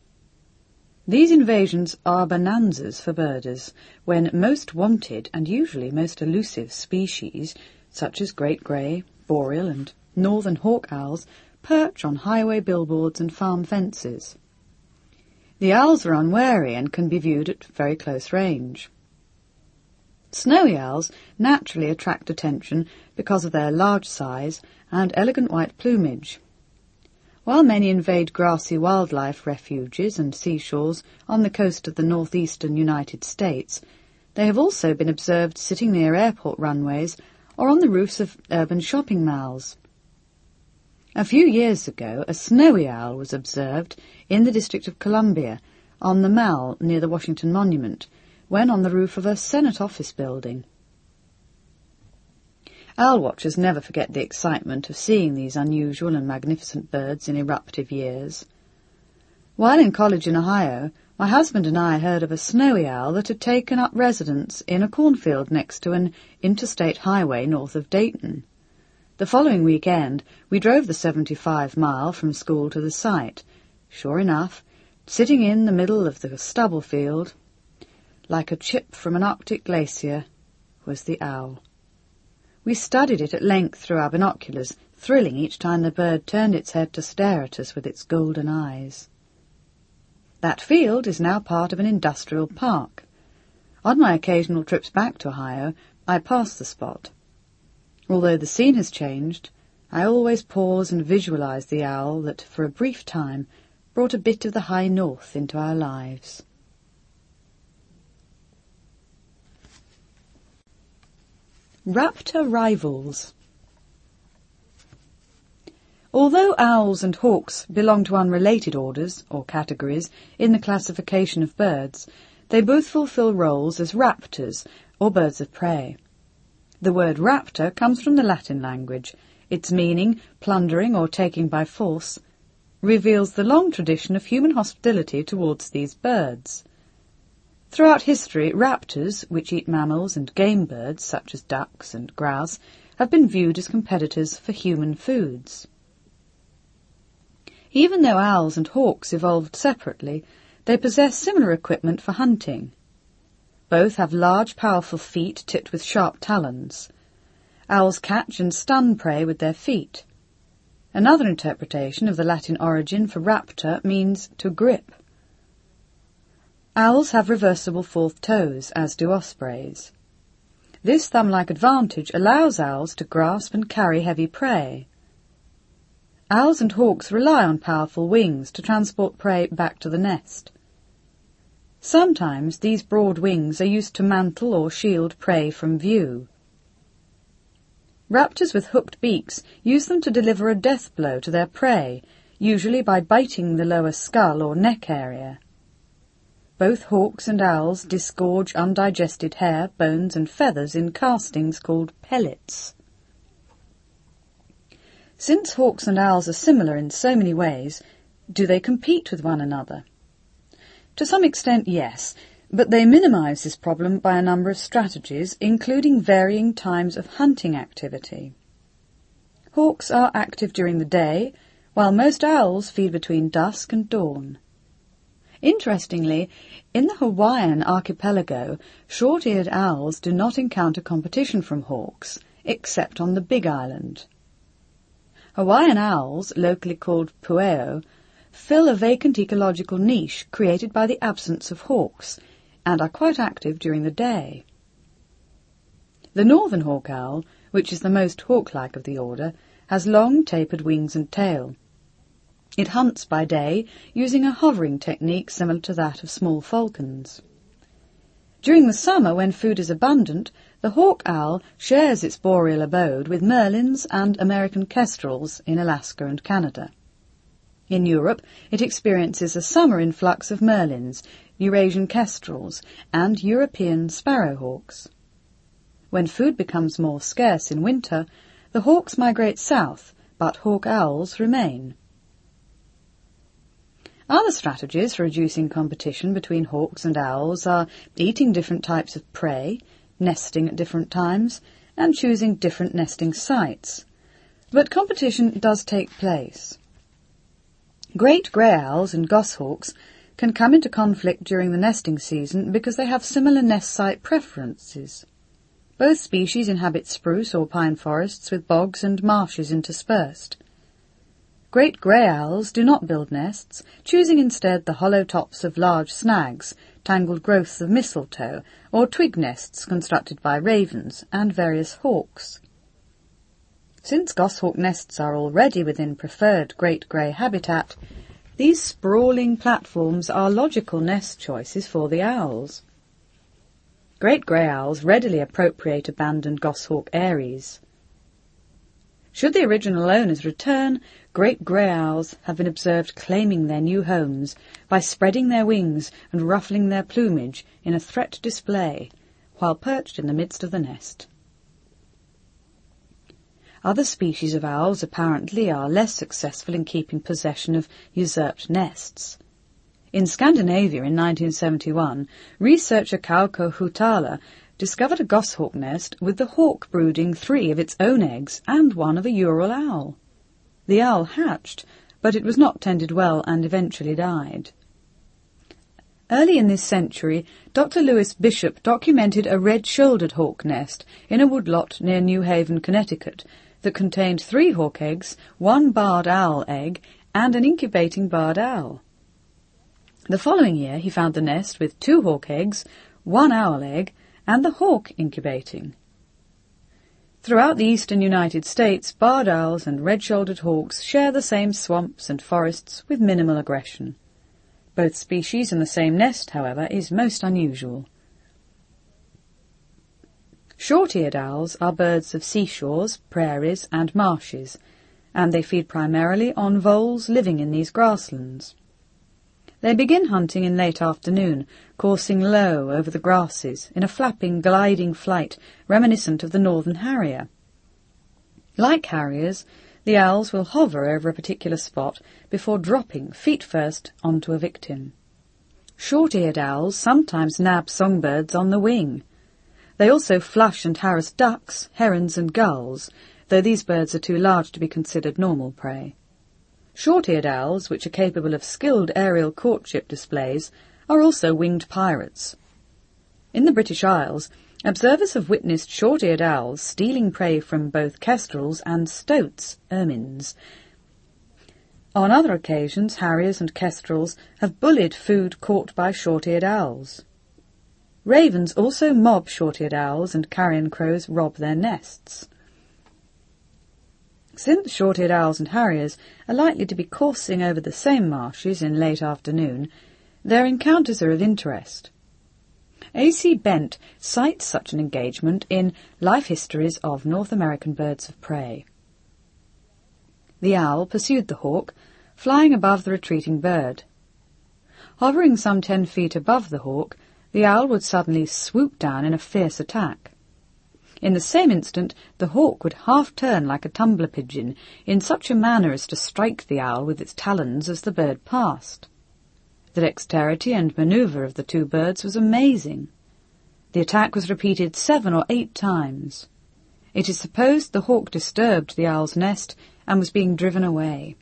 These invasions are bonanzas for birders, when most wanted and usually most elusive species, such as great grey, boreal and northern hawk owls, perch on highway billboards and farm fences. The owls are unwary and can be viewed at very close range. Snowy owls naturally attract attention because of their large size and elegant white plumage. While many invade grassy wildlife refuges and seashores on the coast of the northeastern United States, they have also been observed sitting near airport runways or on the roofs of urban shopping malls. A few years ago, a snowy owl was observed in the District of Columbia on the Mall near the Washington Monument, when on the roof of a Senate office building. Owl watchers never forget the excitement of seeing these unusual and magnificent birds in eruptive years. While in college in Ohio, my husband and I heard of a snowy owl that had taken up residence in a cornfield next to an interstate highway north of Dayton. The following weekend, we drove the 75-mile from school to the site. Sure enough, sitting in the middle of the stubble field, like a chip from an Arctic glacier, was the owl. We studied it at length through our binoculars, thrilling each time the bird turned its head to stare at us with its golden eyes. That field is now part of an industrial park. On my occasional trips back to Ohio, I pass the spot. Although the scene has changed, I always pause and visualize the owl that, for a brief time, brought a bit of the high north into our lives. Raptor rivals. Although owls and hawks belong to unrelated orders, or categories, in the classification of birds, they both fulfill roles as raptors, or birds of prey. The word raptor comes from the Latin language. Its meaning, plundering or taking by force, reveals the long tradition of human hostility towards these birds. Throughout history, raptors, which eat mammals and game birds such as ducks and grouse, have been viewed as competitors for human foods. Even though owls and hawks evolved separately, they possess similar equipment for hunting. Both have large, powerful feet tipped with sharp talons. Owls catch and stun prey with their feet. Another interpretation of the Latin origin for raptor means to grip. Owls have reversible fourth toes, as do ospreys. This thumb-like advantage allows owls to grasp and carry heavy prey. Owls and hawks rely on powerful wings to transport prey back to the nest. Sometimes these broad wings are used to mantle or shield prey from view. Raptors with hooked beaks use them to deliver a death blow to their prey, usually by biting the lower skull or neck area. Both hawks and owls disgorge undigested hair, bones and feathers in castings called pellets. Since hawks and owls are similar in so many ways, do they compete with one another? To some extent, yes, but they minimize this problem by a number of strategies, including varying times of hunting activity. Hawks are active during the day, while most owls feed between dusk and dawn. Interestingly, in the Hawaiian archipelago, short-eared owls do not encounter competition from hawks, except on the Big Island. Hawaiian owls, locally called pueo, fill a vacant ecological niche created by the absence of hawks, and are quite active during the day. The northern hawk owl, which is the most hawk-like of the order, has long tapered wings and tail. It hunts by day, using a hovering technique similar to that of small falcons. During the summer, when food is abundant, the hawk owl shares its boreal abode with merlins and American kestrels in Alaska and Canada. In Europe, it experiences a summer influx of merlins, Eurasian kestrels, and European sparrowhawks. When food becomes more scarce in winter, the hawks migrate south, but hawk owls remain. Other strategies for reducing competition between hawks and owls are eating different types of prey, nesting at different times, and choosing different nesting sites. But competition does take place. Great grey owls and goshawks can come into conflict during the nesting season because they have similar nest site preferences. Both species inhabit spruce or pine forests with bogs and marshes interspersed. Great grey owls do not build nests, choosing instead the hollow tops of large snags, tangled growths of mistletoe, or twig nests constructed by ravens and various hawks. Since goshawk nests are already within preferred great grey habitat, these sprawling platforms are logical nest choices for the owls. Great grey owls readily appropriate abandoned goshawk eyries. Should the original owners return, great grey owls have been observed claiming their new homes by spreading their wings and ruffling their plumage in a threat display while perched in the midst of the nest. Other species of owls apparently are less successful in keeping possession of usurped nests. In Scandinavia in 1971, researcher Kauko Huhtala discovered a goshawk nest with the hawk brooding 3 of its own eggs and 1 of a Ural owl. The owl hatched, but it was not tended well and eventually died. Early in this century, Dr. Lewis Bishop documented a red-shouldered hawk nest in a woodlot near New Haven, Connecticut, that contained 3 hawk eggs, 1 barred owl egg, and an incubating barred owl. The following year he found the nest with 2 hawk eggs, 1 owl egg, and the hawk incubating. Throughout the eastern United States, barred owls and red-shouldered hawks share the same swamps and forests with minimal aggression. Both species in the same nest, however, is most unusual. Short-eared owls are birds of seashores, prairies, and marshes, and they feed primarily on voles living in these grasslands. They begin hunting in late afternoon, coursing low over the grasses in a flapping, gliding flight reminiscent of the northern harrier. Like harriers, the owls will hover over a particular spot before dropping, feet first, onto a victim. Short-eared owls sometimes nab songbirds on the wing. They also flush and harass ducks, herons and gulls, though these birds are too large to be considered normal prey. Short-eared owls, which are capable of skilled aerial courtship displays, are also winged pirates. In the British Isles, observers have witnessed short-eared owls stealing prey from both kestrels and stoats, ermines. On other occasions, harriers and kestrels have bullied food caught by short-eared owls. Ravens also mob short-eared owls, and carrion crows rob their nests. Since short-eared owls and harriers are likely to be coursing over the same marshes in late afternoon, their encounters are of interest. A.C. Bent cites such an engagement in Life Histories of North American Birds of Prey. The owl pursued the hawk, flying above the retreating bird. Hovering some 10 feet above the hawk, the owl would suddenly swoop down in a fierce attack. In the same instant, the hawk would half-turn like a tumbler pigeon in such a manner as to strike the owl with its talons as the bird passed. The dexterity and manoeuvre of the 2 birds was amazing. The attack was repeated 7 or 8 times. It is supposed the hawk disturbed the owl's nest and was being driven away.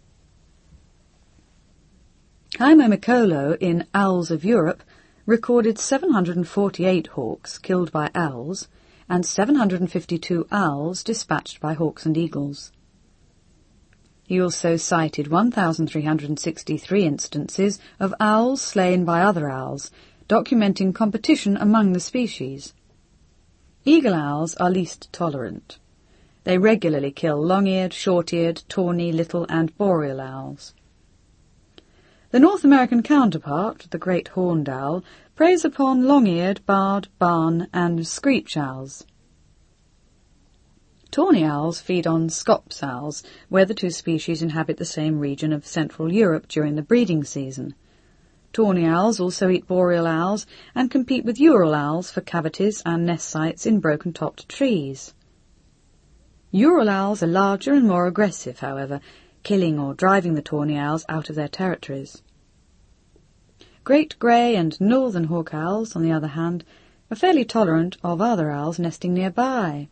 Jaime Micolo, in Owls of Europe, recorded 748 hawks killed by owls and 752 owls dispatched by hawks and eagles. He also cited 1,363 instances of owls slain by other owls, documenting competition among the species. Eagle owls are least tolerant. They regularly kill long-eared, short-eared, tawny, little and boreal owls. The North American counterpart, the great horned owl, preys upon long-eared, barred, barn and screech owls. Tawny owls feed on Scops owls, where the 2 species inhabit the same region of Central Europe during the breeding season. Tawny owls also eat boreal owls and compete with Ural owls for cavities and nest sites in broken-topped trees. Ural owls are larger and more aggressive, however, killing or driving the tawny owls out of their territories. Great grey and northern hawk owls, on the other hand, are fairly tolerant of other owls nesting nearby.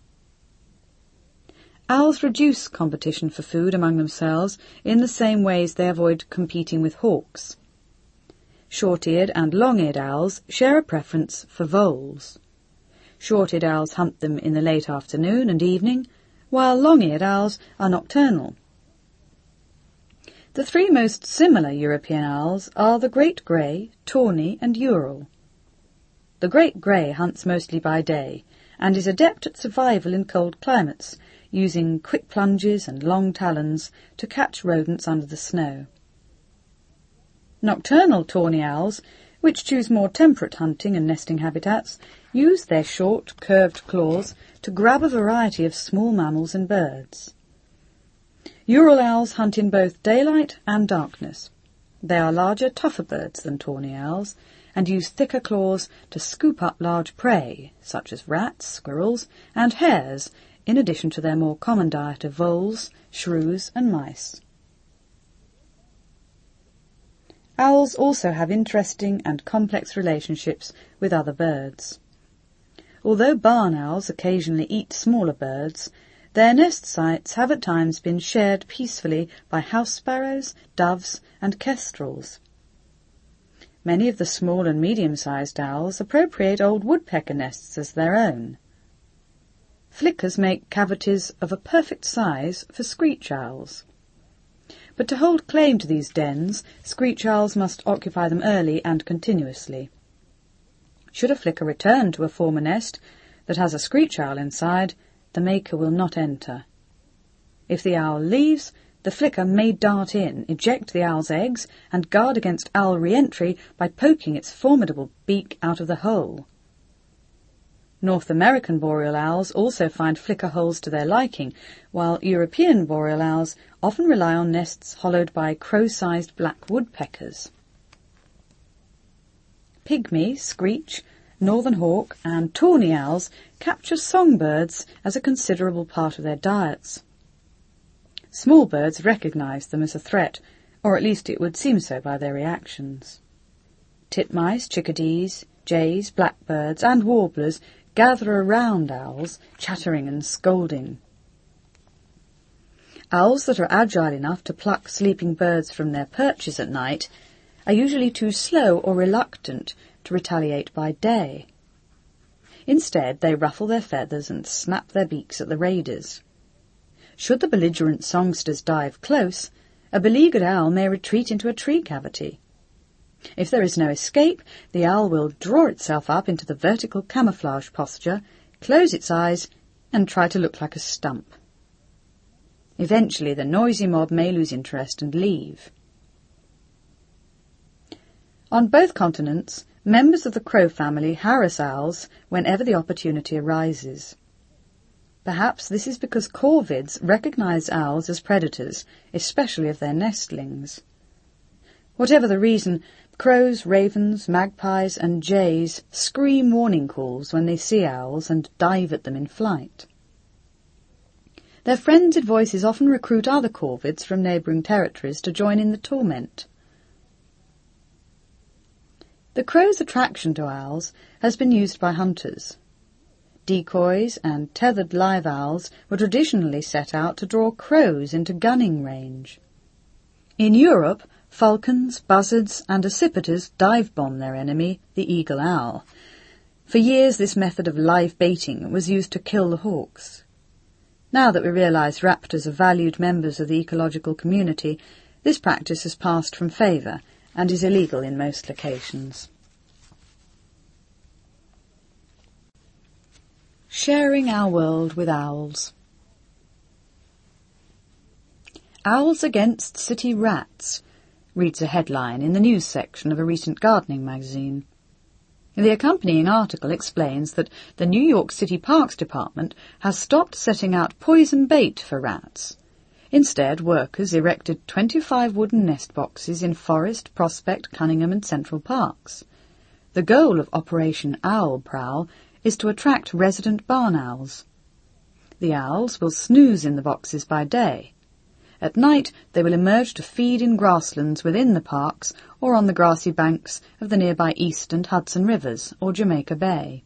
Owls reduce competition for food among themselves in the same ways they avoid competing with hawks. Short-eared and long-eared owls share a preference for voles. Short-eared owls hunt them in the late afternoon and evening, while long-eared owls are nocturnal. The 3 most similar European owls are the great grey, tawny and Ural. The great grey hunts mostly by day and is adept at survival in cold climates, using quick plunges and long talons to catch rodents under the snow. Nocturnal tawny owls, which choose more temperate hunting and nesting habitats, use their short, curved claws to grab a variety of small mammals and birds. Ural owls hunt in both daylight and darkness. They are larger, tougher birds than tawny owls, and use thicker claws to scoop up large prey, such as rats, squirrels, and hares, in addition to their more common diet of voles, shrews, and mice. Owls also have interesting and complex relationships with other birds. Although barn owls occasionally eat smaller birds, their nest sites have at times been shared peacefully by house sparrows, doves, and kestrels. Many of the small and medium-sized owls appropriate old woodpecker nests as their own. Flickers make cavities of a perfect size for screech owls. But to hold claim to these dens, screech owls must occupy them early and continuously. Should a flicker return to a former nest that has a screech owl inside, the maker will not enter. If the owl leaves, the flicker may dart in, eject the owl's eggs, and guard against owl re-entry by poking its formidable beak out of the hole. North American boreal owls also find flicker holes to their liking, while European boreal owls often rely on nests hollowed by crow-sized black woodpeckers. Pygmy, screech, northern hawk and tawny owls capture songbirds as a considerable part of their diets. Small birds recognise them as a threat, or at least it would seem so by their reactions. Titmice, chickadees, jays, blackbirds and warblers gather around owls, chattering and scolding. Owls that are agile enough to pluck sleeping birds from their perches at night are usually too slow or reluctant to retaliate by day. Instead, they ruffle their feathers and snap their beaks at the raiders. Should the belligerent songsters dive close, a beleaguered owl may retreat into a tree cavity. If there is no escape, the owl will draw itself up into the vertical camouflage posture, close its eyes, and try to look like a stump. Eventually, the noisy mob may lose interest and leave. On both continents, members of the crow family harass owls whenever the opportunity arises. Perhaps this is because corvids recognise owls as predators, especially of their nestlings. Whatever the reason, crows, ravens, magpies and jays scream warning calls when they see owls and dive at them in flight. Their frenzied voices often recruit other corvids from neighbouring territories to join in the torment. The crow's attraction to owls has been used by hunters. Decoys and tethered live owls were traditionally set out to draw crows into gunning range. In Europe, falcons, buzzards and accipiters dive-bomb their enemy, the eagle owl. For years this method of live baiting was used to kill the hawks. Now that we realise raptors are valued members of the ecological community, this practice has passed from favour and is illegal in most locations. Sharing our world with owls. Owls against city rats, reads a headline in the news section of a recent gardening magazine. The accompanying article explains that the New York City Parks Department has stopped setting out poison bait for rats. Instead, workers erected 25 wooden nest boxes in Forest, Prospect, Cunningham and Central Parks. The goal of Operation Owl Prowl is to attract resident barn owls. The owls will snooze in the boxes by day. At night, they will emerge to feed in grasslands within the parks or on the grassy banks of the nearby East and Hudson Rivers or Jamaica Bay.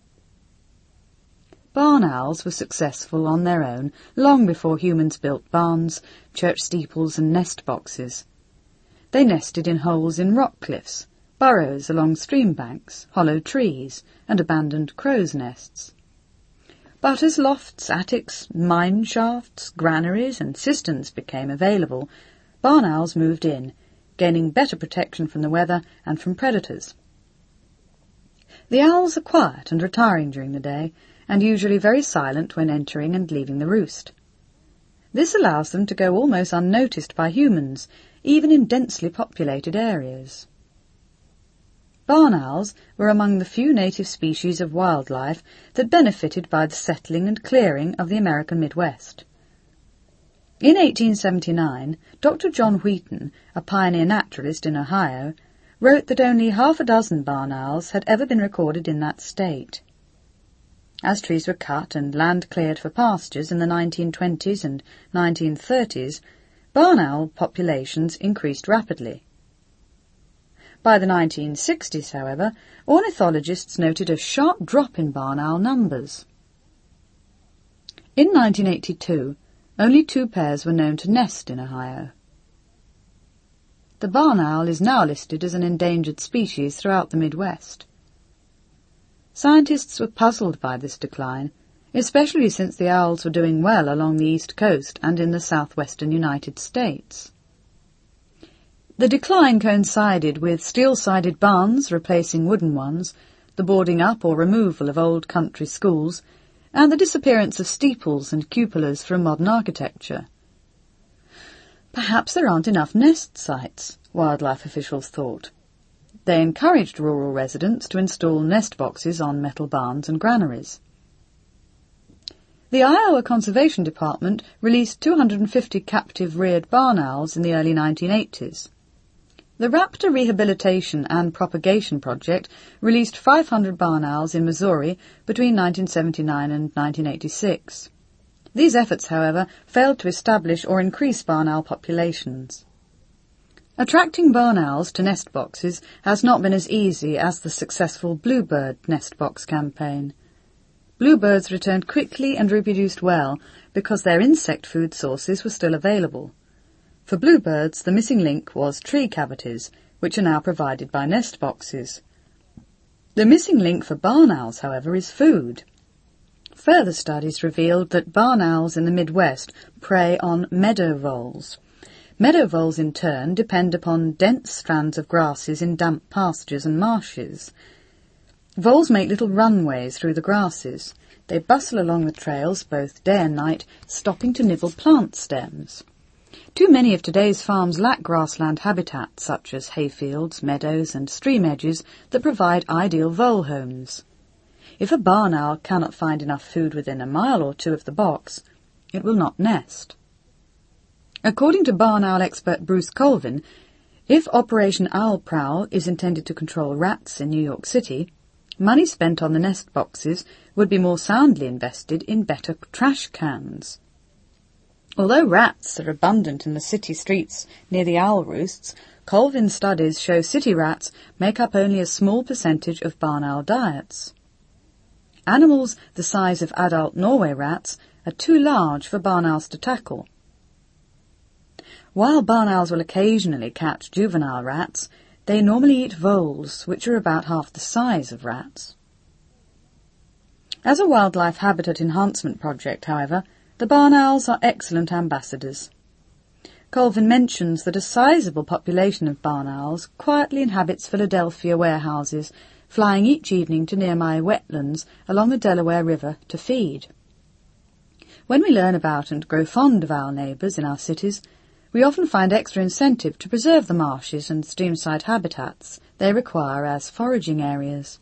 Barn owls were successful on their own long before humans built barns, church steeples and nest boxes. They nested in holes in rock cliffs, burrows along stream banks, hollow trees, and abandoned crows' nests. But as lofts, attics, mine shafts, granaries and cisterns became available, barn owls moved in, gaining better protection from the weather and from predators. The owls are quiet and retiring during the day, and usually very silent when entering and leaving the roost. This allows them to go almost unnoticed by humans, even in densely populated areas. Barn owls were among the few native species of wildlife that benefited by the settling and clearing of the American Midwest. In 1879, Dr. John Wheaton, a pioneer naturalist in Ohio, wrote that only half a dozen barn owls had ever been recorded in that state. As trees were cut and land cleared for pastures in the 1920s and 1930s, barn owl populations increased rapidly. By the 1960s, however, ornithologists noted a sharp drop in barn owl numbers. In 1982, only 2 pairs were known to nest in Ohio. the barn owl is now listed as an endangered species throughout the Midwest. Scientists were puzzled by this decline, especially since the owls were doing well along the East Coast and in the southwestern United States. The decline coincided with steel-sided barns replacing wooden ones, the boarding up or removal of old country schools, and the disappearance of steeples and cupolas from modern architecture. Perhaps there aren't enough nest sites, wildlife officials thought. They encouraged rural residents to install nest boxes on metal barns and granaries. The Iowa Conservation Department released 250 captive reared barn owls in the early 1980s. The Raptor Rehabilitation and Propagation Project released 500 barn owls in Missouri between 1979 and 1986. These efforts, however, failed to establish or increase barn owl populations. Attracting barn owls to nest boxes has not been as easy as the successful bluebird nest box campaign. Bluebirds returned quickly and reproduced well because their insect food sources were still available. For bluebirds, the missing link was tree cavities, which are now provided by nest boxes. The missing link for barn owls, however, is food. Further studies revealed that barn owls in the Midwest prey on meadow voles. Meadow voles, in turn, depend upon dense strands of grasses in damp pastures and marshes. Voles make little runways through the grasses. They bustle along the trails both day and night, stopping to nibble plant stems. Too many of today's farms lack grassland habitats such as hayfields, meadows and stream edges that provide ideal vole homes. If a barn owl cannot find enough food within a mile or two of the box, it will not nest. According to barn owl expert Bruce Colvin, if Operation Owl Prowl is intended to control rats in New York City, money spent on the nest boxes would be more soundly invested in better trash cans. Although rats are abundant in the city streets near the owl roosts, Colvin's studies show city rats make up only a small percentage of barn owl diets. Animals the size of adult Norway rats are too large for barn owls to tackle. While barn owls will occasionally catch juvenile rats, they normally eat voles, which are about half the size of rats. As a wildlife habitat enhancement project, however, the barn owls are excellent ambassadors. Colvin mentions that a sizable population of barn owls quietly inhabits Philadelphia warehouses, flying each evening to nearby wetlands along the Delaware River to feed. When we learn about and grow fond of owl neighbours in our cities, we often find extra incentive to preserve the marshes and streamside habitats they require as foraging areas.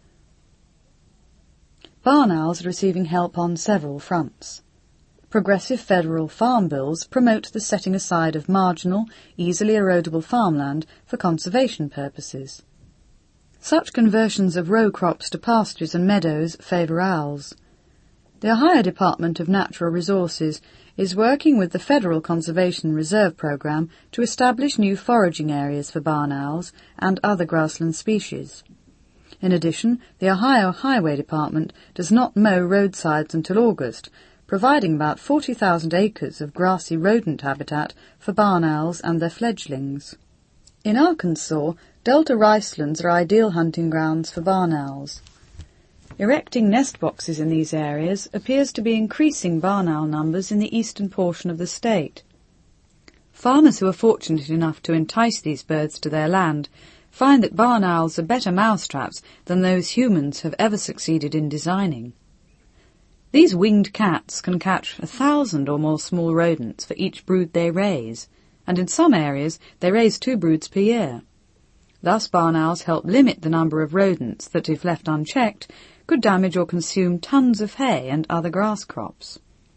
Barn owls are receiving help on several fronts. Progressive federal farm bills promote the setting aside of marginal, easily erodable farmland for conservation purposes. Such conversions of row crops to pastures and meadows favour owls. The Ohio Department of Natural Resources is working with the Federal Conservation Reserve Program to establish new foraging areas for barn owls and other grassland species. In addition, the Ohio Highway Department does not mow roadsides until August, providing about 40,000 acres of grassy rodent habitat for barn owls and their fledglings. In Arkansas, Delta ricelands are ideal hunting grounds for barn owls. Erecting nest boxes in these areas appears to be increasing barn owl numbers in the eastern portion of the state. Farmers who are fortunate enough to entice these birds to their land find that barn owls are better mousetraps than those humans have ever succeeded in designing. These winged cats can catch 1,000 or more small rodents for each brood they raise, and in some areas they raise 2 broods per year. Thus barn owls help limit the number of rodents that, if left unchecked, could damage or consume tons of hay and other grass crops.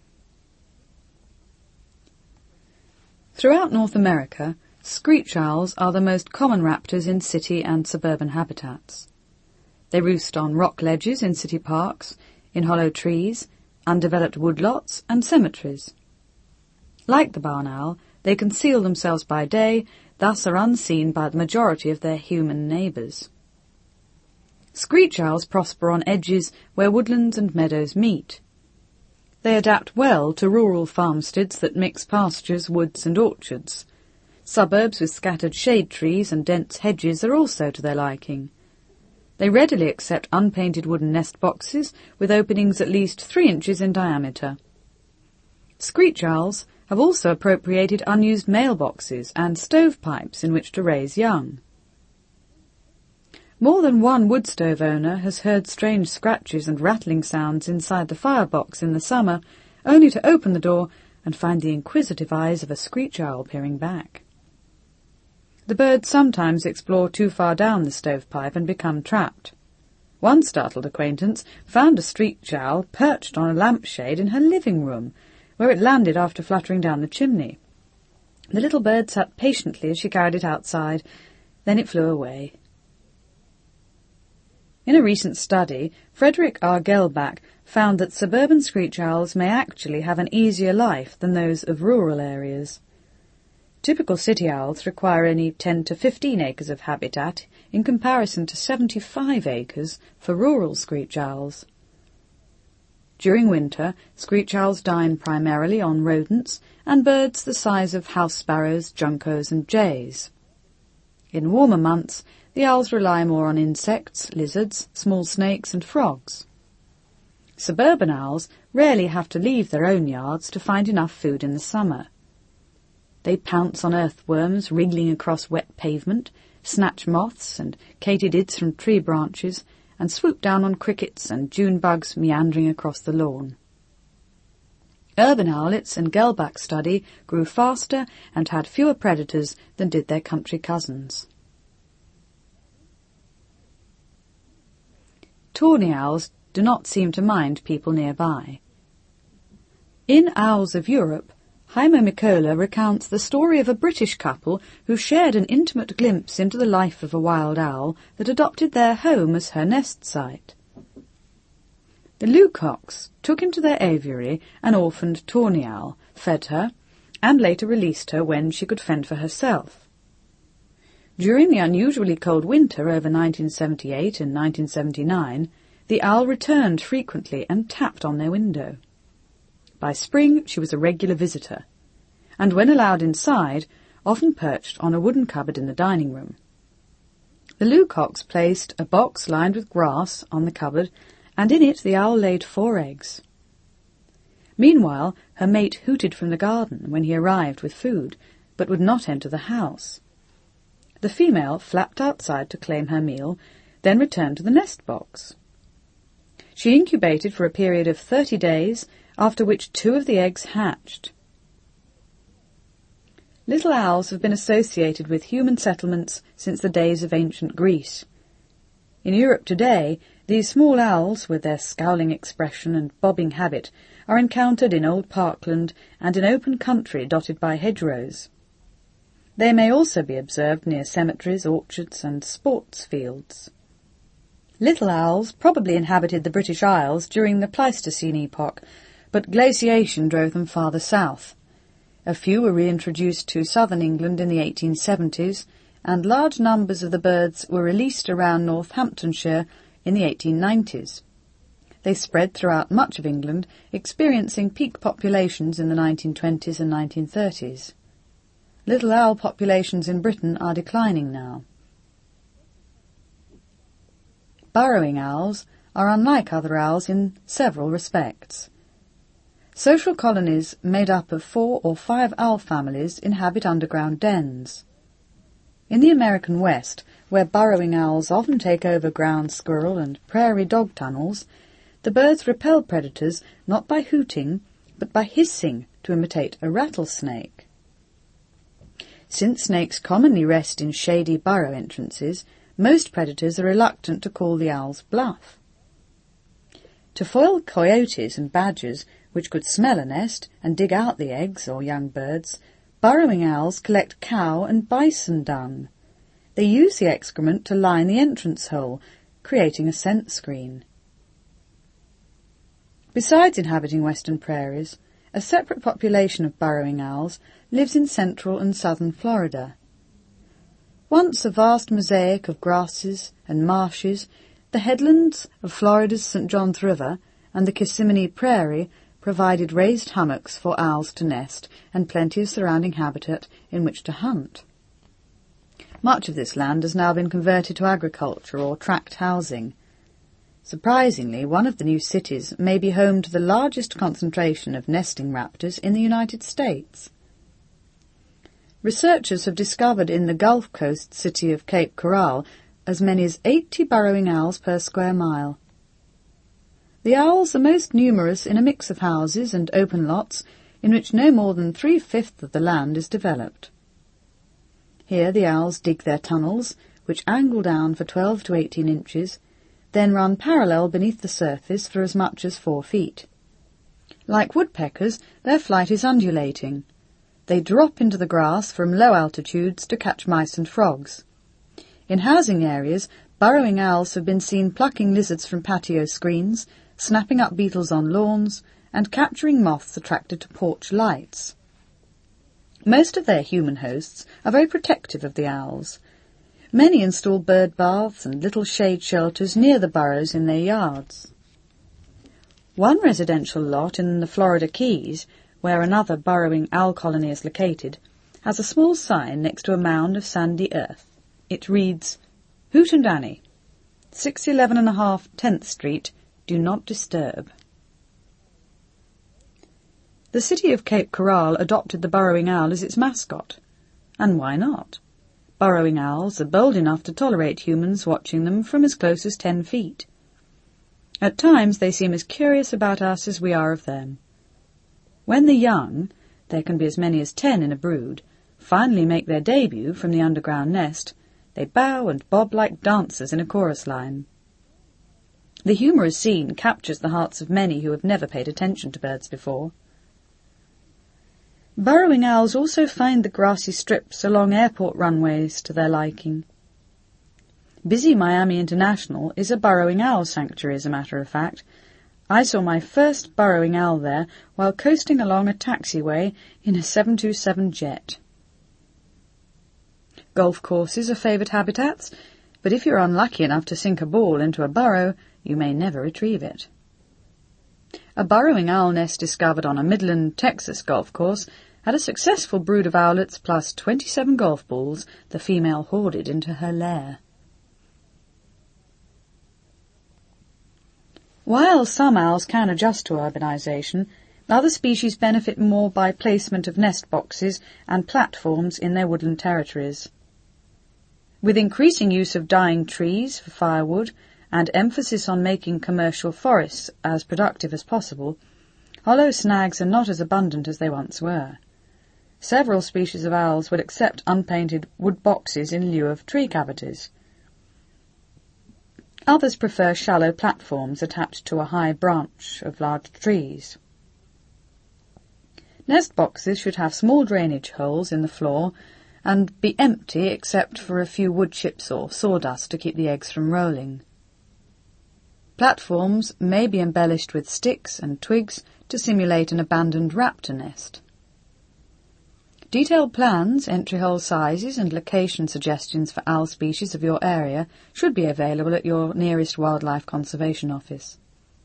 Throughout North America, screech owls are the most common raptors in city and suburban habitats. They roost on rock ledges in city parks, in hollow trees, undeveloped woodlots and cemeteries. Like the barn owl, they conceal themselves by day, thus are unseen by the majority of their human neighbours. Screech owls prosper on edges where woodlands and meadows meet. They adapt well to rural farmsteads that mix pastures, woods and orchards. Suburbs with scattered shade trees and dense hedges are also to their liking. They readily accept unpainted wooden nest boxes with openings at least 3 inches in diameter. Screech owls have also appropriated unused mailboxes and stovepipes in which to raise young. More than one wood stove owner has heard strange scratches and rattling sounds inside the firebox in the summer, only to open the door and find the inquisitive eyes of a screech owl peering back. The birds sometimes explore too far down the stovepipe and become trapped. One startled acquaintance found a screech owl perched on a lampshade in her living room, where it landed after fluttering down the chimney. The little bird sat patiently as she carried it outside, then it flew away. In a recent study, Frederick R. Gelbach found that suburban screech owls may actually have an easier life than those of rural areas. Typical city owls require only 10 to 15 acres of habitat in comparison to 75 acres for rural screech owls. During winter, screech owls dine primarily on rodents and birds the size of house sparrows, juncos and jays. In warmer months, the owls rely more on insects, lizards, small snakes and frogs. Suburban owls rarely have to leave their own yards to find enough food in the summer. They pounce on earthworms wriggling across wet pavement, snatch moths and katydids from tree branches, and swoop down on crickets and June bugs meandering across the lawn. Urban owlets in Gelbach's study grew faster and had fewer predators than did their country cousins. Tawny owls do not seem to mind people nearby. In Owls of Europe, Jaime Micola recounts the story of a British couple who shared an intimate glimpse into the life of a wild owl that adopted their home as her nest site. The Lucocks took into their aviary an orphaned tawny owl, fed her, and later released her when she could fend for herself. During the unusually cold winter over 1978 and 1979, the owl returned frequently and tapped on their window. By spring she was a regular visitor, and when allowed inside, often perched on a wooden cupboard in the dining room. The Lucocks placed a box lined with grass on the cupboard, and in it the owl laid 4 eggs. Meanwhile, her mate hooted from the garden when he arrived with food, but would not enter the house. The female flapped outside to claim her meal, then returned to the nest box. She incubated for a period of 30 days, after which 2 of the eggs hatched. Little owls have been associated with human settlements since the days of ancient Greece. In Europe today, these small owls, with their scowling expression and bobbing habit, are encountered in old parkland and in open country dotted by hedgerows. They may also be observed near cemeteries, orchards and sports fields. Little owls probably inhabited the British Isles during the Pleistocene epoch, but glaciation drove them farther south. A few were reintroduced to southern England in the 1870s, and large numbers of the birds were released around Northamptonshire in the 1890s. They spread throughout much of England, experiencing peak populations in the 1920s and 1930s. Little owl populations in Britain are declining now. Burrowing owls are unlike other owls in several respects. Social colonies made up of 4 or 5 owl families inhabit underground dens. In the American West, where burrowing owls often take over ground squirrel and prairie dog tunnels, the birds repel predators not by hooting, but by hissing to imitate a rattlesnake. Since snakes commonly rest in shady burrow entrances, most predators are reluctant to call the owl's bluff. To foil coyotes and badgers, which could smell a nest and dig out the eggs or young birds, burrowing owls collect cow and bison dung. They use the excrement to line the entrance hole, creating a scent screen. Besides inhabiting western prairies, a separate population of burrowing owls lives in central and southern Florida. Once a vast mosaic of grasses and marshes, the headlands of Florida's St. John's River and the Kissimmee Prairie provided raised hummocks for owls to nest and plenty of surrounding habitat in which to hunt. Much of this land has now been converted to agriculture or tract housing. Surprisingly, one of the new cities may be home to the largest concentration of nesting raptors in the United States. Researchers have discovered in the Gulf Coast city of Cape Coral as many as 80 burrowing owls per square mile. The owls are most numerous in a mix of houses and open lots in which no more than 3/5 of the land is developed. Here the owls dig their tunnels, which angle down for 12 to 18 inches, then run parallel beneath the surface for as much as 4 feet. Like woodpeckers, their flight is undulating. They drop into the grass from low altitudes to catch mice and frogs. In housing areas, burrowing owls have been seen plucking lizards from patio screens, snapping up beetles on lawns, and capturing moths attracted to porch lights. Most of their human hosts are very protective of the owls. Many install bird baths and little shade shelters near the burrows in their yards. One residential lot in the Florida Keys, where another burrowing owl colony is located, has a small sign next to a mound of sandy earth. It reads, "Hoot and Annie, 611½ 10th Street, do not disturb." The city of Cape Coral adopted the burrowing owl as its mascot. And why not? Burrowing owls are bold enough to tolerate humans watching them from as close as 10 feet. At times they seem as curious about us as we are of them. When the young, there can be as many as 10 in a brood, finally make their debut from the underground nest, they bow and bob like dancers in a chorus line. The humorous scene captures the hearts of many who have never paid attention to birds before. Burrowing owls also find the grassy strips along airport runways to their liking. Busy Miami International is a burrowing owl sanctuary, as a matter of fact. I saw my first burrowing owl there while coasting along a taxiway in a 727 jet. Golf courses are favoured habitats, but if you're unlucky enough to sink a ball into a burrow, you may never retrieve it. A burrowing owl nest discovered on a Midland, Texas golf course had a successful brood of owlets plus 27 golf balls the female hoarded into her lair. While some owls can adjust to urbanization, other species benefit more by placement of nest boxes and platforms in their woodland territories. With increasing use of dying trees for firewood and emphasis on making commercial forests as productive as possible, hollow snags are not as abundant as they once were. Several species of owls would accept unpainted wood boxes in lieu of tree cavities. Others prefer shallow platforms attached to a high branch of large trees. Nest boxes should have small drainage holes in the floor and be empty except for a few wood chips or sawdust to keep the eggs from rolling. Platforms may be embellished with sticks and twigs to simulate an abandoned raptor nest. Detailed plans, entry hole sizes and location suggestions for owl species of your area should be available at your nearest wildlife conservation office.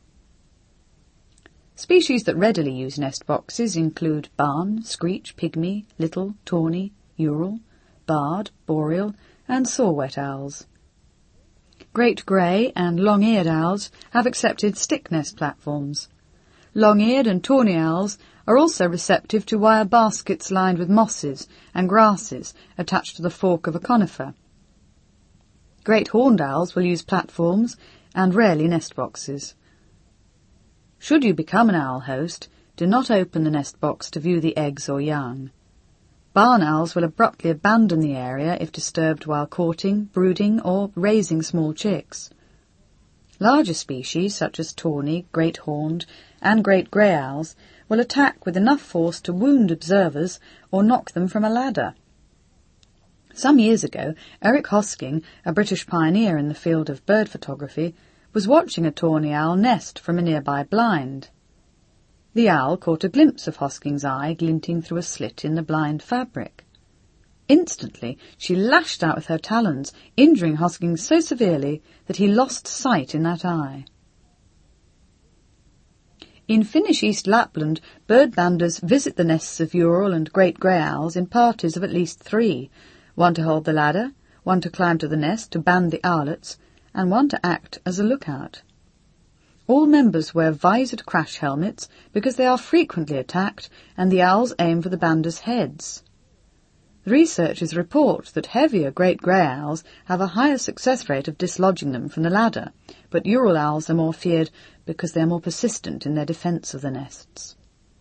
Species that readily use nest boxes include barn, screech, pygmy, little, tawny, ural, barred, boreal and saw-whet owls. Great grey and long-eared owls have accepted stick nest platforms. Long-eared and tawny owls are also receptive to wire baskets lined with mosses and grasses attached to the fork of a conifer. Great horned owls will use platforms and rarely nest boxes. Should you become an owl host, do not open the nest box to view the eggs or young. Barn owls will abruptly abandon the area if disturbed while courting, brooding or raising small chicks. Larger species, such as tawny, great horned and great grey owls, will attack with enough force to wound observers or knock them from a ladder. Some years ago, Eric Hosking, a British pioneer in the field of bird photography, was watching a tawny owl nest from a nearby blind. The owl caught a glimpse of Hosking's eye glinting through a slit in the blind fabric. Instantly, she lashed out with her talons, injuring Hosking so severely that he lost sight in that eye. In Finnish East Lapland, bird banders visit the nests of Ural and great grey owls in parties of at least 3, one to hold the ladder, one to climb to the nest to band the owlets, and one to act as a lookout. All members wear visored crash helmets because they are frequently attacked and the owls aim for the banders' heads. The researchers report that heavier great grey owls have a higher success rate of dislodging them from the ladder, but Ural owls are more feared because they are more persistent in their defence of the nests.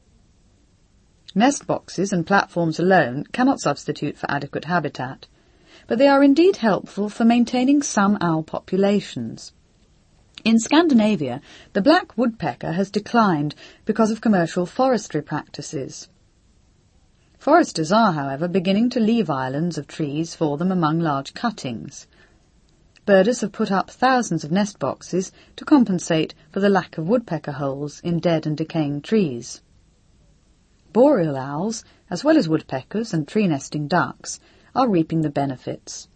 Nest boxes and platforms alone cannot substitute for adequate habitat, but they are indeed helpful for maintaining some owl populations. In Scandinavia, the black woodpecker has declined because of commercial forestry practices. Foresters are, however, beginning to leave islands of trees for them among large cuttings. Birders have put up thousands of nest boxes to compensate for the lack of woodpecker holes in dead and decaying trees. Boreal owls, as well as woodpeckers and tree-nesting ducks, are reaping the benefits.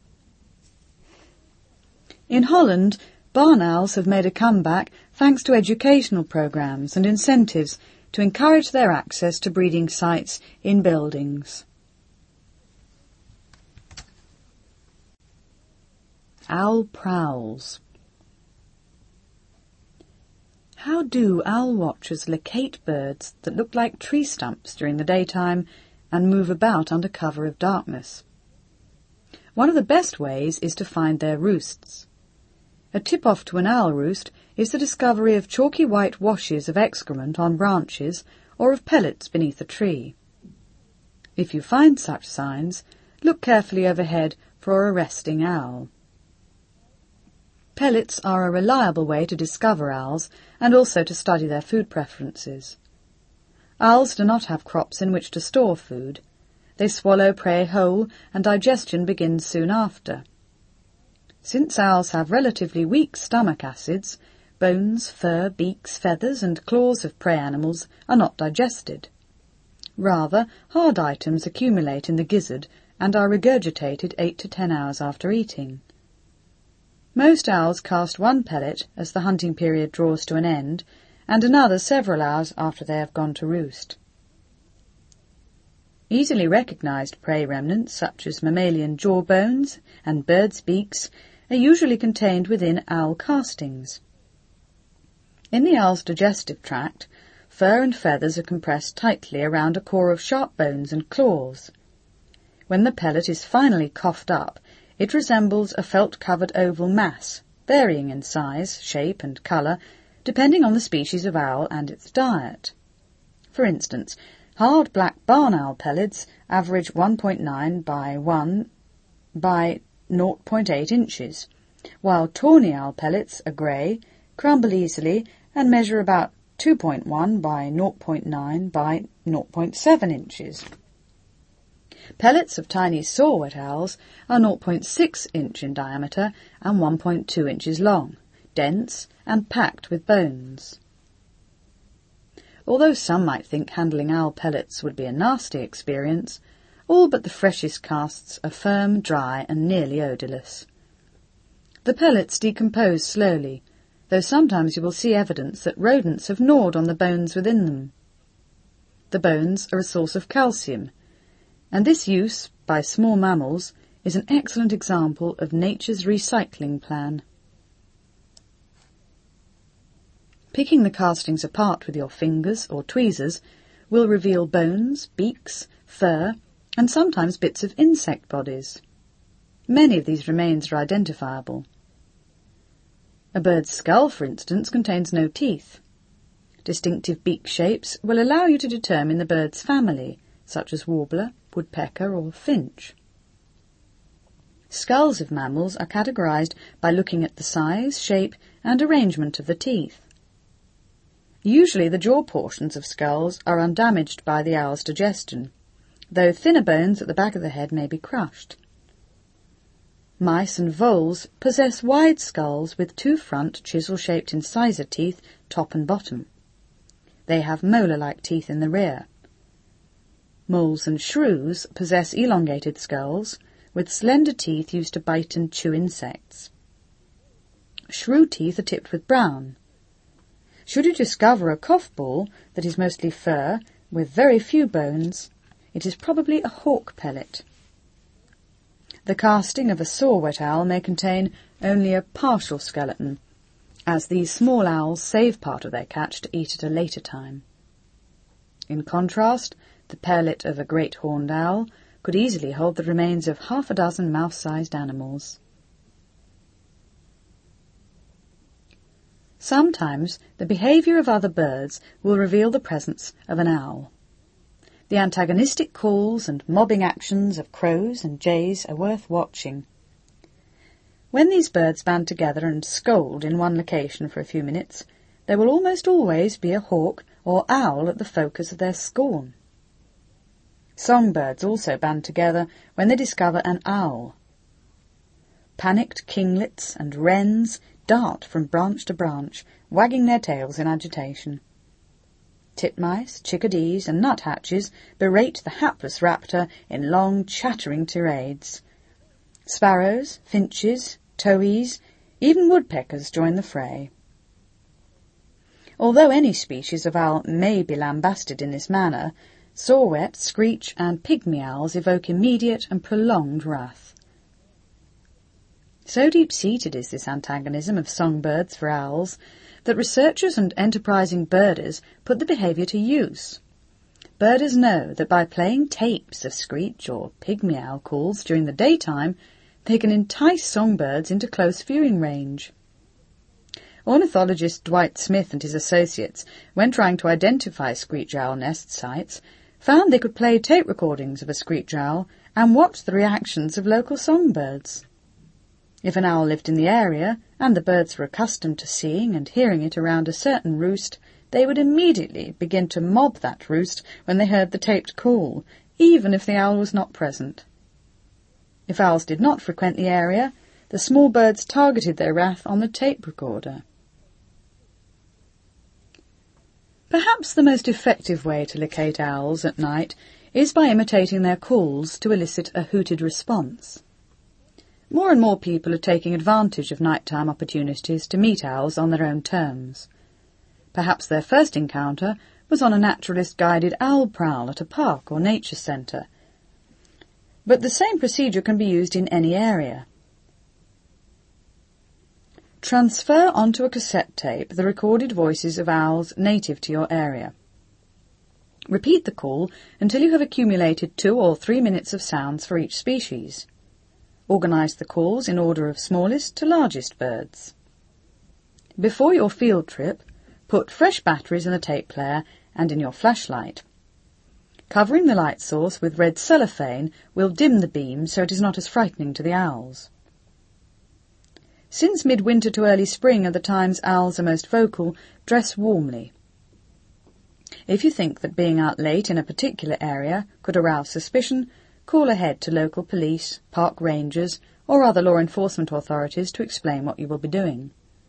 In Holland, barn owls have made a comeback thanks to educational programs and incentives to encourage their access to breeding sites in buildings. Owl prowls. How do owl watchers locate birds that look like tree stumps during the daytime and move about under cover of darkness? One of the best ways is to find their roosts. A tip-off to an owl roost is the discovery of chalky white washes of excrement on branches or of pellets beneath a tree. If you find such signs, look carefully overhead for a resting owl. Pellets are a reliable way to discover owls and also to study their food preferences. Owls do not have crops in which to store food. They swallow prey whole and digestion begins soon after. Since owls have relatively weak stomach acids, bones, fur, beaks, feathers and claws of prey animals are not digested. Rather, hard items accumulate in the gizzard and are regurgitated 8 to 10 hours after eating. Most owls cast one pellet as the hunting period draws to an end, and another several hours after they have gone to roost. Easily recognized prey remnants, such as mammalian jaw bones and birds' beaks, are usually contained within owl castings. In the owl's digestive tract, fur and feathers are compressed tightly around a core of sharp bones and claws. When the pellet is finally coughed up, it resembles a felt-covered oval mass, varying in size, shape and colour, depending on the species of owl and its diet. For instance, hard black barn owl pellets average 1.9 by 1 by 0.8 inches, while tawny owl pellets are grey, crumble easily, and measure about 2.1 by 0.9 by 0.7 inches. Pellets of tiny saw-whet owls are 0.6 inch in diameter and 1.2 inches long, dense and packed with bones. Although some might think handling owl pellets would be a nasty experience, all but the freshest casts are firm, dry and nearly odourless. The pellets decompose slowly, though sometimes you will see evidence that rodents have gnawed on the bones within them. The bones are a source of calcium, and this use by small mammals is an excellent example of nature's recycling plan. Picking the castings apart with your fingers or tweezers will reveal bones, beaks, fur, and sometimes bits of insect bodies. Many of these remains are identifiable. A bird's skull, for instance, contains no teeth. Distinctive beak shapes will allow you to determine the bird's family, such as warbler, woodpecker or finch. Skulls of mammals are categorized by looking at the size, shape and arrangement of the teeth. Usually the jaw portions of skulls are undamaged by the owl's digestion, though thinner bones at the back of the head may be crushed. Mice and voles possess wide skulls with 2 front chisel-shaped incisor teeth, top and bottom. They have molar-like teeth in the rear. Moles and shrews possess elongated skulls with slender teeth used to bite and chew insects. Shrew teeth are tipped with brown. Should you discover a cough ball that is mostly fur with very few bones, it is probably a hawk pellet. The casting of a saw-whet owl may contain only a partial skeleton, as these small owls save part of their catch to eat at a later time. In contrast, the pellet of a great horned owl could easily hold the remains of half a dozen mouse-sized animals. Sometimes the behaviour of other birds will reveal the presence of an owl. The antagonistic calls and mobbing actions of crows and jays are worth watching. When these birds band together and scold in one location for a few minutes, there will almost always be a hawk or owl at the focus of their scorn. Songbirds also band together when they discover an owl. Panicked kinglets and wrens dart from branch to branch, wagging their tails in agitation. Titmice, chickadees and nuthatches berate the hapless raptor in long, chattering tirades. Sparrows, finches, towhees, even woodpeckers join the fray. Although any species of owl may be lambasted in this manner, saw-whet, screech and pygmy owls evoke immediate and prolonged wrath. So deep-seated is this antagonism of songbirds for owls that researchers and enterprising birders put the behaviour to use. Birders know that by playing tapes of screech or pygmy owl calls during the daytime, they can entice songbirds into close viewing range. Ornithologist Dwight Smith and his associates, when trying to identify screech owl nest sites, found they could play tape recordings of a screech owl and watch the reactions of local songbirds. If an owl lived in the area, and the birds were accustomed to seeing and hearing it around a certain roost, they would immediately begin to mob that roost when they heard the taped call, even if the owl was not present. If owls did not frequent the area, the small birds targeted their wrath on the tape recorder. Perhaps the most effective way to locate owls at night is by imitating their calls to elicit a hooted response. More and more people are taking advantage of nighttime opportunities to meet owls on their own terms. Perhaps their first encounter was on a naturalist-guided owl prowl at a park or nature centre. But the same procedure can be used in any area. Transfer onto a cassette tape the recorded voices of owls native to your area. Repeat the call until you have accumulated 2 or 3 minutes of sounds for each species. Organise the calls in order of smallest to largest birds. Before your field trip, put fresh batteries in the tape player and in your flashlight. Covering the light source with red cellophane will dim the beam so it is not as frightening to the owls. Since midwinter to early spring are the times owls are most vocal, dress warmly. If you think that being out late in a particular area could arouse suspicion, call ahead to local police, park rangers, or other law enforcement authorities to explain what you will be doing.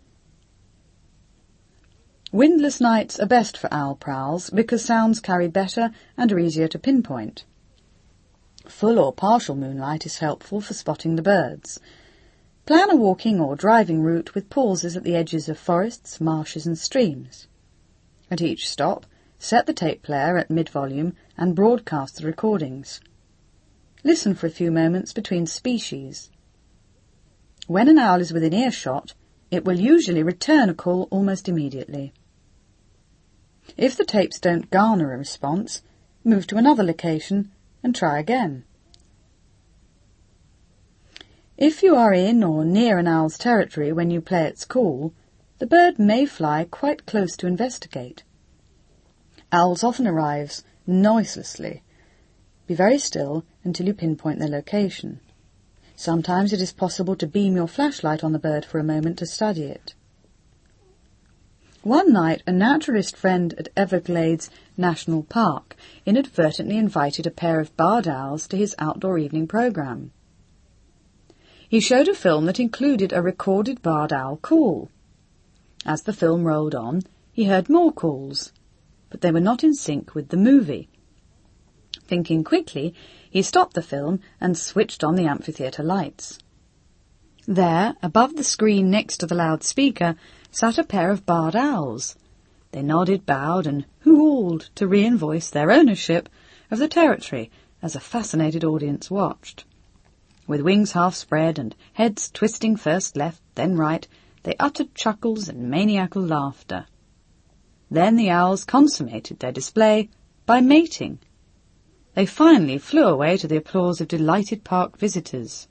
Windless nights are best for owl prowls because sounds carry better and are easier to pinpoint. Full or partial moonlight is helpful for spotting the birds. Plan a walking or driving route with pauses at the edges of forests, marshes and streams. At each stop, set the tape player at mid-volume and broadcast the recordings. Listen for a few moments between species. When an owl is within earshot, it will usually return a call almost immediately. If the tapes don't garner a response, move to another location and try again. If you are in or near an owl's territory when you play its call, the bird may fly quite close to investigate. Owls often arrive noiselessly. Be very still until you pinpoint their location. Sometimes it is possible to beam your flashlight on the bird for a moment to study it. One night, a naturalist friend at Everglades National Park inadvertently invited a pair of barred owls to his outdoor evening program. He showed a film that included a recorded barred owl call. As the film rolled on, he heard more calls, but they were not in sync with the movie. Thinking quickly, he stopped the film and switched on the amphitheatre lights. There, above the screen next to the loudspeaker, sat a pair of barred owls, They nodded, bowed, and hoo-hawled to re-invoice their ownership of the territory as a fascinated audience watched. With wings half spread and heads twisting first left, then right, they uttered chuckles and maniacal laughter. Then the owls consummated their display by mating. They finally flew away to the applause of delighted park visitors.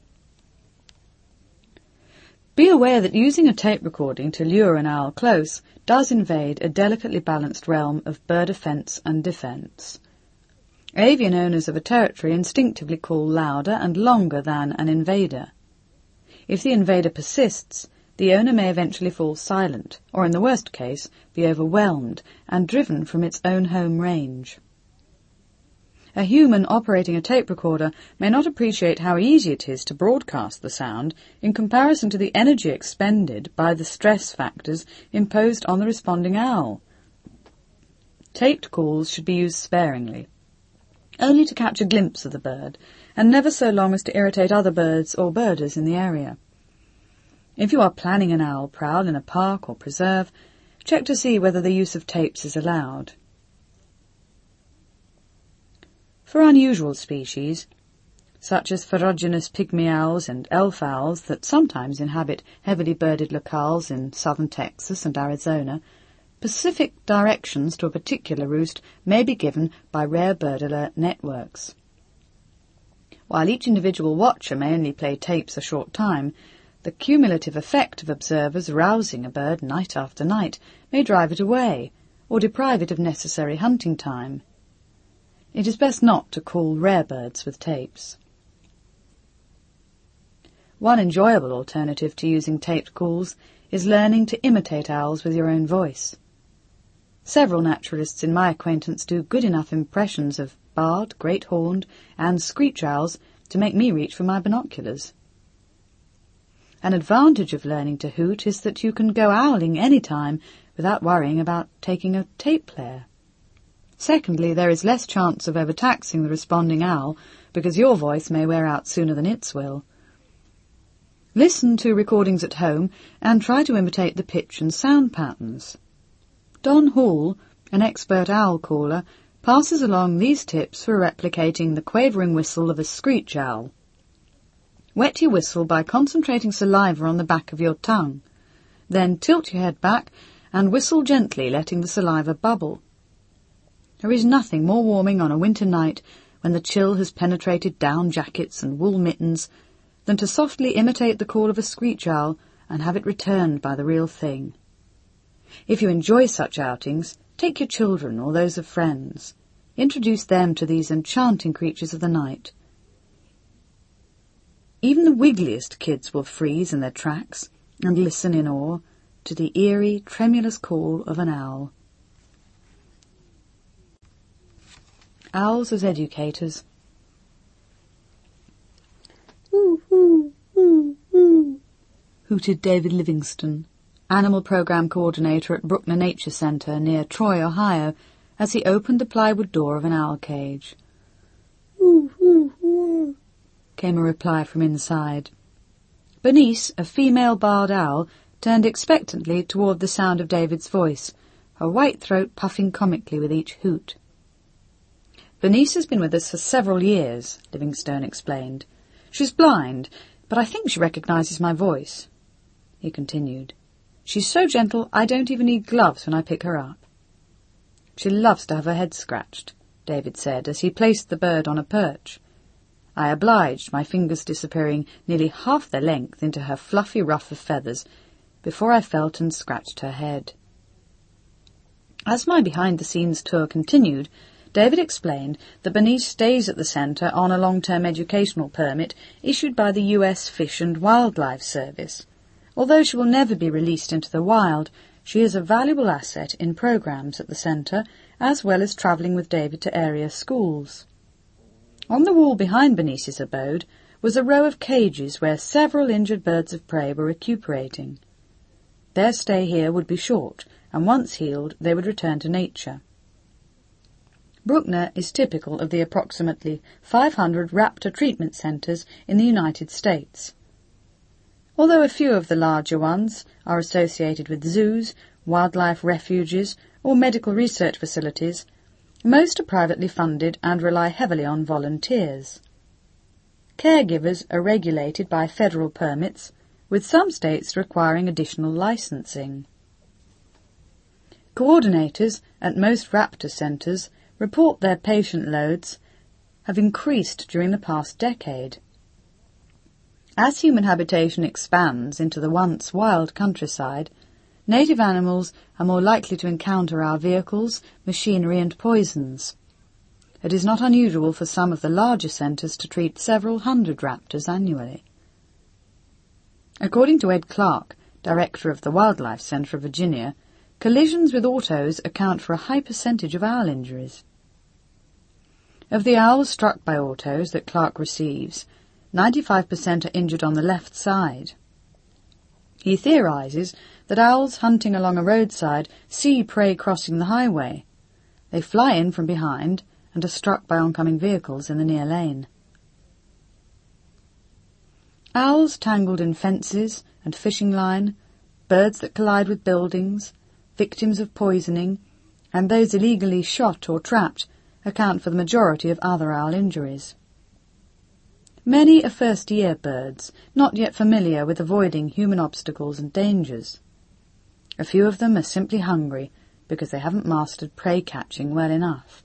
Be aware that using a tape recording to lure an owl close does invade a delicately balanced realm of bird offence and defence. Avian owners of a territory instinctively call louder and longer than an invader. If the invader persists, the owner may eventually fall silent, or in the worst case, be overwhelmed and driven from its own home range. A human operating a tape recorder may not appreciate how easy it is to broadcast the sound in comparison to the energy expended by the stress factors imposed on the responding owl. Taped calls should be used sparingly, only to catch a glimpse of the bird, and never so long as to irritate other birds or birders in the area. If you are planning an owl prowl in a park or preserve, check to see whether the use of tapes is allowed. For unusual species, such as ferruginous pygmy owls and elf owls that sometimes inhabit heavily birded locales in southern Texas and Arizona, specific directions to a particular roost may be given by rare bird alert networks. While each individual watcher may only play tapes a short time, the cumulative effect of observers rousing a bird night after night may drive it away or deprive it of necessary hunting time. It is best not to call rare birds with tapes. One enjoyable alternative to using taped calls is learning to imitate owls with your own voice. Several naturalists in my acquaintance do good enough impressions of barred, great-horned, and screech owls to make me reach for my binoculars. An advantage of learning to hoot is that you can go owling any time without worrying about taking a tape player. Secondly, there is less chance of overtaxing the responding owl because your voice may wear out sooner than its will. Listen to recordings at home and try to imitate the pitch and sound patterns. Don Hall, an expert owl caller, passes along these tips for replicating the quavering whistle of a screech owl. Wet your whistle by concentrating saliva on the back of your tongue. Then tilt your head back and whistle gently, letting the saliva bubble. There is nothing more warming on a winter night when the chill has penetrated down jackets and wool mittens than to softly imitate the call of a screech owl and have it returned by the real thing. If you enjoy such outings, take your children or those of friends. Introduce them to these enchanting creatures of the night. Even the wiggliest kids will freeze in their tracks and listen in awe to the eerie, tremulous call of an owl. Owls as educators. "Ooh, ooh, ooh, ooh," hooted David Livingston, Animal Program Coordinator at Bruckner Nature Center near Troy, Ohio, as he opened the plywood door of an owl cage. "Ooh, ooh, ooh," came a reply from inside. Bernice, a female barred owl, turned expectantly toward the sound of David's voice, her white throat puffing comically with each hoot. "Bernice has been with us for several years," Livingstone explained. "She's blind, but I think she recognizes my voice." He continued, "She's so gentle I don't even need gloves when I pick her up." "She loves to have her head scratched," David said as he placed the bird on a perch. I obliged, my fingers disappearing nearly half their length into her fluffy ruff of feathers before I felt and scratched her head. As my behind-the-scenes tour continued, David explained that Bernice stays at the centre on a long-term educational permit issued by the U.S. Fish and Wildlife Service. Although she will never be released into the wild, she is a valuable asset in programs at the centre, as well as travelling with David to area schools. On the wall behind Bernice's abode was a row of cages where several injured birds of prey were recuperating. Their stay here would be short, and once healed they would return to nature. Bruckner is typical of the approximately 500 raptor treatment centres in the United States. Although a few of the larger ones are associated with zoos, wildlife refuges, or medical research facilities, most are privately funded and rely heavily on volunteers. Caregivers are regulated by federal permits, with some states requiring additional licensing. Coordinators at most raptor centres report their patient loads have increased during the past decade. As human habitation expands into the once wild countryside, native animals are more likely to encounter our vehicles, machinery and poisons. It is not unusual for some of the larger centres to treat several hundred raptors annually. According to Ed Clark, director of the Wildlife Centre of Virginia, collisions with autos account for a high percentage of owl injuries. Of the owls struck by autos that Clark receives, 95% are injured on the left side. He theorises that owls hunting along a roadside see prey crossing the highway. They fly in from behind and are struck by oncoming vehicles in the near lane. Owls tangled in fences and fishing line, birds that collide with buildings, victims of poisoning, and those illegally shot or trapped account for the majority of other owl injuries. Many are first-year birds, not yet familiar with avoiding human obstacles and dangers. A few of them are simply hungry because they haven't mastered prey catching well enough.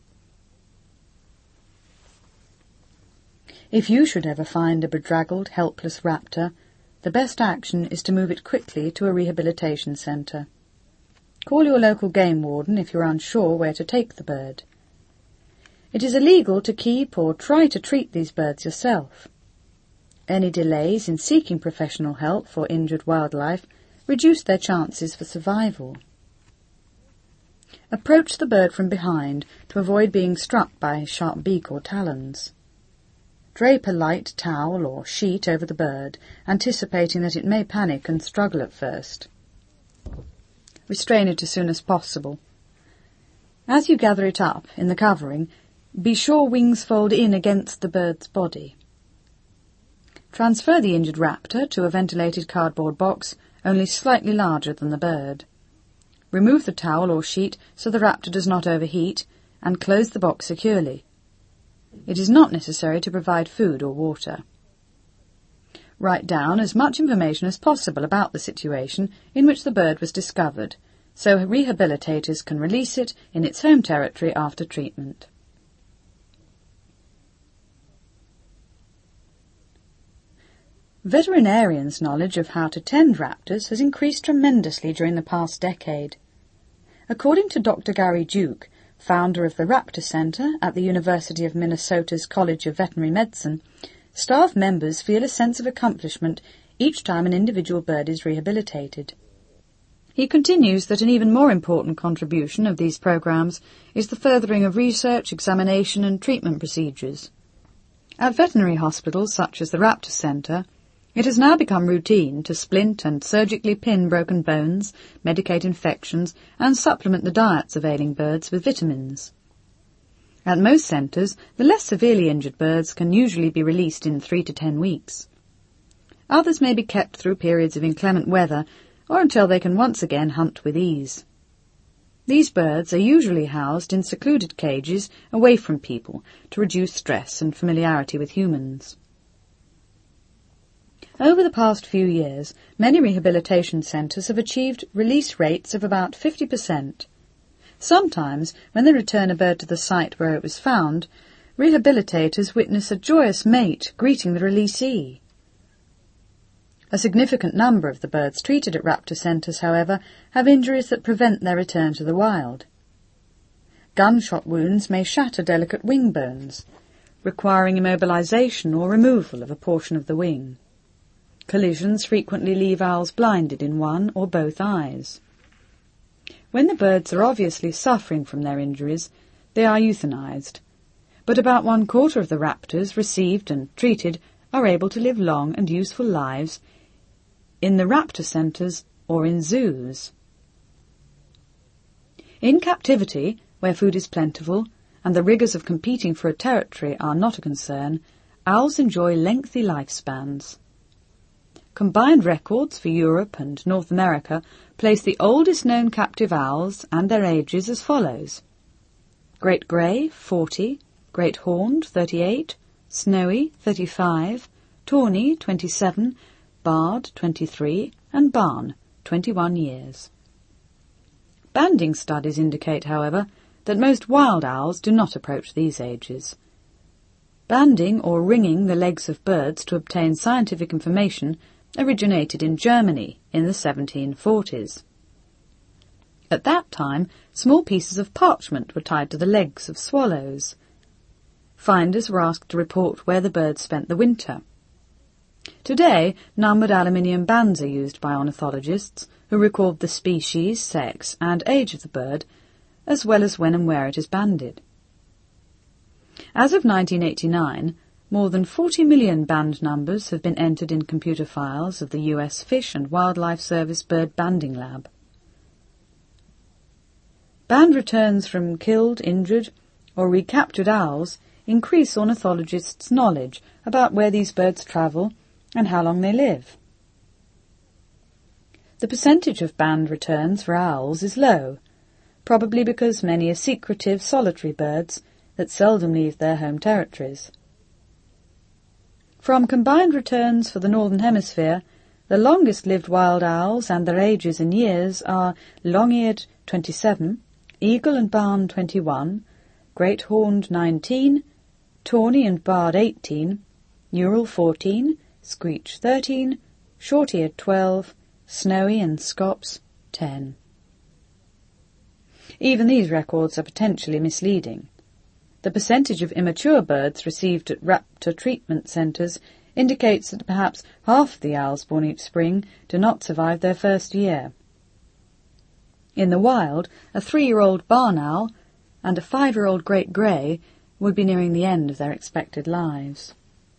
If you should ever find a bedraggled, helpless raptor, the best action is to move it quickly to a rehabilitation centre. Call your local game warden if you're unsure where to take the bird. It is illegal to keep or try to treat these birds yourself. Any delays in seeking professional help for injured wildlife reduce their chances for survival. Approach the bird from behind to avoid being struck by his sharp beak or talons. Drape a light towel or sheet over the bird, anticipating that it may panic and struggle at first. Restrain it as soon as possible. As you gather it up in the covering, be sure wings fold in against the bird's body. Transfer the injured raptor to a ventilated cardboard box only slightly larger than the bird. Remove the towel or sheet so the raptor does not overheat, and close the box securely. It is not necessary to provide food or water. Write down as much information as possible about the situation in which the bird was discovered, so rehabilitators can release it in its home territory after treatment. Veterinarians' knowledge of how to tend raptors has increased tremendously during the past decade. According to Dr. Gary Duke, founder of the Raptor Center at the University of Minnesota's College of Veterinary Medicine, staff members feel a sense of accomplishment each time an individual bird is rehabilitated. He continues that an even more important contribution of these programs is the furthering of research, examination and treatment procedures. At veterinary hospitals such as the Raptor Center, it has now become routine to splint and surgically pin broken bones, medicate infections, and supplement the diets of ailing birds with vitamins. At most centres, the less severely injured birds can usually be released in 3 to 10 weeks. Others may be kept through periods of inclement weather or until they can once again hunt with ease. These birds are usually housed in secluded cages away from people to reduce stress and familiarity with humans. Over the past few years, many rehabilitation centres have achieved release rates of about 50%. Sometimes, when they return a bird to the site where it was found, rehabilitators witness a joyous mate greeting the releasee. A significant number of the birds treated at raptor centres, however, have injuries that prevent their return to the wild. Gunshot wounds may shatter delicate wing bones, requiring immobilization or removal of a portion of the wing. Collisions frequently leave owls blinded in one or both eyes. When the birds are obviously suffering from their injuries, they are euthanized, but about 1/4 of the raptors received and treated are able to live long and useful lives in the raptor centres or in zoos. In captivity, where food is plentiful and the rigours of competing for a territory are not a concern, owls enjoy lengthy lifespans. combined records for Europe and North America place the oldest known captive owls and their ages as follows: Great Grey, 40, Great Horned, 38, Snowy, 35, Tawny, 27, Barred, 23, and Barn, 21 years. Banding studies indicate, however, that most wild owls do not approach these ages. Banding or ringing the legs of birds to obtain scientific information originated in Germany in the 1740s. At that time, small pieces of parchment were tied to the legs of swallows. Finders were asked to report where the birds spent the winter. Today, numbered aluminium bands are used by ornithologists who record the species, sex, and age of the bird, as well as when and where it is banded. As of 1989, more than 40 million band numbers have been entered in computer files of the US Fish and Wildlife Service Bird Banding Lab. Band returns from killed, injured, or recaptured owls increase ornithologists' knowledge about where these birds travel and how long they live. The percentage of band returns for owls is low, probably because many are secretive, solitary birds that seldom leave their home territories. From combined returns for the Northern Hemisphere, the longest-lived wild owls and their ages in years are long-eared 27, eagle and barn 21, great horned 19, tawny and barred 18, Ural 14, screech 13, short-eared 12, snowy and scops 10. Even these records are potentially misleading. The percentage of immature birds received at raptor treatment centres indicates that perhaps half of the owls born each spring do not survive their first year. In the wild, a 3-year-old barn owl and a 5-year-old great grey would be nearing the end of their expected lives.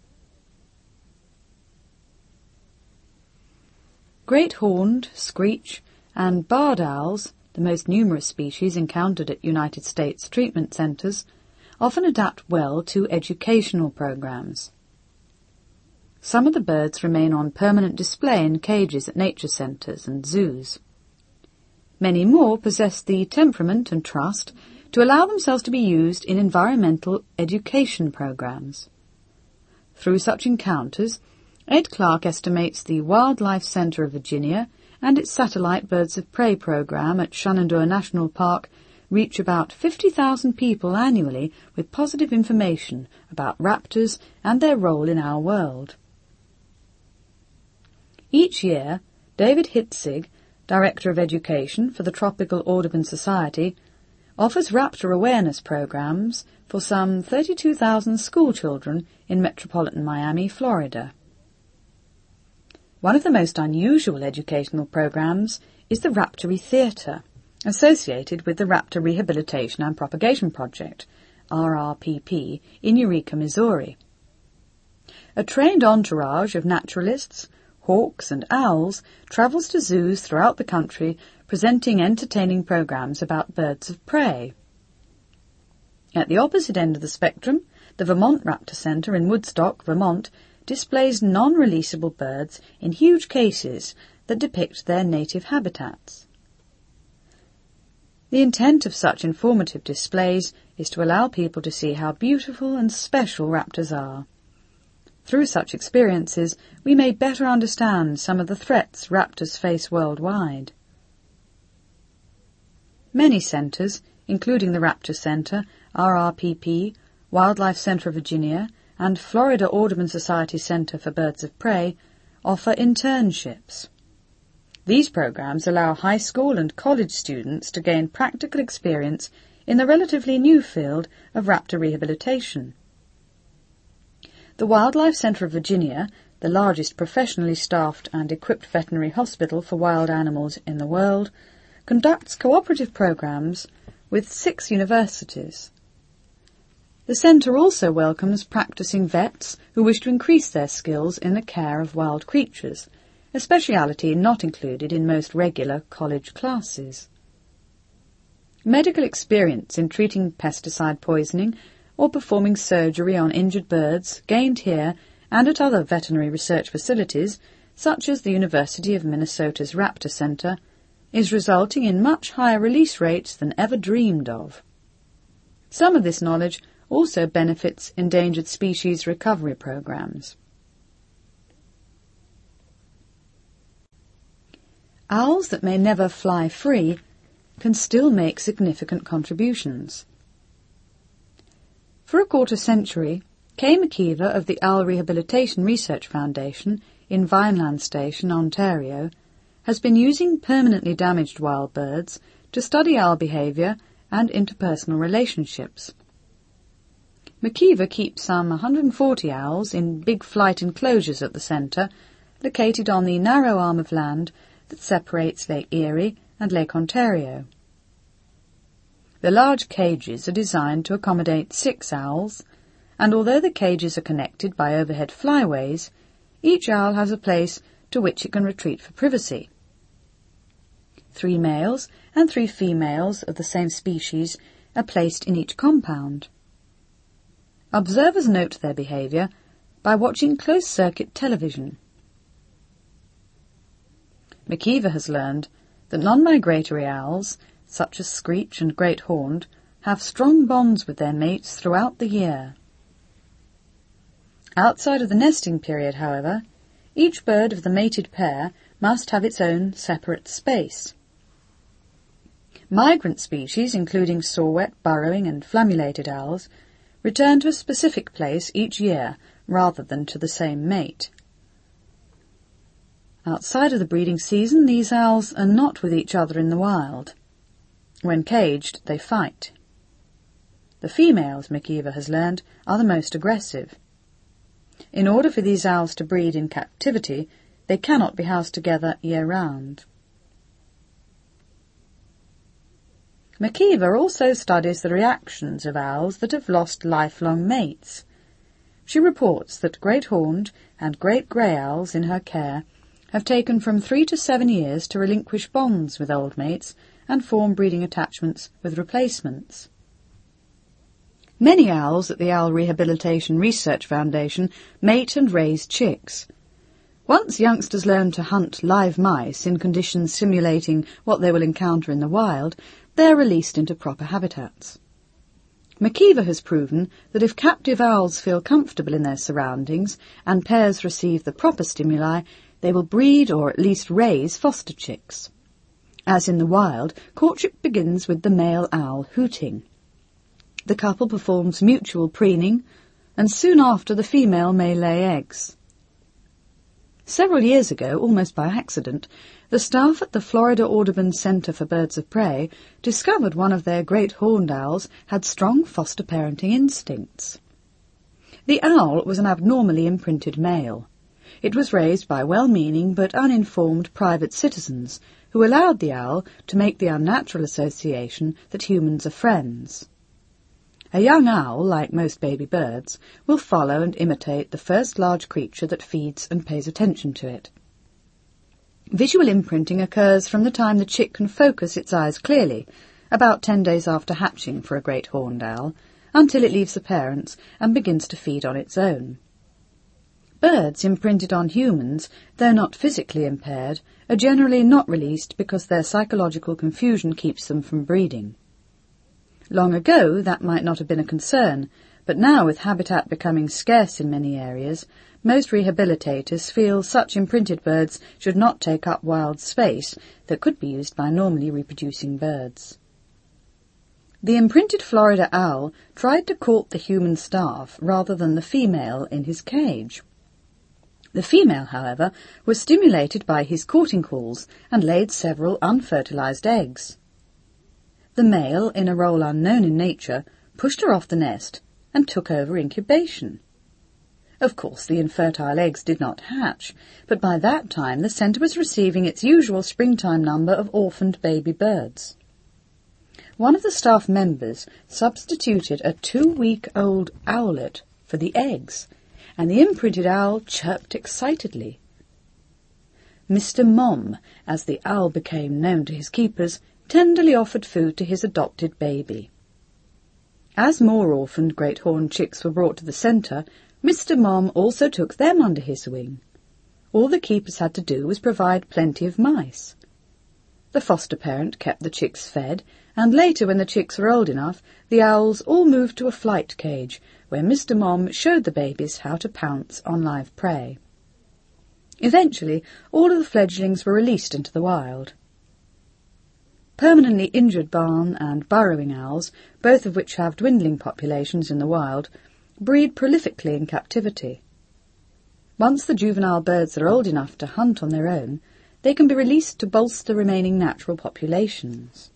Great horned, screech, and barred owls, the most numerous species encountered at United States treatment centres, often adapt well to educational programs. Some of the birds remain on permanent display in cages at nature centres and zoos. Many more possess the temperament and trust to allow themselves to be used in environmental education programs. Through such encounters, Ed Clark estimates the Wildlife Centre of Virginia and its satellite Birds of Prey program at Shenandoah National Park reach about 50,000 people annually with positive information about raptors and their role in our world. Each year, David Hitzig, Director of Education for the Tropical Audubon Society, offers raptor awareness programs for some 32,000 schoolchildren in metropolitan Miami, Florida. One of the most unusual educational programs is the Raptory Theatre, associated with the Raptor Rehabilitation and Propagation Project, RRPP, in Eureka, Missouri. A trained entourage of naturalists, hawks and owls travels to zoos throughout the country presenting entertaining programs about birds of prey. At the opposite end of the spectrum, the Vermont Raptor Center in Woodstock, Vermont, displays non-releasable birds in huge cases that depict their native habitats. The intent of such informative displays is to allow people to see how beautiful and special raptors are. Through such experiences, we may better understand some of the threats raptors face worldwide. Many centres, including the Raptor Centre, RRPP, Wildlife Centre of Virginia, and Florida Audubon Society Centre for Birds of Prey, offer internships. These programs allow high school and college students to gain practical experience in the relatively new field of raptor rehabilitation. The Wildlife Centre of Virginia, the largest professionally staffed and equipped veterinary hospital for wild animals in the world, conducts cooperative programs with 6 universities. The centre also welcomes practising vets who wish to increase their skills in the care of wild creatures, a speciality not included in most regular college classes. Medical experience in treating pesticide poisoning or performing surgery on injured birds gained here and at other veterinary research facilities, such as the University of Minnesota's Raptor Center, is resulting in much higher release rates than ever dreamed of. Some of this knowledge also benefits endangered species recovery programs. Owls that may never fly free can still make significant contributions. For a quarter-century, Kay McKeever of the Owl Rehabilitation Research Foundation in Vineland Station, Ontario, has been using permanently damaged wild birds to study owl behaviour and interpersonal relationships. McKeever keeps some 140 owls in big flight enclosures at the centre, located on the narrow arm of land that separates Lake Erie and Lake Ontario. The large cages are designed to accommodate 6 owls, and although the cages are connected by overhead flyways, each owl has a place to which it can retreat for privacy. 3 males and 3 females of the same species are placed in each compound. Observers note their behaviour by watching closed-circuit television. McKeever has learned that non-migratory owls, such as screech and great horned, have strong bonds with their mates throughout the year. Outside of the nesting period, however, each bird of the mated pair must have its own separate space. Migrant species, including saw-whet, burrowing and flammulated owls, return to a specific place each year rather than to the same mate. Outside of the breeding season, these owls are not with each other in the wild. When caged, they fight. The females, McKeever has learned, are the most aggressive. In order for these owls to breed in captivity, they cannot be housed together year-round. McKeever also studies the reactions of owls that have lost lifelong mates. She reports that great horned and great grey owls in her care have taken from 3 to 7 years to relinquish bonds with old mates and form breeding attachments with replacements. Many owls at the Owl Rehabilitation Research Foundation mate and raise chicks. Once youngsters learn to hunt live mice in conditions simulating what they will encounter in the wild, they are released into proper habitats. McKeever has proven that if captive owls feel comfortable in their surroundings and pairs receive the proper stimuli, they will breed or at least raise foster chicks. As in the wild, courtship begins with the male owl hooting. The couple performs mutual preening, and soon after the female may lay eggs. Several years ago, almost by accident, the staff at the Florida Audubon Center for Birds of Prey discovered one of their great horned owls had strong foster parenting instincts. The owl was an abnormally imprinted male. It was raised by well-meaning but uninformed private citizens who allowed the owl to make the unnatural association that humans are friends. A young owl, like most baby birds, will follow and imitate the first large creature that feeds and pays attention to it. Visual imprinting occurs from the time the chick can focus its eyes clearly, about 10 days after hatching for a great horned owl, until it leaves the parents and begins to feed on its own. Birds imprinted on humans, though not physically impaired, are generally not released because their psychological confusion keeps them from breeding. Long ago, that might not have been a concern, but now with habitat becoming scarce in many areas, most rehabilitators feel such imprinted birds should not take up wild space that could be used by normally reproducing birds. The imprinted Florida owl tried to court the human staff rather than the female in his cage. The female, however, was stimulated by his courting calls and laid several unfertilized eggs. The male, in a role unknown in nature, pushed her off the nest and took over incubation. Of course, the infertile eggs did not hatch, but by that time the centre was receiving its usual springtime number of orphaned baby birds. One of the staff members substituted a 2-week-old owlet for the eggs, and the imprinted owl chirped excitedly. Mr. Mom, as the owl became known to his keepers, tenderly offered food to his adopted baby. As more orphaned great horned chicks were brought to the centre, Mr. Mom also took them under his wing. all the keepers had to do was provide plenty of mice. The foster parent kept the chicks fed, and later, when the chicks were old enough, the owls all moved to a flight cage, where Mr. Mom showed the babies how to pounce on live prey. Eventually, all of the fledglings were released into the wild. Permanently injured barn and burrowing owls, both of which have dwindling populations in the wild, breed prolifically in captivity. Once the juvenile birds are old enough to hunt on their own, they can be released to bolster remaining natural populations.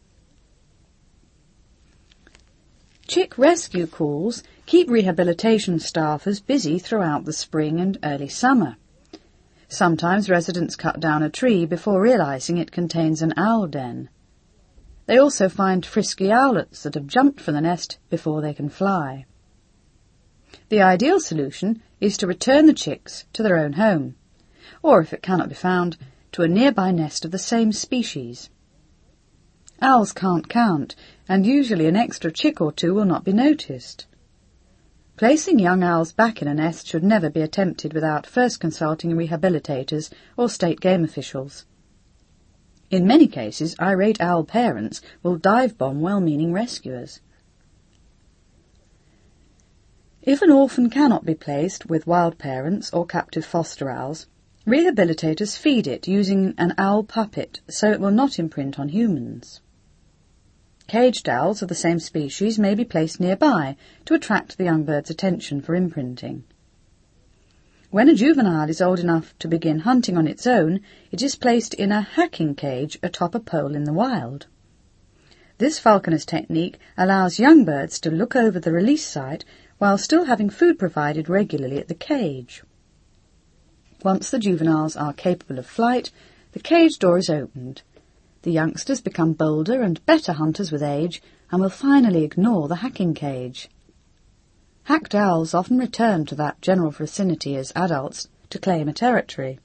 Chick rescue calls keep rehabilitation staffers busy throughout the spring and early summer. Sometimes residents cut down a tree before realizing it contains an owl den. They also find frisky owlets that have jumped from the nest before they can fly. The ideal solution is to return the chicks to their own home, or, if it cannot be found, to a nearby nest of the same species. Owls can't count, and usually an extra chick or two will not be noticed. Placing young owls back in a nest should never be attempted without first consulting rehabilitators or state game officials. In many cases, irate owl parents will dive-bomb well-meaning rescuers. If an orphan cannot be placed with wild parents or captive foster owls, rehabilitators feed it using an owl puppet so it will not imprint on humans. Caged owls of the same species may be placed nearby to attract the young bird's attention for imprinting. When a juvenile is old enough to begin hunting on its own, it is placed in a hacking cage atop a pole in the wild. This falconer's technique allows young birds to look over the release site while still having food provided regularly at the cage. Once the juveniles are capable of flight, the cage door is opened. The youngsters become bolder and better hunters with age and will finally ignore the hacking cage. Hacked owls often return to that general vicinity as adults to claim a territory.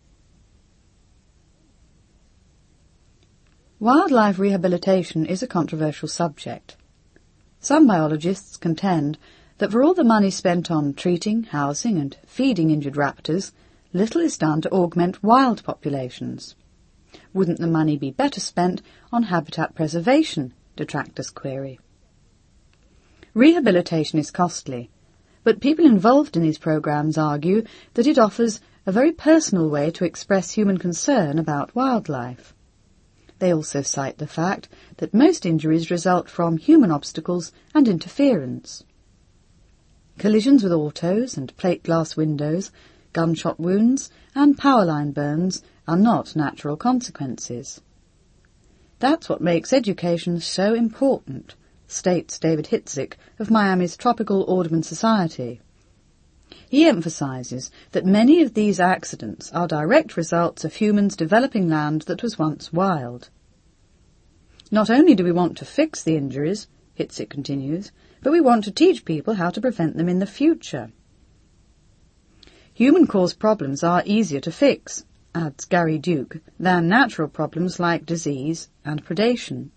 Wildlife rehabilitation is a controversial subject. Some biologists contend that for all the money spent on treating, housing and feeding injured raptors, little is done to augment wild populations. Wouldn't the money be better spent on habitat preservation? Detractors query. Rehabilitation is costly, but people involved in these programs argue that it offers a very personal way to express human concern about wildlife. They also cite the fact that most injuries result from human obstacles and interference. Collisions with autos and plate glass windows, gunshot wounds and power line burns are not natural consequences. That's what makes education so important, states David Hitzik of Miami's Tropical Audubon Society. He emphasizes that many of these accidents are direct results of humans developing land that was once wild. Not only do we want to fix the injuries, Hitzik continues, but we want to teach people how to prevent them in the future. Human-caused problems are easier to fix, adds Gary Duke, than natural problems like disease and predation.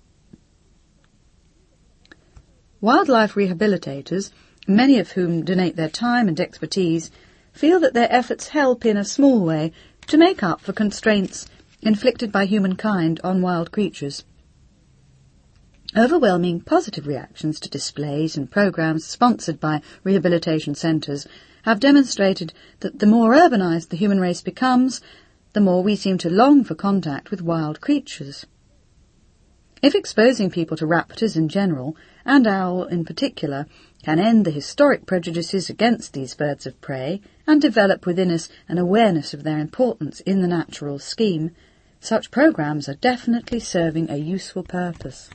Wildlife rehabilitators, many of whom donate their time and expertise, feel that their efforts help in a small way to make up for constraints inflicted by humankind on wild creatures. Overwhelming positive reactions to displays and programs sponsored by rehabilitation centres have demonstrated that the more urbanised the human race becomes, the more we seem to long for contact with wild creatures. If exposing people to raptors in general, and owl in particular, can end the historic prejudices against these birds of prey and develop within us an awareness of their importance in the natural scheme, such programs are definitely serving a useful purpose.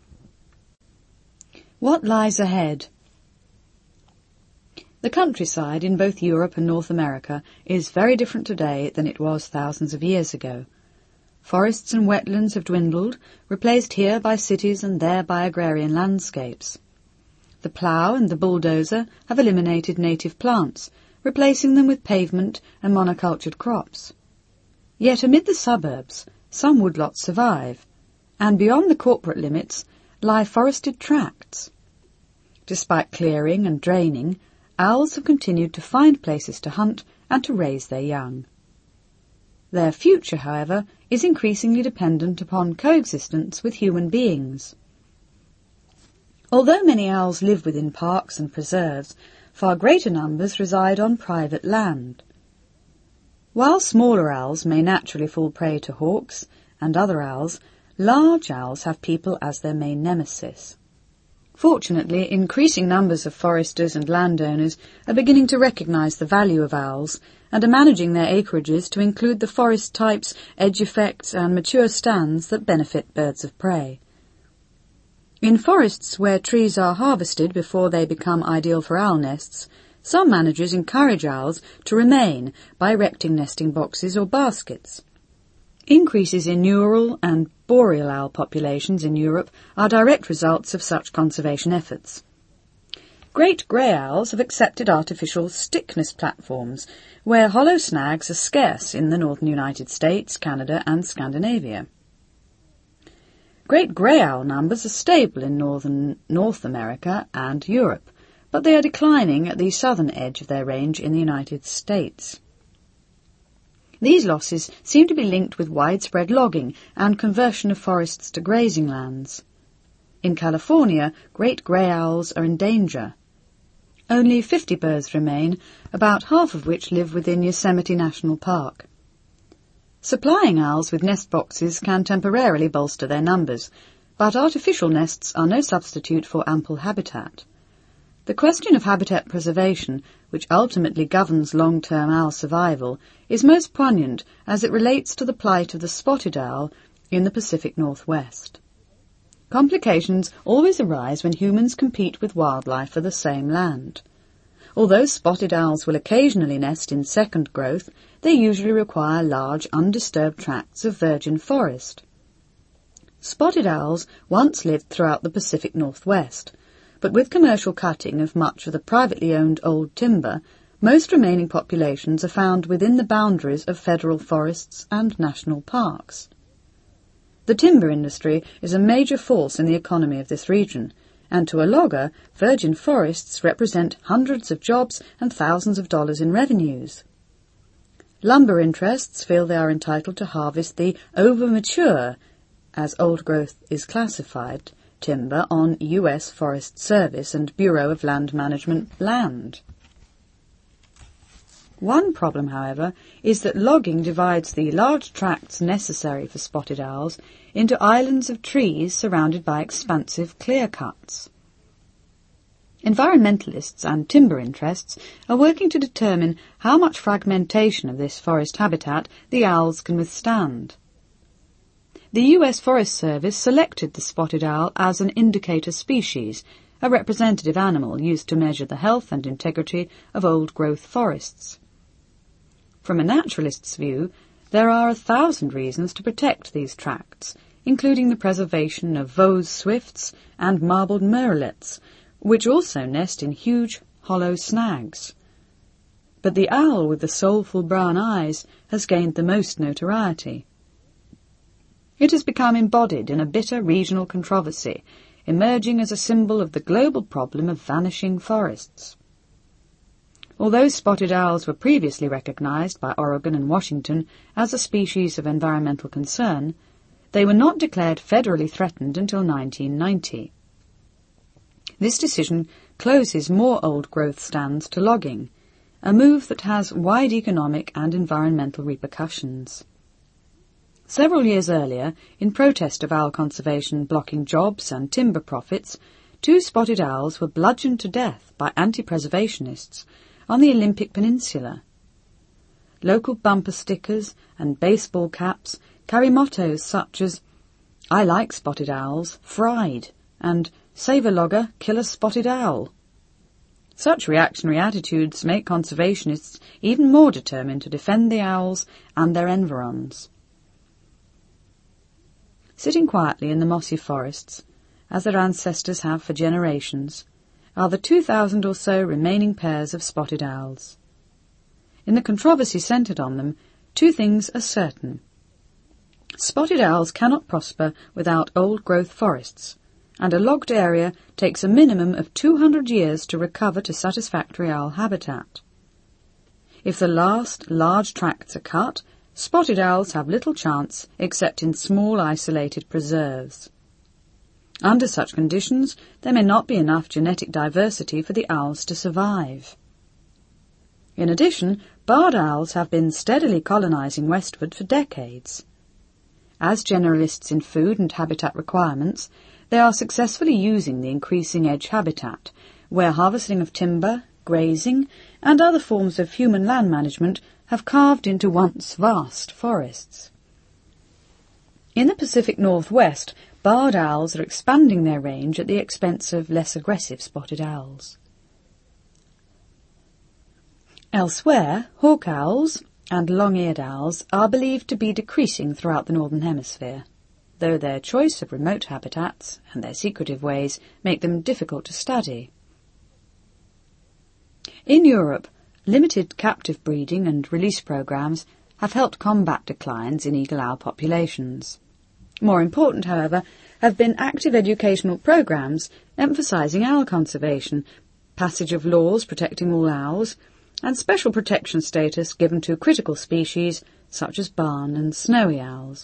What lies ahead? The countryside in both Europe and North America is very different today than it was thousands of years ago. Forests and wetlands have dwindled, replaced here by cities and there by agrarian landscapes. The plough and the bulldozer have eliminated native plants, replacing them with pavement and monocultured crops. Yet amid the suburbs, some woodlots survive, and beyond the corporate limits lie forested tracts. Despite clearing and draining, owls have continued to find places to hunt and to raise their young. Their future, however, is increasingly dependent upon coexistence with human beings. Although many owls live within parks and preserves, far greater numbers reside on private land. While smaller owls may naturally fall prey to hawks and other owls, large owls have people as their main nemesis. Fortunately, increasing numbers of foresters and landowners are beginning to recognise the value of owls and are managing their acreages to include the forest types, edge effects and mature stands that benefit birds of prey. In forests where trees are harvested before they become ideal for owl nests, some managers encourage owls to remain by erecting nesting boxes or baskets. Increases in neural and boreal owl populations in Europe are direct results of such conservation efforts. Great grey owls have accepted artificial stickness platforms, where hollow snags are scarce in the northern United States, Canada and Scandinavia. Great grey owl numbers are stable in northern North America and Europe, but they are declining at the southern edge of their range in the United States. These losses seem to be linked with widespread logging and conversion of forests to grazing lands. In California, great grey owls are in danger. Only 50 birds remain, about half of which live within Yosemite National Park. Supplying owls with nest boxes can temporarily bolster their numbers, but artificial nests are no substitute for ample habitat. The question of habitat preservation, which ultimately governs long-term owl survival, is most poignant as it relates to the plight of the spotted owl in the Pacific Northwest. Complications always arise when humans compete with wildlife for the same land. Although spotted owls will occasionally nest in second growth, they usually require large, undisturbed tracts of virgin forest. Spotted owls once lived throughout the Pacific Northwest, but with commercial cutting of much of the privately owned old timber, most remaining populations are found within the boundaries of federal forests and national parks. The timber industry is a major force in the economy of this region, and to a logger, virgin forests represent hundreds of jobs and thousands of dollars in revenues. Lumber interests feel they are entitled to harvest the over-mature, as old growth is classified, timber on U.S. Forest Service and Bureau of Land Management land. One problem, however, is that logging divides the large tracts necessary for spotted owls into islands of trees surrounded by expansive clear-cuts. Environmentalists and timber interests are working to determine how much fragmentation of this forest habitat the owls can withstand. The U.S. Forest Service selected the spotted owl as an indicator species, a representative animal used to measure the health and integrity of old-growth forests. From a naturalist's view, there are 1,000 reasons to protect these tracts, including the preservation of Vos's swifts and marbled murrelets, which also nest in huge, hollow snags. But the owl with the soulful brown eyes has gained the most notoriety. It has become embodied in a bitter regional controversy, emerging as a symbol of the global problem of vanishing forests. Although spotted owls were previously recognized by Oregon and Washington as a species of environmental concern, they were not declared federally threatened until 1990. This decision closes more old-growth stands to logging, a move that has wide economic and environmental repercussions. Several years earlier, in protest of owl conservation blocking jobs and timber profits, 2 spotted owls were bludgeoned to death by anti-preservationists on the Olympic Peninsula. Local bumper stickers and baseball caps carry mottos such as, "I like spotted owls, fried," and "Save a logger, kill a spotted owl." Such reactionary attitudes make conservationists even more determined to defend the owls and their environs. Sitting quietly in the mossy forests, as their ancestors have for generations, are the 2,000 or so remaining pairs of spotted owls. In the controversy centred on them, 2 things are certain. Spotted owls cannot prosper without old-growth forests, and a logged area takes a minimum of 200 years to recover to satisfactory owl habitat. If the last large tracts are cut spotted owls have little chance except in small isolated preserves. Under such conditions, there may not be enough genetic diversity for the owls to survive. In addition, barred owls have been steadily colonising westward for decades. As generalists in food and habitat requirements, they are successfully using the increasing edge habitat, where harvesting of timber, grazing, and other forms of human land management have carved into once vast forests. In the Pacific Northwest, barred owls are expanding their range at the expense of less aggressive spotted owls. Elsewhere, hawk owls and long-eared owls are believed to be decreasing throughout the Northern Hemisphere, though their choice of remote habitats and their secretive ways make them difficult to study. In Europe, limited captive breeding and release programs have helped combat declines in eagle owl populations. More important, however, have been active educational programs emphasising owl conservation, passage of laws protecting all owls, and special protection status given to critical species such as barn and snowy owls.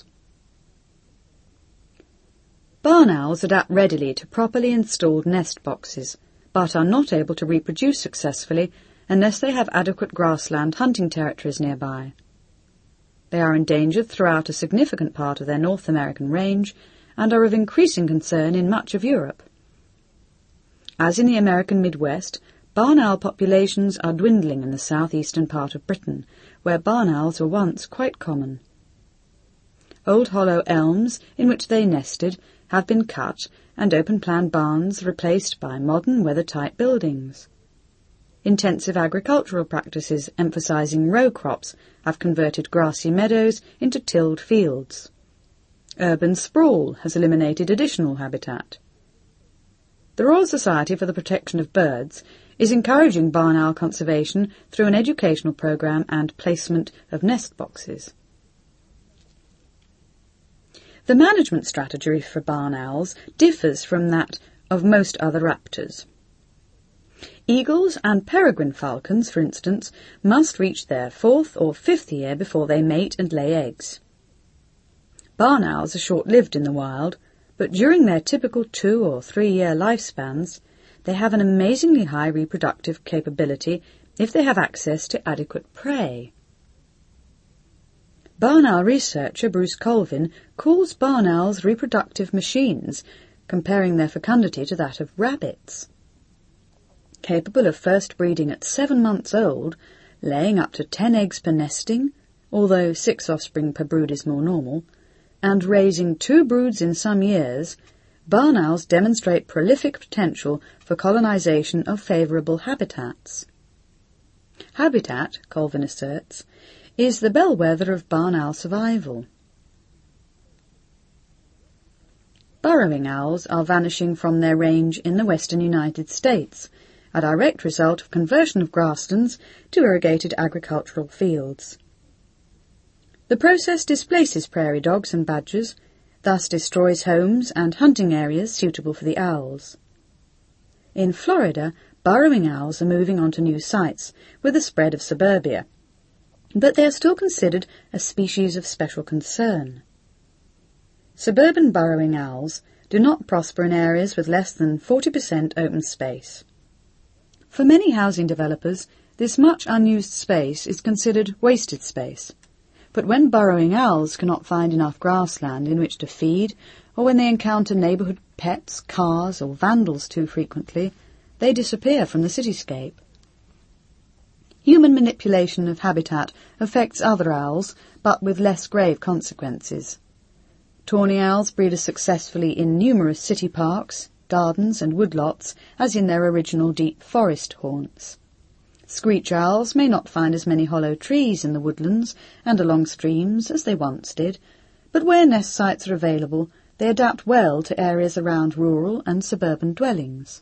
Barn owls adapt readily to properly installed nest boxes, but are not able to reproduce successfully unless they have adequate grassland hunting territories nearby. They are endangered throughout a significant part of their North American range and are of increasing concern in much of Europe. As in the American Midwest, barn owl populations are dwindling in the southeastern part of Britain, where barn owls were once quite common. Old hollow elms in which they nested have been cut and open-plan barns replaced by modern weather-tight buildings. Intensive agricultural practices emphasising row crops have converted grassy meadows into tilled fields. Urban sprawl has eliminated additional habitat. The Royal Society for the Protection of Birds is encouraging barn owl conservation through an educational programme and placement of nest boxes. The management strategy for barn owls differs from that of most other raptors. Eagles and peregrine falcons, for instance, must reach their 4th or 5th year before they mate and lay eggs. Barn owls are short-lived in the wild, but during their typical 2 or 3 year lifespans, they have an amazingly high reproductive capability if they have access to adequate prey. Barn owl researcher Bruce Colvin calls barn owls reproductive machines, comparing their fecundity to that of rabbits. Capable of first breeding at 7 months old, laying up to 10 eggs per nesting, although 6 offspring per brood is more normal, and raising 2 broods in some years, barn owls demonstrate prolific potential for colonisation of favourable habitats. Habitat, Colvin asserts, is the bellwether of barn owl survival. Burrowing owls are vanishing from their range in the western United States, a direct result of conversion of grasslands to irrigated agricultural fields. The process displaces prairie dogs and badgers, thus destroys homes and hunting areas suitable for the owls. In Florida, burrowing owls are moving on to new sites with the spread of suburbia, but they are still considered a species of special concern. Suburban burrowing owls do not prosper in areas with less than 40% open space. For many housing developers, this much unused space is considered wasted space. But when burrowing owls cannot find enough grassland in which to feed, or when they encounter neighbourhood pets, cars, or vandals too frequently, they disappear from the cityscape. Human manipulation of habitat affects other owls, but with less grave consequences. Tawny owls breed as successfully in numerous city parks, gardens and woodlots as in their original deep forest haunts. Screech owls may not find as many hollow trees in the woodlands and along streams as they once did, but where nest sites are available, they adapt well to areas around rural and suburban dwellings.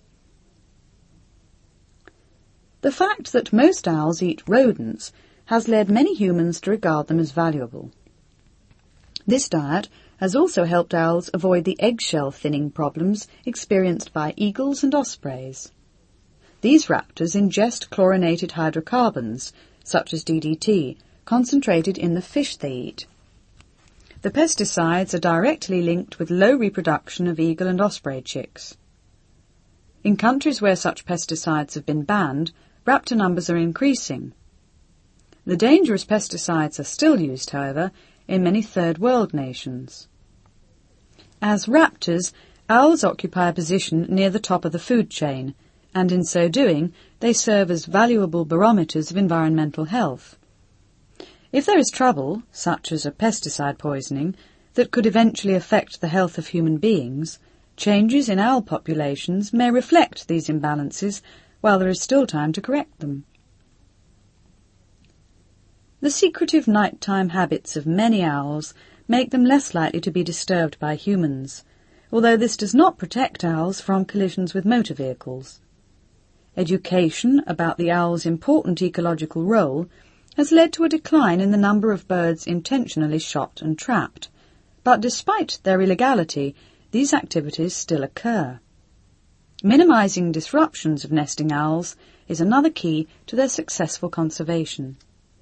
The fact that most owls eat rodents has led many humans to regard them as valuable. This diet has also helped owls avoid the eggshell thinning problems experienced by eagles and ospreys. These raptors ingest chlorinated hydrocarbons, such as DDT, concentrated in the fish they eat. The pesticides are directly linked with low reproduction of eagle and osprey chicks. In countries where such pesticides have been banned, raptor numbers are increasing. The dangerous pesticides are still used, however, in many third world nations. As raptors, owls occupy a position near the top of the food chain, and in so doing, they serve as valuable barometers of environmental health. If there is trouble, such as a pesticide poisoning, that could eventually affect the health of human beings, changes in owl populations may reflect these imbalances while there is still time to correct them. The secretive nighttime habits of many owls make them less likely to be disturbed by humans, although this does not protect owls from collisions with motor vehicles. Education about the owl's important ecological role has led to a decline in the number of birds intentionally shot and trapped, but despite their illegality, these activities still occur. Minimizing disruptions of nesting owls is another key to their successful conservation.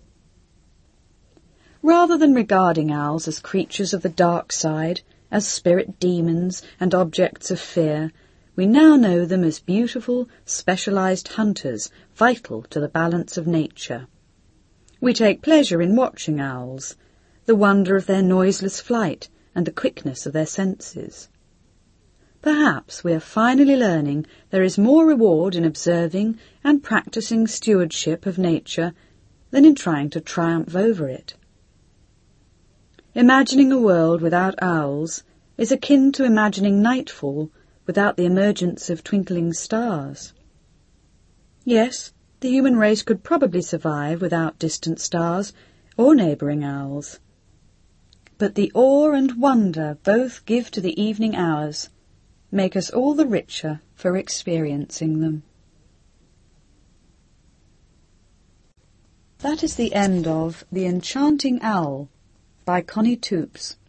Rather than regarding owls as creatures of the dark side, as spirit demons and objects of fear, we now know them as beautiful, specialized hunters vital to the balance of nature. We take pleasure in watching owls, the wonder of their noiseless flight and the quickness of their senses. Perhaps we are finally learning there is more reward in observing and practicing stewardship of nature than in trying to triumph over it. Imagining a world without owls is akin to imagining nightfall without the emergence of twinkling stars. Yes, the human race could probably survive without distant stars or neighbouring owls. But the awe and wonder both give to the evening hours make us all the richer for experiencing them. That is the end of The Enchanting Owl by Connie Toups.